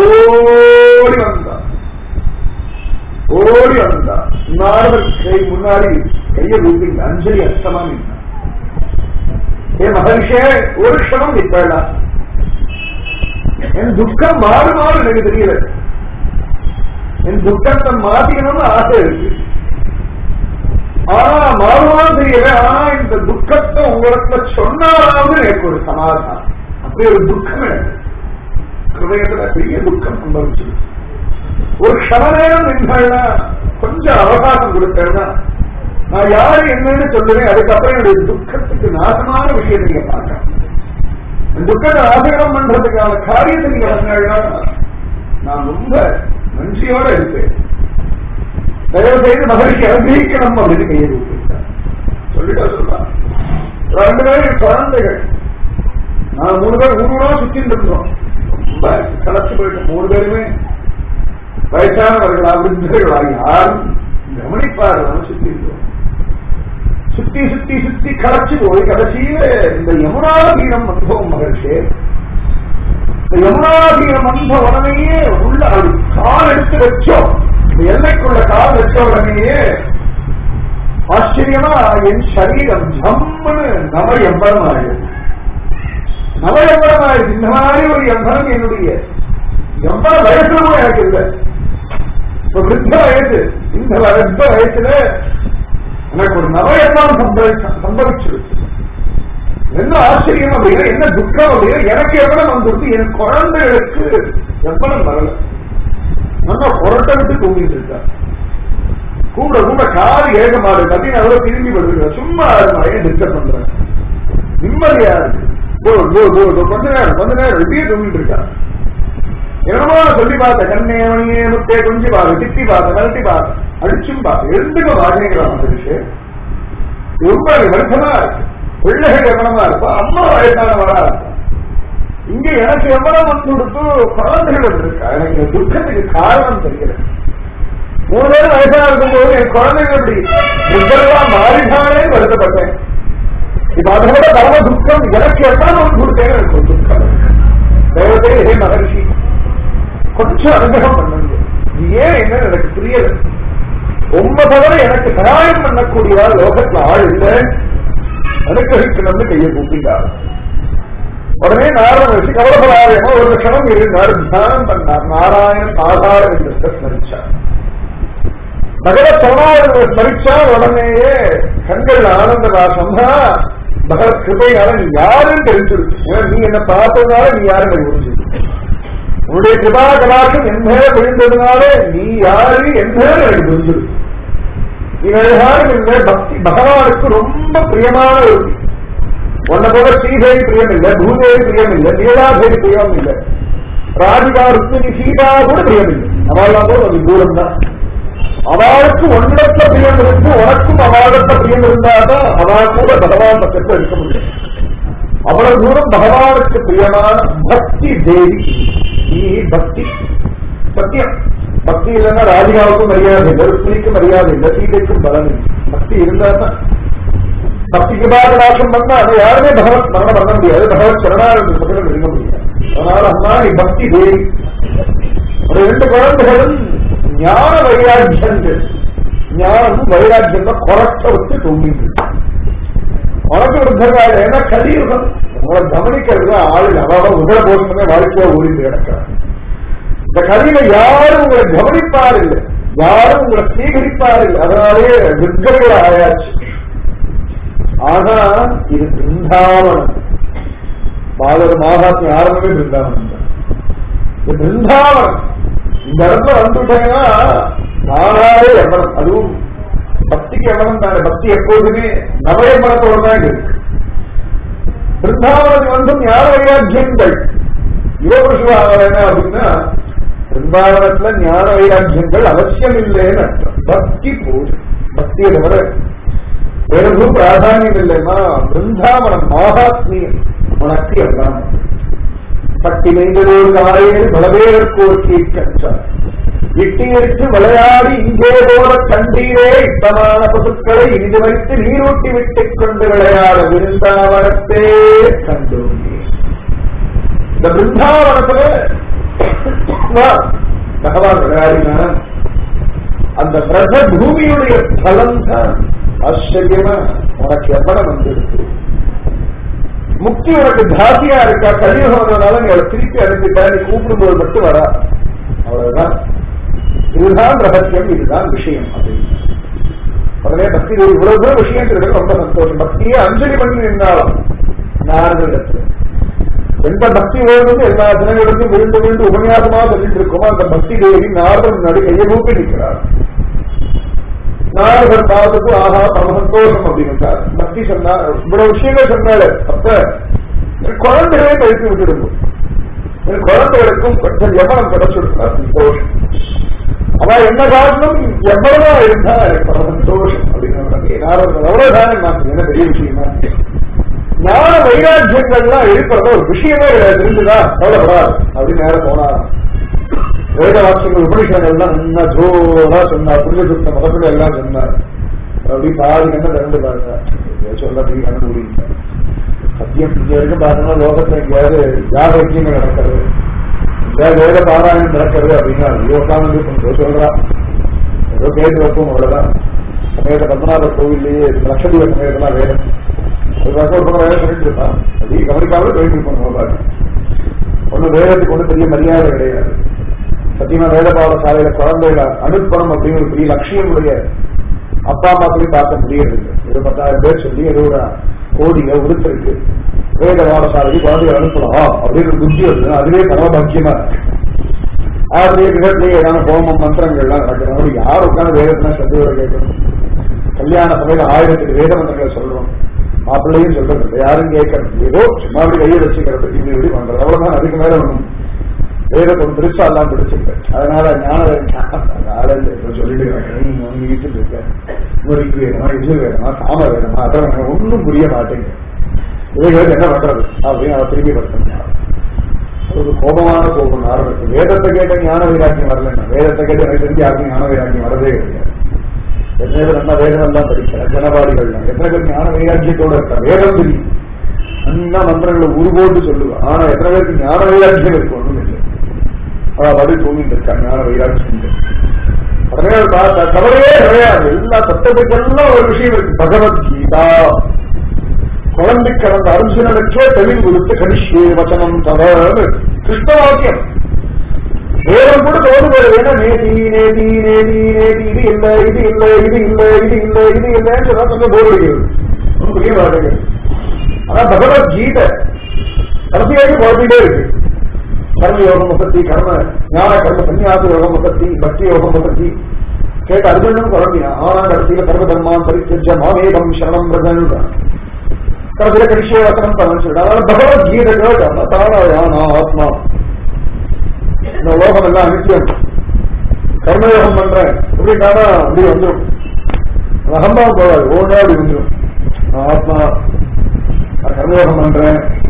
ஓடி வந்தா முன்னாடி கையை ஊட்டி அஞ்சலி அஸ்தமா நின்னா ஏ மகர்ஷே ஒரு க்ஷணம் நிற்பா என் துக்கம் மாறு மாறு எனக்கு தெரியல என் துக்கத்தை மாத்திக்கணும்னு ஆசை இருக்கு ஆனா மாறுமாறு தெரியல ஆனா இந்த துக்கத்தை உங்களிடத்துல சொன்னாலாவது எனக்கு ஒரு சமாதானம் அப்படி ஒரு துக்கம் எனக்கு ஹிருதயத்துல பெரிய துக்கம் சம்பவிச்சு ஒரு க்ஷண நேரம் நின்றா கொஞ்சம் அவகாசம் கொடுத்தேன்னா நான் யாரு என்னன்னு சொல்லுவேன் அதுக்கப்புறம் என்னுடைய துக்கத்துக்கு நாசமான விஷயத்தை நீங்க பார்க்க துக்கத்தை ஆசீர்வாதம் பண்றதுக்கான காரியத்தை நீங்க வந்தாங்கன்னா நான் ரொம்ப நன்றியோட இருப்பேன் தயவு செய்து மகிழ்ச்சி அனுபவிக்கணும் அப்படின்னு கையை கொடுத்திருக்கார் சொல்லிட்டா சொல்லலாம் 2 பேரும் குழந்தைகள் நான் 3 பேர் ஊருவா சுத்திட்டு இருந்தோம் ரொம்ப கலச்சு போயிட்டோம் 3 பேருமே வயசானவர்கள் அப்படின்னு யாரும் கவனிப்பார்கள் சுத்தி இருந்தோம் சுத்தி சுத்தி சுத்தி கலச்சு போய் கடைசியில இந்த யமுனாதீனம் அனுபவம் மகிழ்ச்சி இந்த யமுனாதீனம் அனுபவ உடனேயே உள்ள அது கால் எடுத்து வச்சோம் இந்த எல்லைக்குள்ள கால் வச்ச உடனேயே ஆச்சரியமா என் சரீரம் ஜம்முன்னு நவயம்பரமாயிடுது நவயம்பரமாயிடுது இந்த மாதிரி ஒரு எம்பரம் என்னுடைய எம்பர வயசுல கூட எனக்கு இல்லை இப்ப விருத்த வயசு இந்த விருத்த வயசுல எனக்கு ஒரு நவயம்பரம் சம்பவிச்சிருக்கு என்ன ஆச்சரியம் அப்படின்னா என்ன துக்கம் அப்படின்னா எனக்கு எவ்வளவு வந்துருக்கு என் குழந்தைகளுக்கு எவ்வளவு வரல நல்லா புரட்ட விட்டு தூங்கிட்டு இருக்கா கூட கூட காது ஏக மாடு அப்படின்னு அவ்வளவு திரும்பி படுத்துருக்க சும்மா ஏன் டிஸ்டர்ப் பண்றேன் நிம்மதியா இருக்கு கொஞ்ச நேரம் இப்படியே தூங்கிட்டு இருக்கா என்னமோ சொல்லி பார்த்த கண்ணே மணியே முத்தே கொஞ்சம் பாரு திட்டி பார்த்த கழட்டி பார்த்த அடிச்சும் பார்த்து எழுந்துக்க வாங்கிக்கிறான் அந்த விஷயம் ரொம்ப வருஷமா இருக்கு பிள்ளைகள் எவ்வளவா இருப்பா அம்மா வயசானவரா இருப்பா இங்க எனக்கு எவ்வளவு வந்து கொடுத்து குழந்தைகள் இருக்கா எனக்கு துக்கத்துக்கு காரணம் தெரியல 3 பேர் வயசா இருக்கும்போது என் குழந்தைகள் இப்படி புத்தரெல்லாம் மாறினாலே வருத்தப்பட்டேன் இப்ப அதை விட பரம துக்கம் எனக்கு எவ்வளவு வந்து கொடுத்தேன் எனக்கு ஒரு துக்கம் தேவதே ஹே மகர்ஷி கொஞ்சம் அனுகிரகம் பண்ணுங்க ஏன் என்ன எனக்கு புரியல 9 தடவை எனக்கு சகாயம் பண்ணக்கூடியவாள் லோகத்துல ஆள் இல்லை அனுகிரகிக்கணும்னு கையை கூப்பிட்டார் உடனே நாராயண வச்சு கவலைப்படாதேமா ஒரு க்ஷணம் இருந்தார் தியானம் பண்ணார் நாராயணன் ஆதாரம் என்று ஸ்மரிச்சார் பகவத் சரணாகத்தை ஸ்மரிச்சா உடனேயே கண்கள் ஆனந்த ராசம்னா பகவத் கிருபையால நீ யாருன்னு தெரிஞ்சிருக்கு நீ என்ன பார்த்ததுனால நீ யாருன்னு புரிஞ்சிருக்கு உன்னுடைய கிருபா கலாசம் என் மேல விழுந்ததுனாலே நீ யாரு என் மேல எனக்கு புரிஞ்சிருக்கு நீ யாரும் இல்லை பக்தி பகவானுக்கு ரொம்ப பிரியமான ஒரு உன்னை போல ஸ்ரீதேவி பிரியம் இல்லை பூதேவி பிரியம் இல்லை லீலாதேவி பிரியம் இல்லை ராதிகா ருக்மிணி சீதா கூட பிரியம் இல்லை அவள்லாம் போது அது தூரம் தான் அவளுக்கு ஒன்னிடத்துல பிரியம் இருந்து உனக்கும் அவளிடத்துல பிரியம் இருந்தாதான் அவள் கூட பகவான் பக்கத்தில் இருக்க முடியும் அவ்வளவு தூரம் பகவானுக்கு பிரியமான பக்தி தேவி. நீ பக்தி சத்தியம். பக்தி இல்லைன்னா ராஜிகாவுக்கும் மரியாதை இல்லை, ருக்மிணிக்கும் மரியாதை இல்லை, சீதைக்கும் பலன் இல்லை. பக்தி இருந்தா பக்திக்கு பாதராசம் பண்ணா அதை யாருமே பகவத் மரணம் பண்ண முடியாது, பகவத் சரணாரங்க பக்கம் இருக்க முடியாது. அதனால அம்மா நீ பக்தி தேவி. ஒரு 2 குழந்தைகளும் ஞான வைராக்கியங்கள், ஞானமும் வைராக்கியம் தான் குறைச்ச வச்சு தூங்கிட்டு உனக்கு விருத்தகால. ஏன்னா கலியுகம் உங்களை கவனிக்கிறது ஆளுங்க அவாவ உதர போஷமே வாழ்க்கையா ஓடிந்து கிடக்கிறார். இந்த கலியில யாரும் உங்களை கவனிப்பார் இல்லை, யாரும் உங்களை சீகரிப்பார் இல்லை. அதனாலேயே விருத்தர்கள் ஆயாச்சு. ஆனா இது பிருந்தாவனம். பாலர் மகாத்மா ஆரம்பமே பிருந்தாவனம் தான். இது பிருந்தாவனம். இந்த இடத்துல வந்துட்டேன்னா நானாவே எவ்வளவு, அதுவும் பக்திக்கு எவ்வளவு தானே. பக்தி எப்போதுமே நவயமனத்தோடு தான் இருக்கு. பிருந்தாவனத்தில் வந்தும் ஞான வைராக்கியங்கள் யுவபுருஷாவன அப்படின்னா பிருந்தாவனத்துல ஞான வைராக்கியங்கள் அவசியம் இல்லைன்னு அர்த்தம். பக்தி போதும். பக்தியை தவிர வேறு பிராதானியம் இல்லைன்னா பிருந்தாவனம் மகாத்மியம் உனக்கு எல்லாம். பட்டி மைந்ததோடு காலையில் பலவேற்கு ஒரு கீழ்கற்றார் இட்டியிற்கு விளையாடி இங்கே போல கண்டீரே இட்டமான பசுக்களை இனிது வைத்து நீரூட்டி விட்டுக் கொண்டு விளையாட பிருந்தாவனத்தே கண்டோம். இந்த பிருந்தாவனத்துல பகவான் விளையாடினான். அந்த பிரச பூமியுடைய பலம் தான் ஆச்சரியமா உனக்கு எவ்வளவு வந்திருக்கு. முக்தி உனக்கு தாசியா இருக்கா. கலியுகம்னால நீ அவளை திருப்பி அனுப்பிட்டா, நீ கூப்பிடும்போது மட்டும் வரா. அவ்வளவுதான். இதுதான் ரகசியம், இதுதான் விஷயம் அப்படின்னு. உடனே பக்தி இவ்வளவு தூரம் விஷயம் இருக்கிறது ரொம்ப சந்தோஷம். பக்தியை அஞ்சலி பண்ணி நின்றாலும் நாரதத்தில் எந்த பக்தி வேணும் எல்லா தினங்களுக்கும் விழுந்து விழுந்து உபன்யாசமா சொல்லிட்டு இருக்கோமோ அந்த பக்தி தேவி நாரதன் நடு கையை ஊப்பி நிற்கிறார். நாரதர் பார்த்துட்டு ஆஹா பரம சந்தோஷம் அப்படின்னு பக்தி சொன்னார். இவ்வளவு விஷயங்கள் சொன்னாரு. அப்ப குழந்தைகளே கழித்து விட்டுருக்கும். குழந்தைகளுக்கும் கொஞ்சம் எவ்வளவு கிடைச்சிருக்கா சந்தோஷம். அவ என்ன காரணம் எவ்வளவா இருந்தா எனக்கு பரம சந்தோஷம் அப்படின்னு நாரதர் அவ்வளவுதானே மாற்று. என்ன பெரிய விஷயமா ஞான வைராக்கியங்கள்லாம் இருக்கிறத ஒரு விஷயமே இருந்துதா கவலைப்படாது அப்படின்னு நேரம் போனார். வேத வாக்கியங்கள் உபனிஷங்கள்லாம் என்ன ஜோரா சொன்னார். புரித சுத்த மதத்துல எல்லாம் சொன்னார். அப்படி பாதி என்ன திறந்து பாருங்க சொல்ல கண்ணு முடியும். சத்தியம் இங்க வரைக்கும் பார்த்தோம்னா லோகத்துல எங்கேயாவது யாகக்கியங்கள் நடக்கிறது, எங்கேயாவது வேத பாராயணம் நடக்கிறது அப்படின்னா யோகானந்து சொல்றா ஏதோ கேட்டு வைப்போம் அவ்வளவுதான். சமயத்த பத்மநாபர் கோவில்லையே லட்சதீப சமயத்தெல்லாம் வேதம் ஒரு பக்கம் வேலை சொல்லிட்டு இருப்பான். அப்படி கவனிக்காமல் போயிட்டு இருப்போம். ஒன்னும் வேதத்துக்கு ஒன்றும் பெரிய மரியாதை கிடையாது. சத்தியமா வேத பாடசாலையில குழந்தைகள் அனுப்பணும் அப்படின்னு ஒரு பெரிய லட்சியமுடைய அப்பா அம்மா சொல்லி பார்க்க முடியாது. ஒரு 10,000 பேர் சொல்லி ஏதோ ஒரு கோடிங்க உடுத்திருக்கு வேத பாடசாலைக்கு குழந்தைகள் அனுப்பலாம் அப்படின்னு ஒரு புத்தி வருது. அதுவே பரமபாக்கியமா இருக்கு. ஆறுலேயே கிரகத்திலேயே ஏதாவது ஹோமம் மந்திரங்கள்லாம் நடக்கிறோம். யார் உட்காந்து வேதத்தினா சத்தியோட கேட்கணும். கல்யாண சபையில 1000 வேத மந்திரங்களை சொல்றோம். மாப்பிள்ளையும் சொல்றது யாரும் கேட்கறது ஏதோ சும்மா அப்படி கையை வச்சுக்கிறது இப்படி இப்படி பண்றது அவ்வளவுதான். அதுக்கு மேல ஒண்ணும் வேதத்தை ஒரு பெருசா எல்லாம் பிடிச்சிருக்கேன். அதனால ஞான சொல்லிட்டு வீட்டுல இருக்க முறைக்கு வேணுமா இது வேணுமா சாம வேணுமா அதை ஒன்றும் புரிய மாட்டேங்க. இவைகளுக்கு என்ன பண்றது அப்படின்னு அவ திரும்பி படுத்தணும். ஒரு கோபமான கோபம் ஆரம்பிச்சு வேதத்தை கேட்ட ஞான வைராக்கியம் வரலன்னா வேதத்தை கேட்டு எனக்கு தெரிஞ்சு யாருக்கும் ஞான வைராக்கியம் வரதே கிடையாது. எத்தனை பேர் நல்லா வேதம் எல்லாம் படிக்கிற ஜனபாடிகள் எத்தனை பேர் ஞான வைராக்கியத்தோட இருக்கா. வேதம் தெரியும் அண்ணா மந்திரங்களை உருவோடு சொல்லுவான். ஆனா எத்தனை பேருக்கு ஞான வைராக்கியம் இருக்கு ஒண்ணும் இல்லை. அப்படி தூங்கிட்டு இருக்கா ஞான வைராக்கியம். உடனே பார்த்தா கவலையே கிடையாது. எல்லா தத்துவத்துக்கெல்லாம் ஒரு விஷயம் இருக்கு. பகவத்கீதா குழந்தை கடந்த அர்ஜுனனுக்கே தெளிவு கொடுத்து கணிஷ்யே வச்சனம் தவறு கிருஷ்ண வாக்கியம். வேதம் கூட தோடு போல வேணும். நேதி நேதி நேதி நேதி இது இல்லை இது இல்லை இது இல்லை இது இல்லை இது இல்லைன்னு சொன்னா கொஞ்சம் போர் அடிக்கிறது. ஒன்றும் புரிய மாட்டேங்குது. ஆனா பகவத்கீதை கடைசியாக குழந்தைகிட்டே இருக்கு. கர்ம யோகம் பத்தி கர்ம ஞான கர்ம சன்னியாச யோகம் பத்தி பக்தி யோகம் பத்தி கேட்ட அர்ஜுனனும் குழந்தையா. ஆனா கடைசியில கர்ம தர்மான் பரிச்ச மாமேகம் சரணம் பிரதன் கடைசியில கரிஷ்ய வசனம் பண்ணு சொல்லிட்டு அதனால பகவத்கீதை கேட்டா தானா ஆத்மா இந்த லோகம் எல்லாம் அனித்தியம் கர்மயோகம் பண்றேன் இப்படிட்டானா அப்படி வந்துடும். அகம்பாவம் போகாது. ஒவ்வொன்றா அப்படி வந்துடும். ஆத்மா கர்மயோகம் பண்றேன்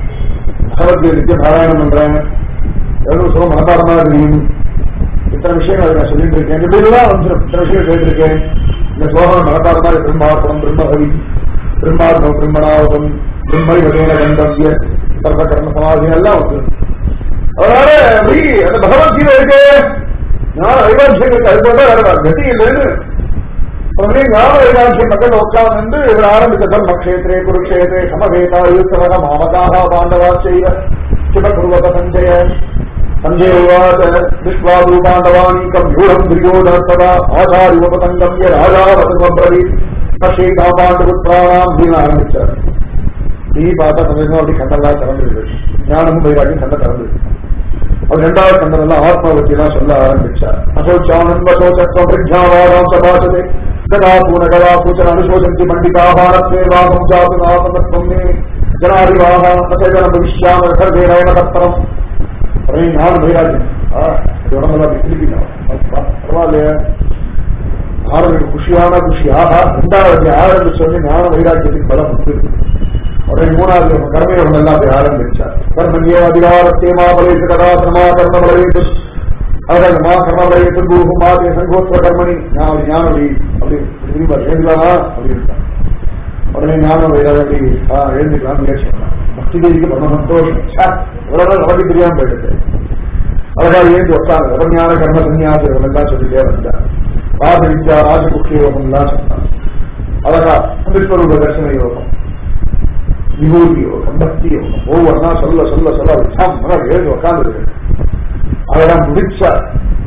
பகவத்கீதைக்கு பாராயணம் பண்றேன், எவ்வளவு சுகம் மனப்பாடமா தெரியும், இத்தனை விஷயங்கள் நான் சொல்லிட்டு இருக்கேன், இப்படிலாம் வந்து இத்தனை விஷயம் கேட்டிருக்கேன், இந்த சோகம் மனப்பாடமா பிரம்மாபுரம் பிரம்மஹரி பிரம்மாத்மம் பிரம்மணாவதம் பிரம்மை வகையில கண்டவிய சர்வ கர்ம சமாதி எல்லாம் வந்து அதனால அந்த பகவத்கீதை இருக்கு ஞான வைராட்சியங்களுக்கு அது போல கட்டி இல்லைன்னு உடனே ஞான வைராட்சிய மக்கள் உட்கார்ந்து இவர் ஆரம்பித்த தர்மக்ஷேத்திரே குருக்ஷேத்திரே சமவேதா யுத்தவக மாமகாக பாண்டவா செய்வ சிவகுருவக சஞ்சய சஞ்சயவாத விஸ்வாது பாண்டவானீகம் யூரம் துரியோதனத்ததா ஆச்சாரியோபதங்கம்ய ராஜாவதமப்ரவி பஷேகா பாண்டபுத்திராணாம் அப்படின்னு ஆரம்பிச்சார். நீ பார்த்தா சமயம் அப்படி கண்டெல்லாம் திறந்துருக்கு, ஞானமும் வைராக்கியம் கண்ட திறந்துருக்கு. அவர் இரண்டாவது கண்டதெல்லாம் ஆத்மாவத்தி எல்லாம் சொல்ல ஆரம்பிச்சார். அசோச்சானந்தோச்சத்வம் பிரஜாவாதாம் சபாசதே கதா பூனகதா பூச்சன அனுசோசந்தி பண்டிதாபாரத்வேவாகம் ஜாது நாசமத்வம் மே ஜனாதிவாக நசேதன பவிஷ்யாம கர்வேராயண தத்பரம். அப்படியே ஞான வைராக்கியம் உடம்பெல்லாம் திருப்பினான். பரவாயில்லையா, ஆரம்பிக்கு குஷியான குஷியாக இரண்டாவது ஆரம்பிச்சு சொல்லி ஞான வைராக்கியத்துக்கு பலம் வந்து உடனே மூணாவது கர்மயோகம் எல்லாம் போய் ஆரம்பிச்சார். கர்மணிய அதிகாரத்தேமா பலேசு கதா சமா கர்ம பலேசு அதாவது மா கர்ம பலேசு குரு மாதே சங்கோத்திர கர்மணி ஞானடி அப்படி எழுதலாமா அப்படின்னு உடனே ஞான வைராக்கி எழுந்துக்கலாம் முயற்சி பண்ணலாம். பக்தி தேவிக்கு பரம சந்தோஷம், இவ்வளவு நமக்கு தெரியாம போயிடுது. அழகா ஏந்து உட்காந்து ரபஞான கர்ம சன்னியாசம் எல்லாம் சொல்லிட்டே வந்தார். ராஜ வித்யா ராஜகுக்கிய யோகம் எல்லாம் சொன்னார். அழகா விஸ்வரூப தர்சன யோகம், விபூதி யோகம், பக்தி யோகம் ஒவ்வொன்னா சொல்ல சொல்ல சொல்ல எழுந்து உட்கார்ந்து அதெல்லாம் முடிச்சார்.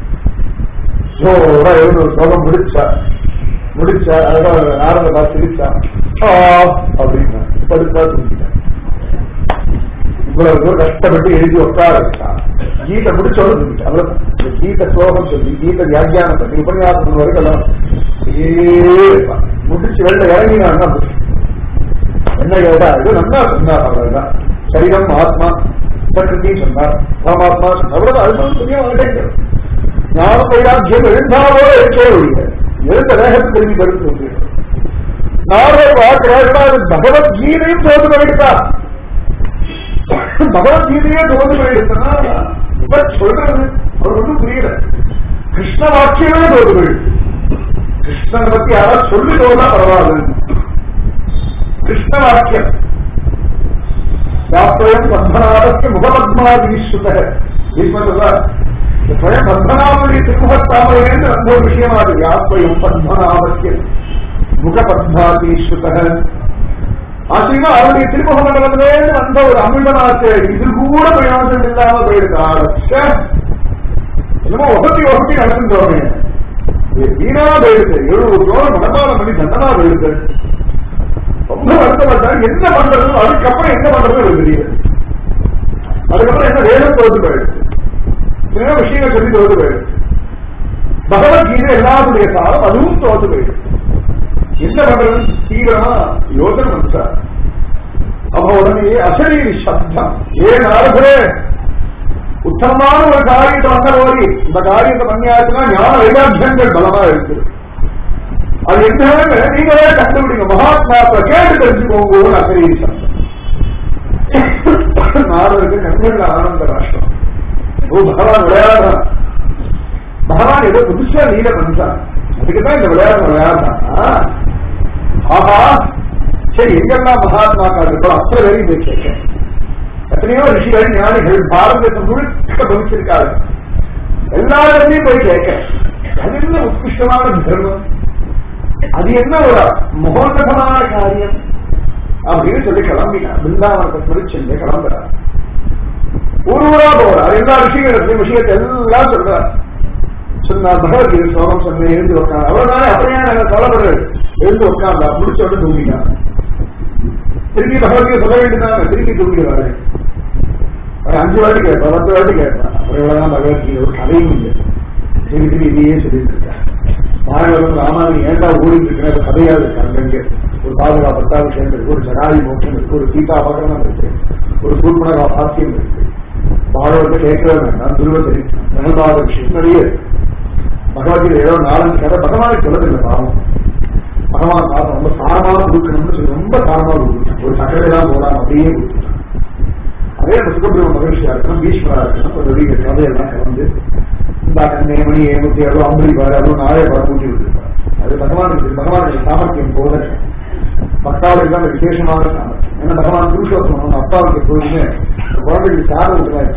ஜோரா எழுந்து ஒரு சோகம் முடிச்சார். அழகா நாரத பார்த்து சிரிச்சா அப்படின்னா படுத்தா தூங்கிட்டார். இவ்வளவு தூரம் கஷ்டப்பட்டு எழுதி உட்கார வச்சான். கீதை முடிச்சோடு தூங்கிட்டான். அவ்வளவு கீத ஸ்லோகம் சொல்லி கீத வியாக்கியானம் பண்ணி உபன்யாசம் வரைக்கும் முடிச்சு வெளில இறங்கினான்னா என்ன கேட்டா இது நல்லா சொன்னார். அவ்வளவுதான் சரீரம் ஆத்மா பிரகிருதி சொன்னார், பரமாத்மா சொன்னார். அவ்வளவு அது புரிய மாட்டேங்கிறது. ஞான வைராக்கியம் எழுந்தாலோட இருக்கே ஒழிய எழுந்த வேகத்தை திரும்பி படுத்து நாளை பார்க்கிறார்கள். பகவத்கீதையும் தோது போயிட்டா, பகவத்கீதையே தோது போயிடுச்சுன்னா இப்ப சொல்றது அவர் ஒன்றும் புரியல. கிருஷ்ண வாக்கியமே தோது போயிடுச்சு. கிருஷ்ணனை பத்தி யாராவது சொல்லி தோதா பரவாயில்ல. கிருஷ்ண வாக்கியம் யாத்திரம் பத்மநாபத்து முகபத்மாதீஸ்வர ஸ்வயம் பத்மநாபனுடைய திருமுகத்தாமரையிலிருந்து அந்த ஒரு விஷயமாது. யாத்திரம் பத்மநாபத்திய முகபத்மாதீஸ்வர ஆச்சரியமா அவருடைய திருமுக மண்டலத்திலேருந்து வந்த ஒரு அமிர்தநாத்து இது கூட பிரயோஜனம் இல்லாம போயிடுது. என்னமோ ஒகத்தி நடந்துட்டோமே, வீணா போயிடுது. 70 கோடி மனப்பாடம் பண்ணி தண்டனா போயிடுது. ரொம்ப வருத்தப்பட்டார். என்ன பண்றது, அதுக்கப்புறம் என்ன பண்றது தெரியல. அதுக்கப்புறம் என்ன வேலை தோற்று போயிடுது, சில விஷயங்கள் சொல்லி தோற்று போயிடுது. பகவத்கீதை எல்லாத்துடைய சாரம் அதுவும் தோற்று போயிடுது. என்ன பண்றது தீவிரமா யோசனை வந்துட்டார். அப்ப உடனே அசரீரி சப்தம் ஏன் ஆறுதே உத்தமமான ஒரு காரியத்தை வந்த போது இந்த காரியத்தை பண்ணியாச்சுன்னா ஞான வைராக்கியங்கள் பலமா இருக்குது. அது என்னன்னு நீங்களே கண்டுபிடிங்க. மகாத்மாக்களை கேட்டு தெரிஞ்சுக்கோங்க. அசரீரி சப்தம் நாரதற்கு கண்கள் ஆனந்த ராஷ்டிரம். ஓ பகவான் விளையாடுறான், பகவான் ஏதோ புதுசா நீல பண்றான், அதுக்குதான் இந்த விளையாடுறான். ஆஹா சரி, எங்கெல்லாம் மகாத்மாக்கள் இருக்கோ அத்தனை வரையும் போய் கேட்க. எத்தனையோ ரிஷிகள் ஞானிகள் பாரதத்தை முழுக்க பவிச்சிருக்காரு. எல்லாருமே போய் கேட்க. அது என்ன உத்கிருஷ்டமான தர்மம், அது என்ன ஒரு மகோன்னதமான காரியம் அப்படின்னு சொல்லி கிளம்பினார். பிருந்தாவனத்தை குறிச்சென்று கிளம்புறார். ஊரூரா போறார். எல்லா விஷயத்தை எல்லாம் சொல்றார். சொன்னார் பகவத்கீதை ஸ்லோகம் சொன்ன எழுந்து உட்காந்து அவ்வளவுதானே. அப்படியே நாங்கள் கவலைப்படுறது எழுந்து உட்கார்ந்தா முடிச்சோட்டு தூங்கினார். திரும்பி பகவத்கீதை சொல்ல வேண்டியதான திரும்பி தூங்கிடுவாரு. 5 வாட்டி கேட்பான், 10 வாட்டி கேட்பான். அப்புறம் இவ்வளவுதான் பகவத்கீதை ஒரு கதையும் இல்லை. திருப்பி இதையே சொல்லிட்டு இருக்காரு. மாணவர்கள் ராமாயணம் ஏண்டா ஓடிட்டு இருக்கிற கதையா இருக்கு. அங்கங்கே ஒரு பாதுகாப்பத்தா விஷயம் இருக்கு, ஒரு ஜனாதி மோட்சம் இருக்கு, ஒரு சீதா அபகரணம் இருக்கு, ஒரு சூர்பனகா பாக்கியம் இருக்கு. பாடவத்தை கேட்கவே வேண்டாம். துருவத்தை நகல்பாத விஷயம் நிறைய பகவத்கீதை ஏதோ 4 கதை பகவானுக்கு சொல்லதில்லை. பாவம் பகவான் பாவம் ரொம்ப சாரமாக கொடுக்கணும்னு சொல்லி ரொம்ப சாரமாக கொடுத்துட்டான். ஒரு சக்கரைதான் போடாம அப்படியே கொடுத்துட்டான். அதே சுகபிரம மகிழ்ச்சியா இருக்கணும், பீஷ்மரா இருக்கணும், ஒரு வெளிய கதையெல்லாம் கலந்து இந்த நேமணி ஏமுத்தி அவ்வளோ அம்பரி பாரு அவ்வளோ நாளே பாரு கூட்டி விட்டுருப்பாரு. அது பகவானுடைய சாமர்த்தியம் போல பக்தாவுக்கு தான் விசேஷமான சாமர்த்தியம். ஏன்னா பகவான் புருஷோத்தமன் அப்பாவுக்கு எப்போதுமே குழந்தைக்கு சாப்பிட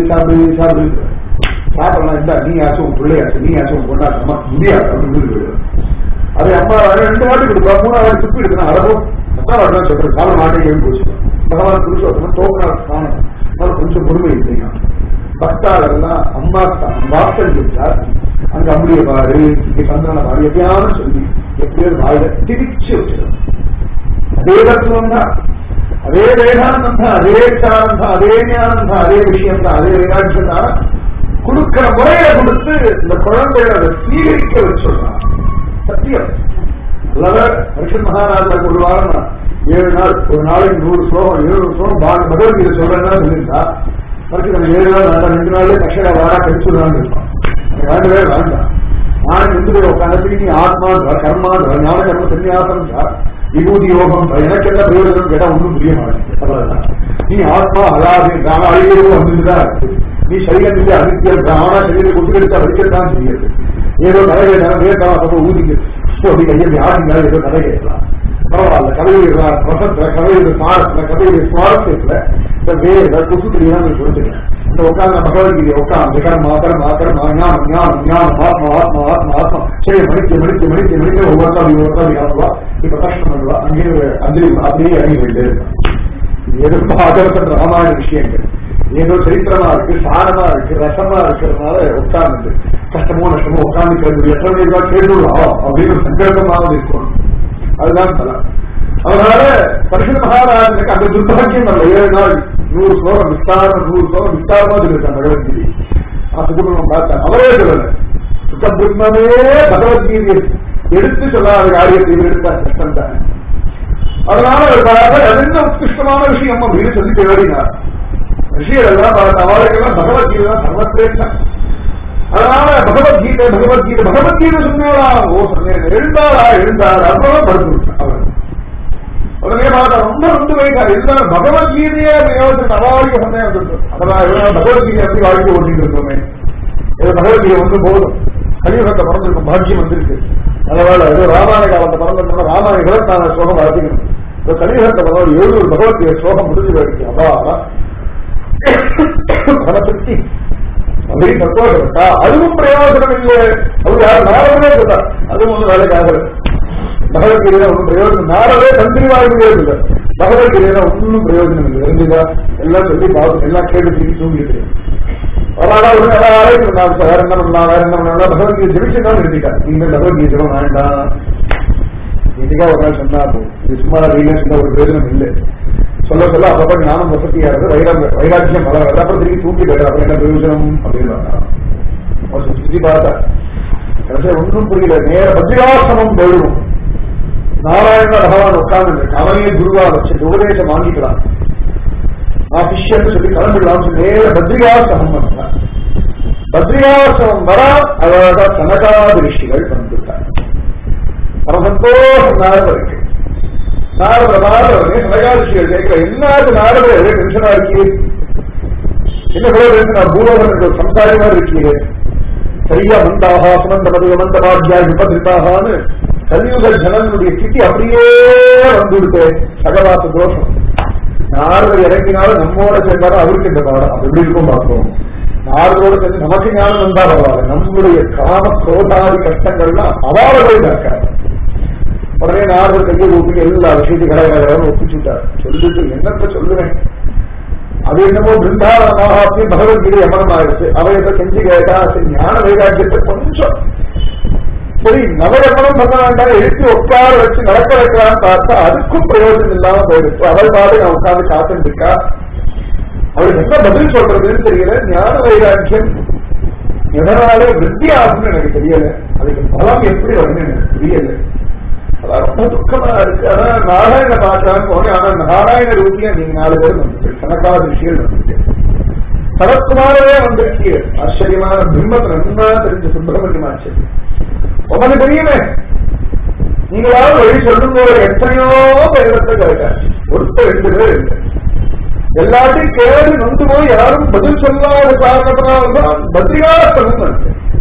சாப்பிடலாம் இருந்தா நீ ஆச்சும் உன் பிள்ளையாச்சு, நீ ஆச்சும் உன் கொண்டாச்சு, நமக்கு முடியாது அப்படின்னு. அதே அம்மா 2 வாட்டி கொடுப்பா, 3ஆவது வாட்டி துப்பி எடுக்கணும். அழகும் அப்பாவாடுதான் சொல்றேன் கால மாட்டேன்னு போச்சு. பகவான் புருஷோத்தமன் தோக்கனால ஸ்தானம், அதனால கொஞ்சம் பொறுமை இல்லையா. பக்தாளெல்லாம் அம்மா வாசல் இருந்தார், அங்க அம்புடைய பாரு இங்க சந்திரன பாரு எப்பயாவது சொல்லி எப்படியோ வாயில திரிச்சு வச்சிடும். அதே தத்துவம் தான், அதே வேதாந்தம் தான், அதே விசாரம் தான், அதே ஞானம் தான், அதே விஷயம் தான், அதே வேதாந்தம் தான். கொடுக்கிற முறையில கொடுத்து இந்த குழந்தைகளை அதை சீகரிக்க வச்சுடுறான். சத்தியம் அல்லவ. ஹரிஷன் மகாராஜாவுக்கு ஒரு வாரம் 7 நாள், ஒரு நாளைக்கு 100 ஸ்லோகம் 700 ஸ்லோகம் பகவத்கீதை சொல்றேன்னா சொல்லியிருந்தா மறுக்கு நம்ம 7 நாள் வேண்டாம், 2 நாள்ல கஷடா வாடா கடிச்சுடுறான்னு இருப்பான். வேண்டவே வேண்டாம். நான் இருந்து உட்காந்து நீ ஆத்மா கர்மா ஞான கர்ம சன்னியாசம் விபூதி யோகம் எனக்கு என்ன பிரயோஜனம் கேட்டா ஒன்றும் புரிய மாட்டேன். நீ ஆத்மா அதாவது அழிவு வந்துதான் இருக்கு. நீ சரீரத்துக்கு அனித்தியம் ஆனா சரீரம் கொண்டு எடுத்து அடிக்கத்தான் செய்யுது. ஏதோ கதை கேட்டாலும் வேண்டாம் ஊதிக்கு அப்படி கையை ஆடினா ஏதோ கதை கேட்கலாம், பரவாயில்ல. கதையுடைய வசத்துல கதையுடைய சாரத்துல கதையுடைய சுவாரஸ்யத்துல இந்த வேத குசுத்திரியா நீ கொடுத்துக்கலாம். இந்த உட்கார்ந்த பகவத்கீதை உட்கார்ந்து கர்மா கர்மா கர்மா ஞானம் ஞானம் ஞானம் ஆத்மா ஆத்மா ஆத்மா ஆத்மா சரி மணிக்கு ஒவ்வொருத்தா ஆகுவா. இப்ப கஷ்டம் பண்ணுவா, அங்கேயே அஞ்சலி அப்படியே இறங்கி போயிட்டே இருக்கான். இது எதிர்ப்பு ஆதரசன்ற ராமாயண விஷயங்கள் ஏதோ சரித்திரமா இருக்கு, சாரமா இருக்கு, ரசமா இருக்கிறதுனால உட்கார்ந்து கஷ்டமோ நஷ்டமோ உட்கார்ந்து எத்தனை கேட்டுள்ளோம் அப்படின்னு ஒரு சங்கல்பமாவது இருக்கணும். அதுதான் பலம். அதனால பரிசுத்த மகாராஜனுக்கு அந்த துர்பாக்கியம் அல்ல. 7 நாள் 100 ஸ்லோகம் விஸ்தாரம் 100 ஸ்லோகம் விஸ்தாரமா சொல்லியிருக்காங்க பகவத்கீதை. சுகுணம் பார்த்தேன் அவரே சொல்லல. சுத்தபிரமே பகவத்கீதை எடுத்து சொல்லாத காரியத்தை எடுத்தார் கஷ்டம் தான். அதனால என்ன உத்கிருஷ்டமான விஷயம் அப்படின்னு சொல்லி தேடினார். ரிஷியெல்லாம் அவளுக்கெல்லாம் பகவத்கீதை தான் சர்வசிரேஷ்டம். அதனால பகவத்கீதை சொன்னா ஓ சொன்னேன் எழுந்தாரா அப்புறம் படுத்து அவர் உடனே பார்த்தா ரொம்ப வந்து வைத்தார். இருந்தாலும் பகவத்கீதையே அவாரிக்க சொன்னேன். அதெல்லாம் பகவத்கீதை எப்படி வாழ்க்கை ஓட்டிட்டு இருக்கோமே, பகவத்கீதை வந்து போதும். கலியுகத்தை பிறந்திருக்கும் பாக்கியம் வந்திருக்கு. அதனால ஏதோ ராமாயண காலத்தை பிறந்திருந்தா ராமாயண 24 ஸ்லோகம் வளர்த்துக்கணும். இப்போ கலியுகத்தை பிறந்த 700 பகவத்கீதை ஸ்லோகம் முடிஞ்சு போயிருக்கு. அப்பா பலத்திருப்தி அப்படின்னு சந்தோஷப்பட்டா அதுவும் பிரயோஜனம் இல்லை. அவர் யாரும் நாரதே சொல்றார், அதுவும் ஒன்றும் வேலைக்காக. பகவத்கீதையில ஒன்றும் பிரயோஜனம், நாரதே தந்திரி வாழ்க்கையே இல்லை. பகவத்கீதையில ஒன்றும் பிரயோஜனம் இல்லை. இருந்துதா எல்லாம் சொல்லி பார்த்து எல்லாம் கேட்டு திருப்பி தூங்கிட்டு வேற என்ன பண்ணலாம் பகவத்கீதை ஜெபிச்சுதான் நிறுத்திட்டா. நீங்கள் பகவத்கீதை வேண்டாம் இதுக்காக ஒரு நாள் சொன்னா இது சும்மா சொன்ன ஒரு பிரயோஜனம் இல்லை. சொல்ல சொல்ல அப்பப்ப ஞானம் வசதியா இருக்கு, வைராட்சியம் வளர்றது. அப்புறம் திரும்பி தூக்கி போயிட்டு அப்புறம் என்ன பிரயோஜனம் அப்படின்னு சுத்தி பார்த்தா கடைசியா ஒன்றும் புரியல. நேர பத்ரிகாசிரமம் போயிடும். நாராயண பகவான் உட்கார்ந்து அவனையே குருவா வச்சு உபதேசம் வாங்கிக்கலாம், நான் சிஷ்யன்னு சொல்லி கலந்துக்கலாம் சொல்லி நேர பத்ரிகாசிரமம் வந்தான். பத்ரிகாசிரமம் வர அழகா சனகாதி ரிஷிகள் வந்துட்டாங்க. சந்தோஷம் நாரதம் இருக்கு. நாரதே சனகாதிஷிகள் கேட்கிற என்னாவது நாரதே டென்ஷனா இருக்கீங்க, என்ன கூட பூலோகன் சம்சாரி மாதிரி இருக்கீங்க. சரியா மந்தாக சுமந்த மதுக மந்த பாத்தியாய் விபதிரிதாகான்னு கலியுக ஜனனுடைய ஸ்திதி அப்படியே வந்துவிட்டு சகவாச தோஷம். நாரதர் இறங்கினாலும் நம்மோட சேர்ந்தாலும் அவருக்கு இந்த பாடம் எப்படி இருக்கும் பார்ப்போம். நாரதோட சேர்ந்து நமக்கு ஞானம் வந்தா பரவாயில்ல, நம்மளுடைய காம குரோதாதி கஷ்டங்கள்லாம் அவாளவே இருக்காது. உடனே நாரதர் கையை ஊட்டி எல்லா விஷயத்தையும் கடை ஒப்பிச்சுட்டார். சொல்லிட்டு என்னத்த சொல்லுவேன், அது என்னமோ பிருந்தாவன மகாத்மியம் பகவத்கீதை யமனம் ஆயிடுச்சு. அவையத்தை செஞ்சு கேட்டா ஞான வைராக்கியத்தை கொஞ்சம் சரி நவயமனம் பண்ண வேண்டாம், எழுத்து உட்கார வச்சு நடக்க வைக்கலான்னு பார்த்தா அதுக்கும் பிரயோஜனம் இல்லாம போயிடுச்சு. அவள் பாடு நான் உட்கார்ந்து காத்துட்டு இருக்கா. அவளுக்கு என்ன பதில் சொல்றதுன்னு தெரியல. ஞான வைராக்கியம் எதனாலே விருத்தி ஆகும்னு எனக்கு தெரியல, அதுக்கு பலம் எப்படி வரும்னு எனக்கு தெரியல. அதான் ரொம்ப துக்கமா இருக்கு. அதான் நாராயண பார்க்கலான்னு போனேன். ஆனா நாராயண ரூபியா நீங்க 4 பேரும் வந்துட்டு கணக்காத விஷயம் வந்துட்டு சரத்குமாரவே வந்துருக்கு. ஆச்சரியமான பிரம்மத்தை நன்னா தெரிஞ்ச சுப்பிரமணியம் ஆச்சரியம் உங்களுக்கு தெரியுமே. நீங்களாவது வழி சொல்லும் போது எத்தனையோ பேரத்தை கேட்டார். ஒருத்தர் 2 பேர் இல்லை. எல்லாத்தையும் கேடு நொந்து போய் யாரும் பதில் சொல்லாத காரணத்தினால்தான் பத்ரிகாஸ்தலம்.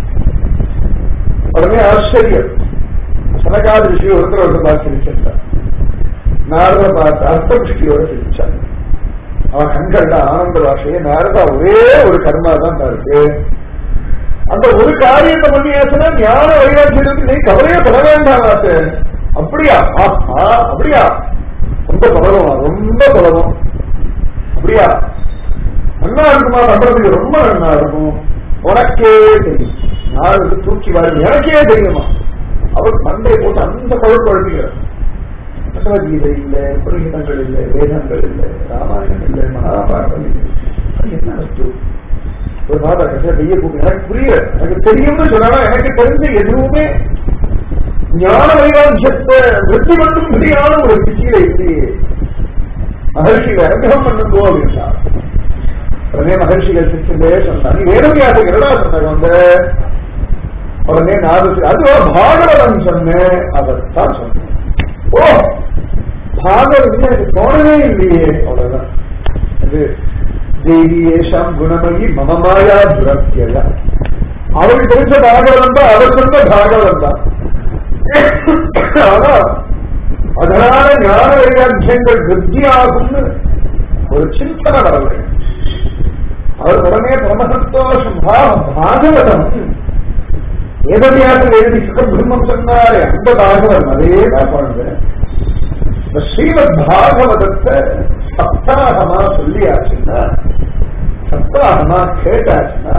உடனே ஆச்சரியம். சனகாதி ரிஷி ஒருத்தர் பார்த்து சிரிச்சார். நாரத பார்த்து அர்த்தபுஷ்டியோட சிரிச்சார். அவன் கண்கள்ல ஆனந்த பாஷையை நாரதா ஒரே ஒரு கர்மா தான் இருக்கு. அந்த ஒரு காரியத்தை பண்ணியாச்சுன்னா ஞான வைராக்கியத்துக்கு நீ கவலையே பட வேண்டாம். அப்படியா? அப்படியா? ரொம்ப பலவமா, ரொம்ப பலவம். அப்படியா? நல்லா இருக்குமா? பண்றதுக்கு ரொம்ப நல்லா இருக்கும். உனக்கே தெரியும். நாளுக்கு தூக்கி வாரு எனக்கே தெரியுமா? அவர் மண்டை போட்டு அந்த குழப்பம். பகவத்கீதை இல்லை, புரிகிதங்கள் இல்லை, வேதங்கள் இல்லை, ராமாயணம் இல்லை, மகாபாரதம் இல்லை. என்ன வஸ்து? ஒரு மாதா கட்சியா பெய்ய கூப்பிட்டு எனக்கு புரியல, எனக்கு தெரியும்னு சொன்னா எனக்கு தெரிஞ்ச எதுவுமே ஞான வைராக்கியத்தை வெற்றி மட்டும் முடியாத ஒரு சிச்சியில இல்லையே. மகர்ஷிகளை அனுகிரகம் பண்ணுங்கோ அப்படின்னா உடனே மகர்ஷிகள் சிரிச்சுட்டே சொன்னா, நீ வேதவியாசம் என்னடா சொன்னாங்க வந்து. உடனே நாடு அதுவா பாகவதம் சொன்னேன், அதைத்தான் சொன்னேன். ஓ பாகவதம் எனக்கு தோணவே இல்லையே. அவ்வளவுதான். அது தேவியேஷாம் குணமயி மமமாயா துரத்தியா. அவருக்கு தெரிஞ்ச பாகவதம் தான், அவர் சொன்ன பாகவதம் தான். ஆனா அதனால ஞான வைராக்கியங்கள் விருத்தியாகும்னு ஒரு சிந்தனை வரலை. அவர் உடனே பிரமசந்தோஷம் பாகவதம் ஏதவியாசம் எழுதி சுகபிரம்மம் சொன்னாரே அந்த பாகவதம் அதேதான் பாருங்க. இந்த ஸ்ரீமத் பாகவதத்தை சப்தாகமா சொல்லியாச்சுன்னா, சப்தாகமா கேட்டாச்சுன்னா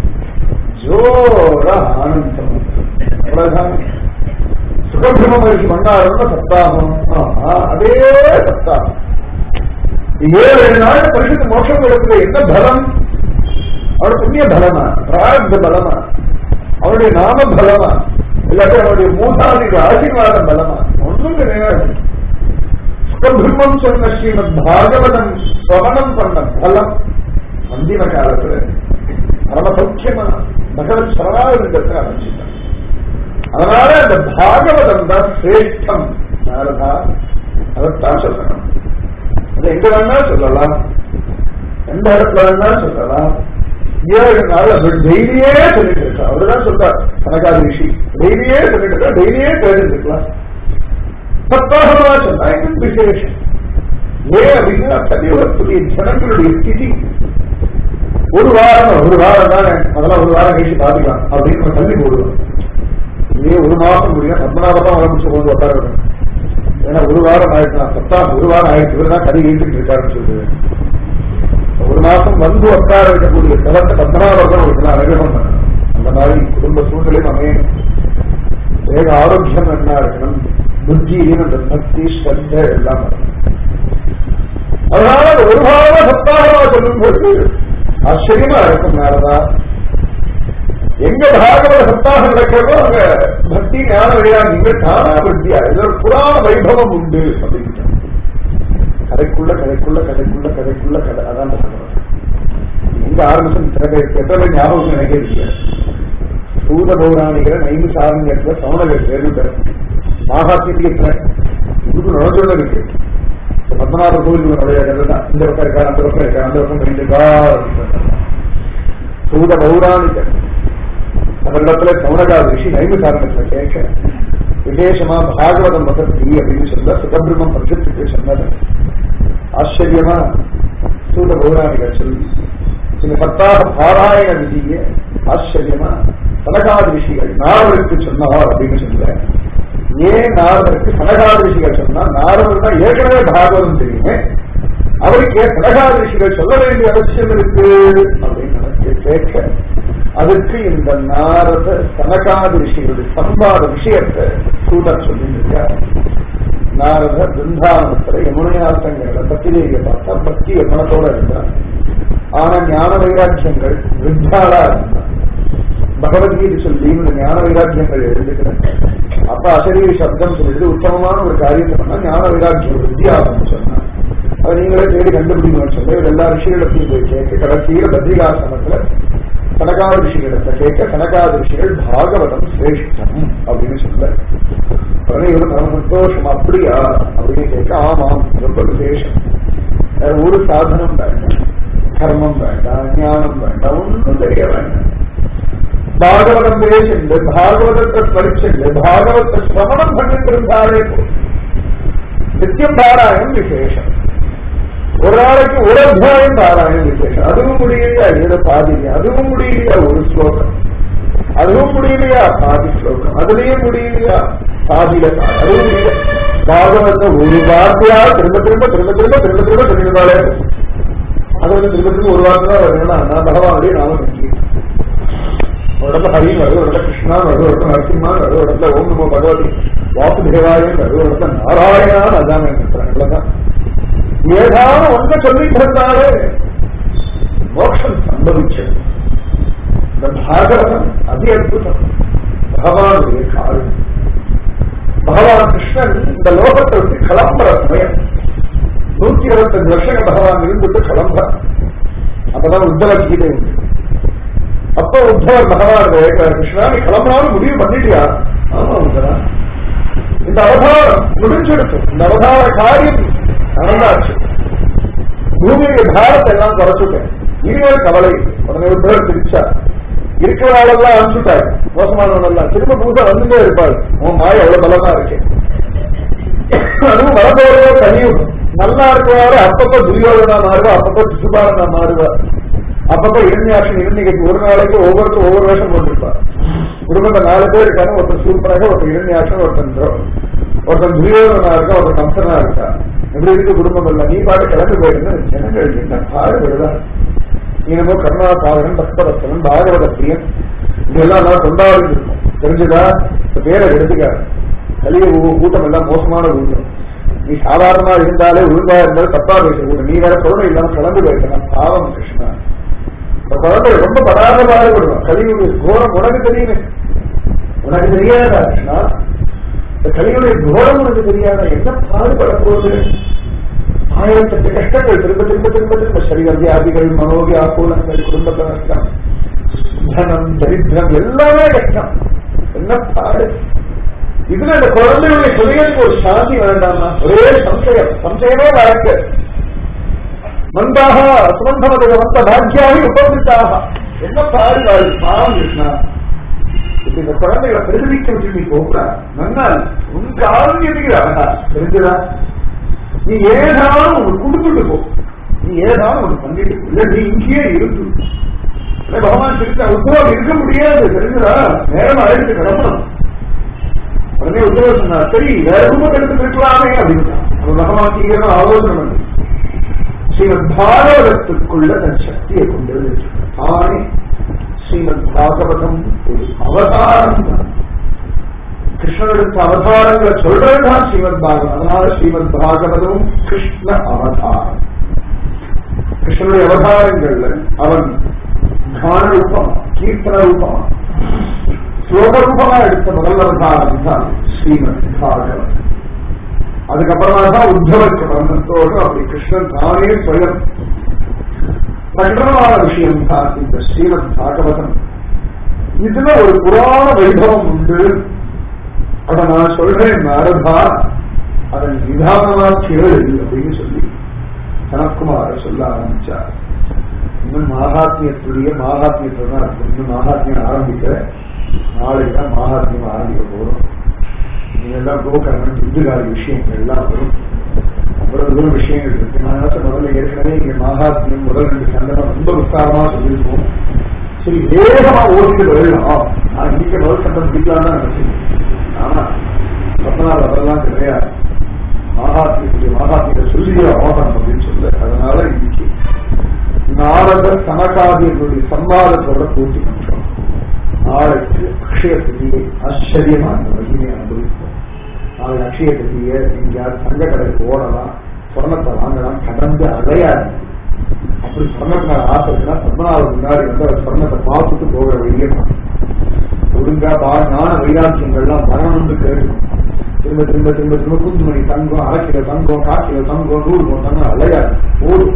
ஜோர ஆனந்தம். அவ்வளவுதான். சுகபிரம்ம மகிழ்ச்சி பண்ணாருன்னா சப்தாகம். அதே சப்தாகம் 7 நாள் பரிசுத்த மோட்சம் கொடுக்குற என்ன பலம்? அவருடைய புண்ணிய பலமா, பிரார்த்த பலமா, அவருடைய நாம பலமா, இல்லாட்டி அவருடைய மூதாதிக ஆசீர்வாதம் பலமா? ஒன்றும் கிடையாது. சுகபிரம்மம் சொன்ன ஸ்ரீமத் பாகவதம் சவனம் பண்ண பலம் அந்திம காலத்துல பரம சௌக்கியமா பகவத் சரணாகத்தை ஆரம்பிச்சிட்டான். அதனால அந்த பாகவதம் தான் சிரேஷ்டம். அதைத்தான் சொல்லணும். அது எங்க வேணா சொல்லலாம், எந்த இடத்துல வேணா சொல்லலாம். 7 நாள் டெய்லியே சொல்லிட்டு இருக்கா. அவருதான் சொல்றார் கனகாதி ரிஷி. டெய்லியே சொல்லிட்டு இருக்கா, டெய்லியே கேட்டு இருக்கலாம். சப்தாகமா சொன்னா இன்னும் விசேஷம். ஏன் அப்படின்னா கலியுகத்துடைய ஜனங்களுடைய ஸ்திதி ஒரு வாரம் தானே, அதெல்லாம் ஒரு வாரம் கழிச்சு பாத்துக்கலாம் அப்படின்னு தள்ளி போடுவோம். இதே ஒரு மாசம் முடியும் பத்மநாபதான் ஆரம்பிச்சு கொண்டு உட்கார வேணும். ஏன்னா ஒரு வாரம் ஆயிடுச்சு, சப்தாகம் ஒரு வாரம் ஆயிடுச்சு தான் கதை வீட்டுக்கு இருக்காருன்னு சொல்லுவேன். ஒரு மாசம் வந்து உட்கார வைக்கக்கூடிய தளத்தை பத்மநாபதான் ஒரு அனுகிரகம் பண்ணணும். அந்த மாதிரி குடும்ப சூழ்நிலையும் அமையணும். வேக ஆரோக்கியம் என்ன இருக்கணும், புத்தியும் அந்த பக்தி ஸ்ரத்த எல்லாம். அதனால ஒரு வாரம் சப்தாகமா சொல்லும் போது ஆச்சரியமா இருக்கும். நாரதா எங்க பாகவத சப்தாகம் நடக்கிறதோ அங்க பக்தி ஞான வைராக்கியங்கள் தானா விருத்தியா. இது ஒரு புராண வைபவம் உண்டு அப்படின்னு கதைக்குள்ள கதைக்குள்ள கதைக்குள்ள கதைக்குள்ள கதை. அதான் பாகவதம். எங்க ஆரம்பிச்சு எத்தனை ஞாபகம் நினைக்க இருக்கிறேன். சூத பௌராணிகிற நைமிசாரண்யத்துல சௌனகர் பேரு மகாத்மியத்துல இதுக்கு நுழைஞ்சோட இருக்கு. பத்மநாப கோவில் நுழைய தான். இந்த பக்கம் இருக்காரு, அந்த பக்கம் இருக்காரு, அந்த பக்கம் ரெண்டுக்கா. சூத பௌராணிகர் அவரிடத்துல சௌனகாத ரிஷி நைமிசாரண்யத்துல கேட்க விசேஷமா பாகவதம் வசதி அப்படின்னு சொல்ல சுகபிரம்மம் பட்சத்துக்கு சொன்னது. ஆச்சரியமா சூத பௌராணிகர் சொல்லி இந்த சப்தாக பாராயண விதிய ஆச்சரியமா சனகாத ரிஷிகள் நாரதருக்கு சொன்னார் அப்படின்னு சொல்ல. ஏன் நாரதருக்கு சனகாத ரிஷிகள் சொன்னா, நாரதர் தான் ஏற்கனவே பாகவதம் தெரியுமே, அவருக்கு சனகாத ரிஷிகள் சொல்ல வேண்டிய அவசியம் இருக்கு அப்படின்னு கேட்க, அதுக்கு இந்த நாரத சனகாத ரிஷிகளுடைய சம்பாத விஷயத்தை சூதர் சொல்லியிருக்கார். நாரத பிருந்தாவனத்துல யமுனையாசங்களை பத்திரிகையை பார்த்தா பக்தி மனத்தோட இருந்தார். ஆனா ஞான வைராக்கியங்கள் விருத்தாளா இருந்தார். பகவத்கீதை சொல்லி இந்த ஞான வைராக்கியங்கள் எழுதுகிறேன். அப்ப அசரீரி சப்தம் சொல்லிட்டு உத்தமமான ஒரு காரியத்தை பண்ணா ஞான வைராக்கியம் வித்தியாசம் சொன்னார். அதை நீங்களே தேடி கண்டுபிடிக்கணும்னு சொல்ல எல்லா ரிஷிகளத்தையும் போய் கேட்க கடைசியில பத்ரிகாசிரமத்துல கனகாத ரிஷிகளிடத்தை கேட்க கனகாத ரிஷிகள் பாகவதம் சிரேஷ்டம் அப்படின்னு சொல்ல. உடனே இவரு பரம சந்தோஷம். அப்படியா அப்படின்னு கேட்க, ஆமாம் ரொம்ப விசேஷம். வேற ஒரு சாதனம் வேண்டாம், கர்மம் வேண்டாம், ஞானம் வேண்டாம், ஒன்றும் தெரிய வேண்டாம். பாகவதம் பேசுண்டு, பாகவதத்தை பரிச்சுண்டு, பாகவத்தை சிரவணம் பண்ணிட்டு இருந்தாலே நித்தியம் பாராயணம் விசேஷம். ஒரு நாளைக்கு ஒரு அத்தியாயம் பாராயணம் விசேஷம். அதுவும் முடியலையா ஏதோ பாதிரியா, அதுவும் முடியலையா ஒரு ஸ்லோகம், அதுவும் முடியலையா பாதி ஸ்லோகம், அதுலயும் முடியலையா பாதியில, அதுவும் முடியல. பாகவத்தை ஒரு வார்த்தையா திரும்ப திரும்ப திரும்ப திரும்ப திரும்ப திரும்ப சொல்லியிருந்தாலே அது வந்து திரும்ப திரும்ப ஒரு வார்த்தை தான் வரணும்னா நான் பகவானுடைய நாமம் நினைக்கிறேன். ஒரு இடத்துல ஹரி வருது, ஒரு இடத்துல கிருஷ்ணா வருது, ஒரு இடத்துல நரசிம்மா வருது, ஒரு இடத்துல ஓம் நமோ பகவதி வாசுதேவாயம் வருது, ஒரு இடத்துல நாராயணான்னு அதான் நினைக்கிறேன். ஏதாவது ஒன்றை சொல்லிட்டு இருந்தாலே மோட்சம் சம்பவிச்சது. இந்த பாகவதம் அதி அற்புதம், பகவானுடைய காரணம். பகவான் கிருஷ்ணன் இந்த லோகத்தை விட்டு கிளம்புற சமயம் 125 வருஷம் பகவான் இருந்துட்டு கிளம்புற. அப்பதான் உத்தவ கீதை உண்டு. அப்ப உத்தவர் பகவான் கிருஷ்ணா நீ கிளம்பினாலும் முடிவு பண்ணிட்டியா? ஆமா உத்தரா, இந்த அவதாரம் முடிஞ்செடுத்து, இந்த அவதார காரியம் நடந்தாச்சு. பூமியுடைய பாரத்தை எல்லாம் குறைச்சுட்டேன், இனிமேல் கவலை. உடனே உத்தவர் பிரிச்சா இருக்கிறவாளெல்லாம் அனுப்பிச்சுட்டாரு, மோசமானவனெல்லாம் திரும்ப புதுசா வந்துட்டே இருப்பாள். உன் மாய எவ்வளவு பலமா இருக்கேன். அதுவும் வரப்போறதோ தனியும் நல்லா இருக்கிறவாரு அப்பப்ப துரியோதனா மாறுவா, அப்பப்ப சிசுபாலனா மாறுவா, அப்பப்ப இரண்யாட்சன் இரண்யகத்தி ஒரு நாளைக்கு ஒவ்வொருத்தரும் ஒவ்வொரு வேஷம் போட்டிருப்பார். குடும்பத்தை 4 பேர் இருக்காங்க, ஒருத்தர் சூப்பராக, ஒருத்தர் இரண்யாட்சன், ஒருத்தன் துரியோதனா இருக்கா, ஒருத்தர் கம்சனா இருக்கா. எப்படி இருக்கு குடும்பம் இல்ல. நீ பாட்டு கிளம்பி போயிருந்து ஜனங்கள் என்ன பாடுபடுதா. நீனமோ கருணா சாதகன், பக்தவஸ்தவன், பாகவத பிரியன், இதெல்லாம் நான் கொண்டாடி இருக்கும். தெரிஞ்சுதா? பேரை எடுத்துக்காரு. கலிய கூட்டம் எல்லாம் மோசமான கூட்டம். நீ சாதாரணமா இருந்தாலே ஒழுங்கா இருந்தாலும் தப்பா பேசக்கூட. நீ வேற குழந்தை இல்லாம கிளம்பி போயிருக்கலாம். பாவம் கிருஷ்ணா, குழந்தை ரொம்ப படாத பாடுபடுவான். கலியுடைய கோரம் உனக்கு தெரியுமே, உனக்கு தெரியாதா கிருஷ்ணா? இந்த கலியுடைய கோரம் உனக்கு தெரியாதா? என்ன பாடுபட போகுது? 1008 கஷ்டங்கள் திரும்ப திரும்ப திரும்ப திரும்ப சரீரவியாதிகள், மனோகி ஆக்கூலங்கள், குடும்பத்தை நஷ்டம், தனம், தரித்திரம், எல்லாமே கஷ்டம். என்ன பாடு இதுல? இந்த குழந்தையுடைய ஹிருதயத்துக்கு ஒரு சாந்தி வேண்டாமா? ஒரே சம்சயமே வழக்கு. மந்தாக சுமந்தமத வந்த பாக்கியாகி உபவிட்டாக. என்ன பாடுவாள் பாவம் கிருஷ்ணா. இந்த குழந்தைகளை பிரதிபிக்க விட்டு நீ போகா நன்னா உன் காலம் எதுங்கிறா தெரிஞ்சுதா? நீ ஏதாலும் உனக்கு கொடுத்துட்டு போ, நீ ஏதாலும் உனக்கு பண்ணிட்டு இல்ல, நீ இங்கேயே இருந்து. பகவான் திருத்த உத்தரவு இருக்க முடியாது தெரிஞ்சுதா? நேரம் அழைத்து கிளம்பணும். உடனே உத்தரவு சொன்னா சரி வேற ரூபம் எடுத்து இருக்கலாமே அப்படின்னா பகவான் சீக்கிரம் ஆலோசனை பண்ணி ஸ்ரீமத் பாகவதத்துக்குள்ள தன் சக்தியை கொண்டு ஆனே. ஸ்ரீமத் பாகவதம் ஒரு அவதாரம் தான். கிருஷ்ணனுக்கு அவதாரங்களை சொல்றதுதான் ஸ்ரீமத் பாகவதம். அதனால ஸ்ரீமத் பாகவதம் கிருஷ்ண அவதாரம். கிருஷ்ணனுடைய அவதாரங்கள்ல அவன் கான ரூபமா, கீர்த்தன ரூபமா, ஸ்லோக ரூபமா எடுத்த முதல் அவதாரம் தான் ஸ்ரீமத் பாகவதம். அதுக்கப்புறமா தான் உத்தவருக்கு பரமத்தோடு அப்படி கிருஷ்ணன் தானே சுயம் கண்டனமான விஷயம் தான் இந்த ஸ்ரீமத் பாகவதம். இதுல ஒரு புராண வைபவம் உண்டு. அதை நான் சொல்றேன் நாரதா, அதன் நிதானமா கேளு அப்படின்னு சொல்லி சனத்குமார சொல்ல ஆரம்பிச்சார். இன்னும் மாகாத்மியத்துடைய மாகாத்மியத்தை தான் இருக்கு. இன்னும் மாகாத்மியம் ஆரம்பிக்கிற நாளைக்குதான் மாகாத்மியம் ஆரம்பிக்க போறோம். இதெல்லாம் கோகர்ணன் இந்துகாரி விஷயங்கள் எல்லாம் வரும். அவ்வளவு தூரம் விஷயங்கள் இருக்கு. நான் முதல்ல ஏற்கனவே இங்க மாகாத்மியம் முதல் 2 சந்தனம் ரொம்ப விஸ்தாரமா சொல்லியிருக்கோம். சரி வேகமா ஓடிட்டு வரலாம். நான் இன்னைக்கு முதல் சந்தம் பிடிக்கலாம் தான் நினைச்சேன். ஆனா 10 நாள் அதெல்லாம் கிடையாது. மாகாத்மியத்தை சொல்லியே ஆகணும் அப்படின்னு சொல்ல. அதனால இன்னைக்கு நாரதர் சனகாதியர்களுடைய சம்பாதத்தோட பூர்த்தி பண்றோம். நாளைக்கு அக்ஷய திதியை ஆச்சரியமா அந்த மகிமையை அனுபவிப்போம். நாளை அக்ஷய திதியை எங்கேயாவது தங்க கடைக்கு ஓடலாம், சொர்ணத்தை வாங்கலாம், கடந்து அலையாது. அப்படி சொர்ணத்தை ஆசைக்குன்னா 10 நாள் முன்னாடி வந்து அவர் சொர்ணத்தை பார்த்துட்டு போகிற வெளியே ஒழுங்கா ஞான வைராக்கியங்கள்லாம் வரணும்னு கேட்கணும். திரும்ப திரும்ப திரும்ப திரும்ப குந்துமணி தங்கம், 1/2 கிலோ தங்கம், 1/4 கிலோ தங்கம், 100 தங்கம் அலையாது போதும்.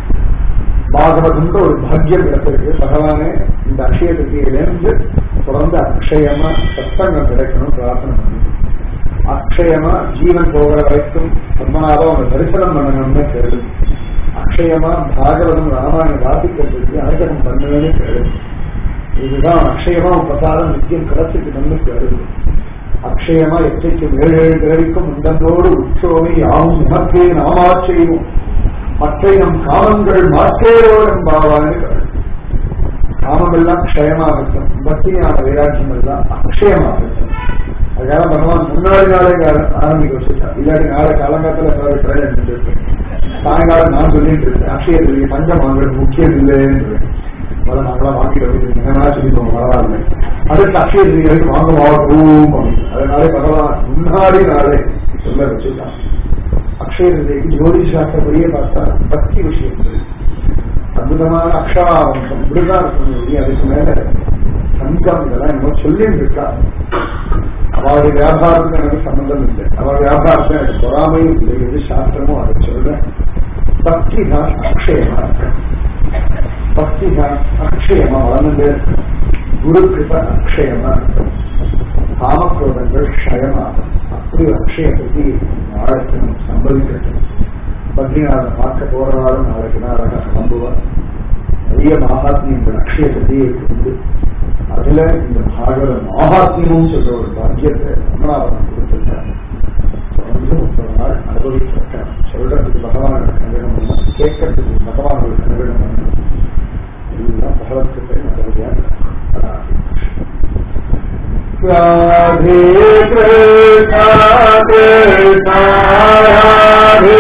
பாகவதன்ற ஒரு பாக்கியம் கிடைச்சிருக்கு. பகவானே இந்த அக்ஷய திதியிலிருந்து தொடர்ந்து அக்ஷயமா சத்தங்கம் கிடைக்கணும் பிரார்த்தனை பண்ணி, அக்ஷயமா ஜீவன் போகிற வரைக்கும் பத்மநாபம் அவங்க தரிசனம் பண்ணணும்னு கேள்வி. அக்ஷயமா பாகவதம் ராமாயணம் வாசிக்கிறதுக்கு அனுகிரகம் பண்ணுவேன்னு கேளு. இதுதான் அக்ஷயமா பிரசாதம் நித்தியம் கடத்துக்கு நன்மைக்கு வருது. அக்ஷயமா எச்சைக்கும் 7 பிறவிக்கும் முந்தனோடு உற்சோமை யாவும் உமக்கே நாமாச்செய்வோம் மற்ற நம் காமங்கள் மாற்றேரோடும் பாவான்னு காமம் எல்லாம் க்ஷயமாகட்டும், பக்தியான வைராட்சியம் எல்லாம் அக்ஷயமாகட்டும். அதுக்காக பகவான் முன்னாடி நாளே ஆரம்பிக்க வச்சுட்டான். இல்லாட்டி நாளை காலங்காலத்தில் பிரயோஜனம் சாயங்காலம் நான் சொல்லிட்டு இருக்கேன் அக்ஷயத்துக்கு பஞ்சம் வாங்குறது முக்கியம் இல்லைன்னு நாங்களாம் வாங்கிட்டு வந்து சொல்லிடுவோம் பரவாயில்லை. அடுத்த அக்ஷயத்துக்கு வாங்குவோம். அதனாலே பகவான் முன்னாடி நாளே சொல்ல வச்சுட்டான். அக்ஷயத்துக்கு ஜோதி சாஸ்திரப்படியே பார்த்தா பக்தி விஷயம் அற்புதமான அக்ஷராவம்சம் இப்படிதான் இருக்கணும். அதுக்கு மேல சங்கம் இதெல்லாம் என்னமோ சொல்லிட்டு இருக்கா. அவளுடைய வியாபாரத்துக்கு எனக்கு சம்பந்தம் இல்லை. அவள் வியாபாரத்தை எனக்கு பொறாமையும் இல்லை. எது சாஸ்திரமோ அதை சொல்றேன். பக்தி தான் அக்ஷயமா இருக்கு. பக்தி தான் அக்ஷயமா வளர்ந்து குரு கிருப அக்ஷயமா இருக்கும். காமக்ரோதங்கள் க்ஷயமாகும். அப்படி ஒரு அக்ஷயத்தை நாளைக்கு சம்பவிக்கட்டும். பத்ரிநாதன் பார்க்க போறவாலும் நாளைக்கு தான் அழகா நம்புவார். நிறைய மகாத்மியங்கள் அக்ஷய கதையை இருக்கு. அதுல இந்த பாகவத மகாத்மியமும் சொல்ற ஒரு பாக்கியத்தை ரமணாவரம் கொடுத்திருக்காங்க. தொடர்ந்து 30 நாள் அனுபவிச்சிருக்காங்க. சொல்றதுக்கு பகவானோட கனவிடம், கேட்கறதுக்கு பகவானோட கனவிடம் எல்லாம் பகவத்கத்தை நல்லபடியாக ராதே கிருஷ்ணா கிருஷ்ணா ராதே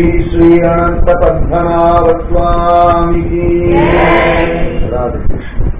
Radhe Krishna.